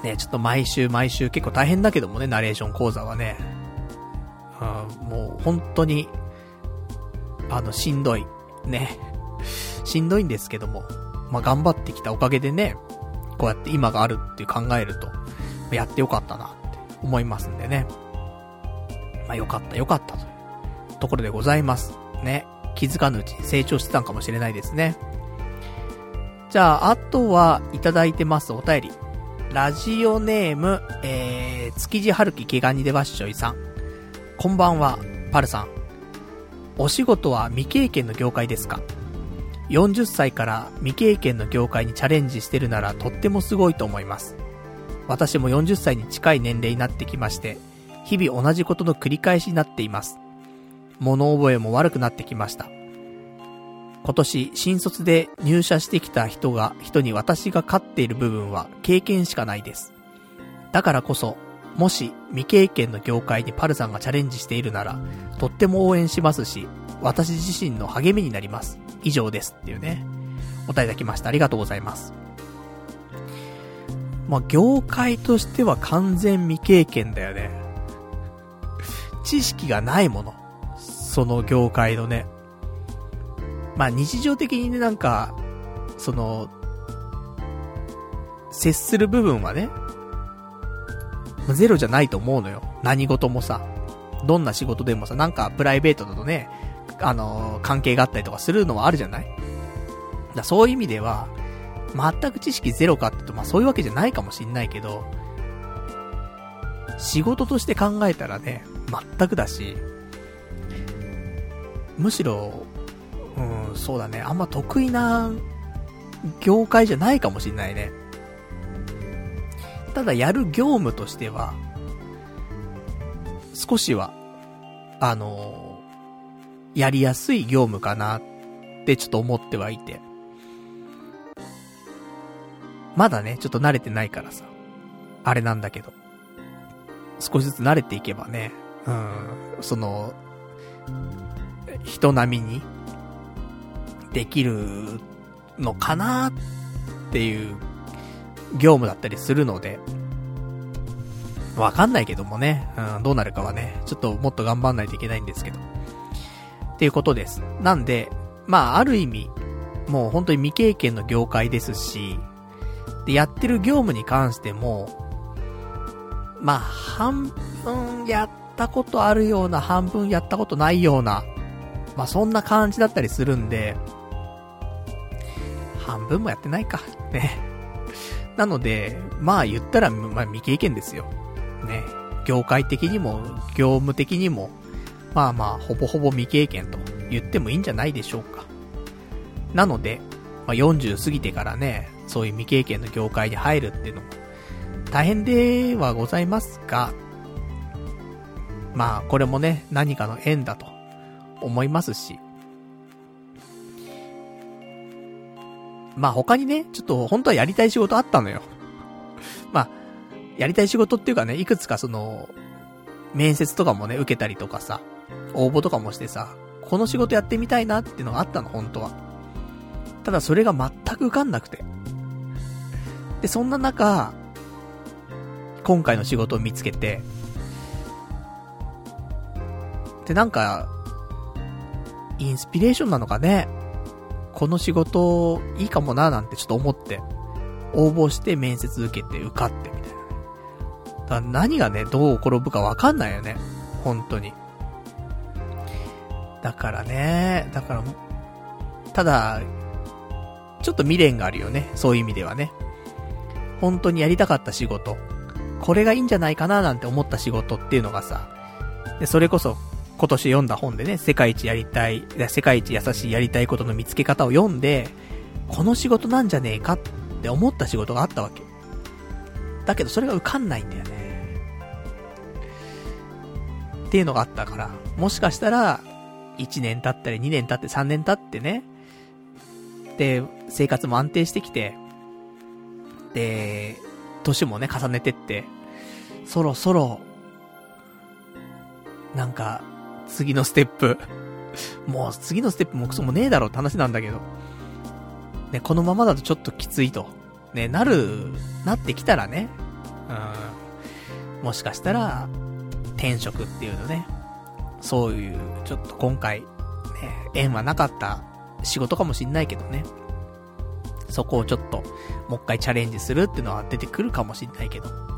ね、ちょっと毎週結構大変だけどもね、ナレーション講座はね。もう本当に、しんどい。ね。しんどいんですけども、まあ、頑張ってきたおかげでね、こうやって今があるって考えると、 やってよかったなって思いますんでね。まあよかったというところでございますね。気づかぬうちに成長してたんかもしれないですね。じゃあ、あとはいただいてますお便り。ラジオネーム、築地春樹毛ガニでわっしょいさん。こんばんは、パルさん。お仕事は未経験の業界ですか？40歳から未経験の業界にチャレンジしてるならとってもすごいと思います。私も40歳に近い年齢になってきまして、日々同じことの繰り返しになっています。物覚えも悪くなってきました。今年新卒で入社してきた人に私が勝っている部分は経験しかないです。だからこそ、もし未経験の業界にパルさんがチャレンジしているなら、とっても応援しますし、私自身の励みになります。以上ですっていうね。お答えいただきました。ありがとうございます。まあ、業界としては完全未経験だよね。知識がないもの。その業界のね。まあ、日常的にね、なんか、接する部分はね、ゼロじゃないと思うのよ。何事もさ。どんな仕事でもさ、なんかプライベートだとね、関係があったりとかするのはあるじゃない？だそういう意味では、全く知識ゼロかって言うと、まあそういうわけじゃないかもしんないけど、仕事として考えたらね、全くだし、むしろ、そうだね、あんま得意な業界じゃないかもしんないね。ただやる業務としては、少しは、やりやすい業務かなってちょっと思ってはいて。まだね、ちょっと慣れてないからさ、あれなんだけど。少しずつ慣れていけばね、人並みにできるのかなっていう業務だったりするので、わかんないけどもね、どうなるかはね、ちょっともっと頑張んないといけないんですけど。っていうことです。なんで、まあある意味、もう本当に未経験の業界ですし、で、やってる業務に関しても、まあ半分やったことあるような、半分やったことないような、まあそんな感じだったりするんで、半分もやってないか、ね。なので、まあ言ったら、まあ未経験ですよ。ね。業界的にも、業務的にも、まあまあ、ほぼほぼ未経験と言ってもいいんじゃないでしょうか。なので、まあ40過ぎてからね、そういう未経験の業界に入るっていうのも、大変ではございますが、まあこれもね、何かの縁だと思いますし、まあ他にね、ちょっと本当はやりたい仕事あったのよ。まあ、やりたい仕事っていうかね、いくつか面接とかもね、受けたりとかさ、応募とかもしてさ、この仕事やってみたいなっていうのがあったの、本当は。ただそれが全く受かんなくて。で、そんな中、今回の仕事を見つけて、で、なんか、インスピレーションなのかね、この仕事いいかもななんてちょっと思って、応募して面接受けて受かってみたいな。だから何がね、どう転ぶかわかんないよね。本当に。だからね、ただ、ちょっと未練があるよね。そういう意味ではね。本当にやりたかった仕事。これがいいんじゃないかななんて思った仕事っていうのがさ、でそれこそ今年読んだ本でね、世界一優しいやりたいことの見つけ方を読んで、この仕事なんじゃねえかって思った仕事があったわけ。だけどそれが受かんないんだよね。っていうのがあったから、もしかしたら、1年経ったり2年経って3年経ってね、で、生活も安定してきて、で、年もね、重ねてって、そろそろ、なんか、次のステップ、もう次のステップもクソもねえだろって話なんだけど、ね、このままだとちょっときついと、ね、なってきたらね、もしかしたら、転職っていうのね、そういう、ちょっと今回、ね、縁はなかった仕事かもしんないけどね、そこをちょっと、もう一回チャレンジするっていうのは出てくるかもしんないけど、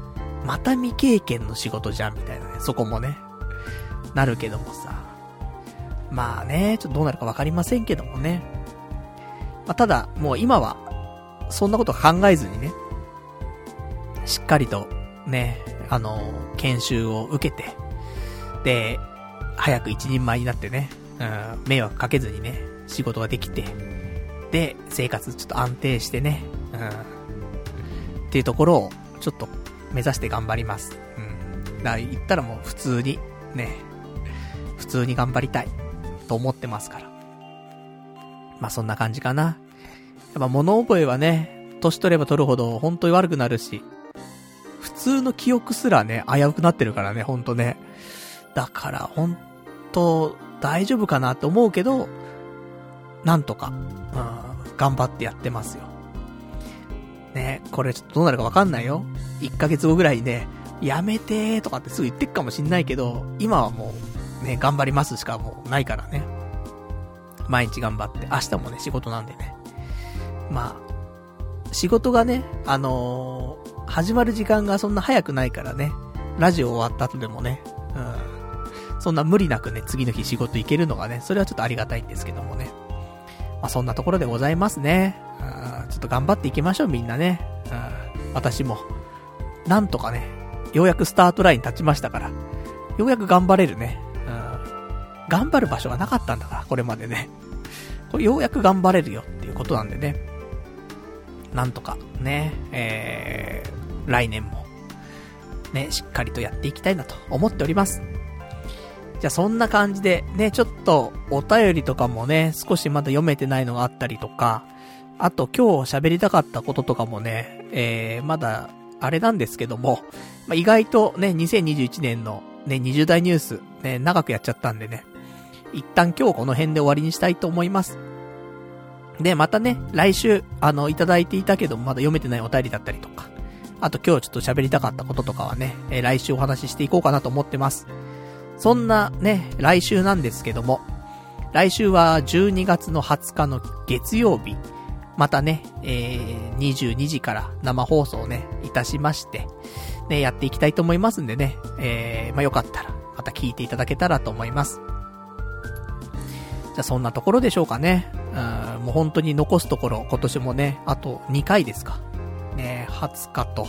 また未経験の仕事じゃんみたいなね、そこもね、なるけどもさ。まあね、ちょっとどうなるかわかりませんけどもね。まあ、ただ、もう今は、そんなこと考えずにね、しっかりと、ね、研修を受けて、で、早く一人前になってね、迷惑かけずにね、仕事ができて、で、生活ちょっと安定してね、っていうところを、ちょっと目指して頑張ります。だから言ったらもう普通に、ね、普通に頑張りたい、と思ってますから。まあそんな感じかな。やっぱ物覚えはね、年取れば取るほど本当に悪くなるし、普通の記憶すらね、危うくなってるからね、ほんとね。だから本当大丈夫かなって思うけど、なんとか、頑張ってやってますよ。ね、これちょっとどうなるかわかんないよ。1ヶ月後ぐらいにね、やめてーとかってすぐ言ってくかもしんないけど、今はもうね、頑張りますしかもうないからね。毎日頑張って、明日もね、仕事なんでね。まあ、仕事がね、始まる時間がそんな早くないからね、ラジオ終わった後でもね、そんな無理なくね、次の日仕事行けるのがね、それはちょっとありがたいんですけどもね。まあそんなところでございますね。ちょっと頑張っていきましょうみんなね。私も、なんとかね、ようやくスタートライン立ちましたから、ようやく頑張れるね。頑張る場所がなかったんだから、これまでね。これようやく頑張れるよっていうことなんでね。なんとかね、来年もね、しっかりとやっていきたいなと思っております。じゃあそんな感じでね、ちょっとお便りとかもね、少しまだ読めてないのがあったりとか、あと今日喋りたかったこととかもね、まだあれなんですけども、まあ、意外とね、2021年のね、20代ニュースね、長くやっちゃったんでね、一旦今日この辺で終わりにしたいと思います。で、またね、来週、いただいていたけど、まだ読めてないお便りだったりとか、あと今日ちょっと喋りたかったこととかはね、来週お話ししていこうかなと思ってます。そんなね、来週なんですけども、来週は12月の20日の月曜日、またね、22時から生放送をね、いたしまして、ね、やっていきたいと思いますんでね、まあ、よかったら、また聞いていただけたらと思います。じゃあそんなところでしょうかね。もう本当に残すところ、今年もね、あと2回ですか。ね、20日と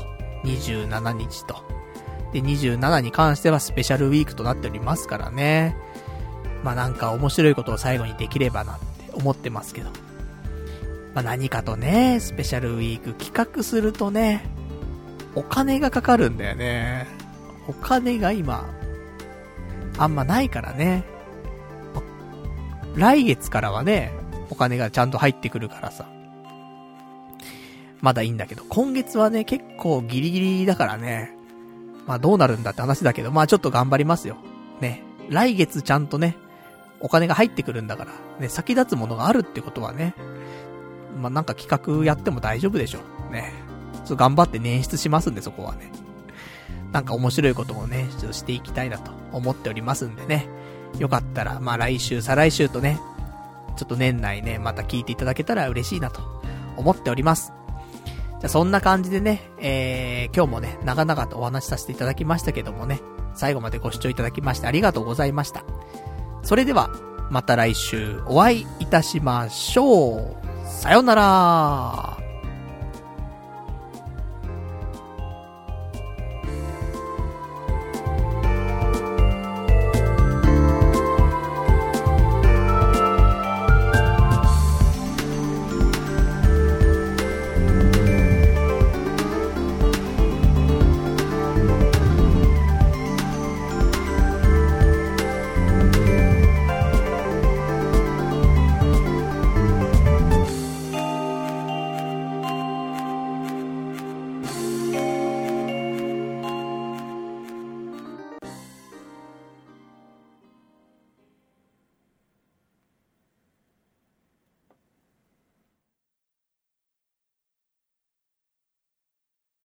27日と。で、27に関してはスペシャルウィークとなっておりますからね。まあなんか面白いことを最後にできればなって思ってますけど。まあ何かとね、スペシャルウィーク企画するとね、お金がかかるんだよね。お金が今、あんまないからね。来月からはね、お金がちゃんと入ってくるからさ。まだいいんだけど、今月はね、結構ギリギリだからね。まあどうなるんだって話だけど、まあちょっと頑張りますよ。ね。来月ちゃんとね、お金が入ってくるんだから、ね、先立つものがあるってことはね、まあなんか企画やっても大丈夫でしょ。ね。ちょっと頑張って捻出しますんで、そこはね。なんか面白いこともね、ちょっとしていきたいなと思っておりますんでね。よかったら、まあ来週、再来週とね、ちょっと年内ね、また聞いていただけたら嬉しいなと思っております。じゃあそんな感じでね、今日もね、長々とお話しさせていただきましたけどもね、最後までご視聴いただきましてありがとうございました。それでは、また来週お会いいたしましょう。さよなら。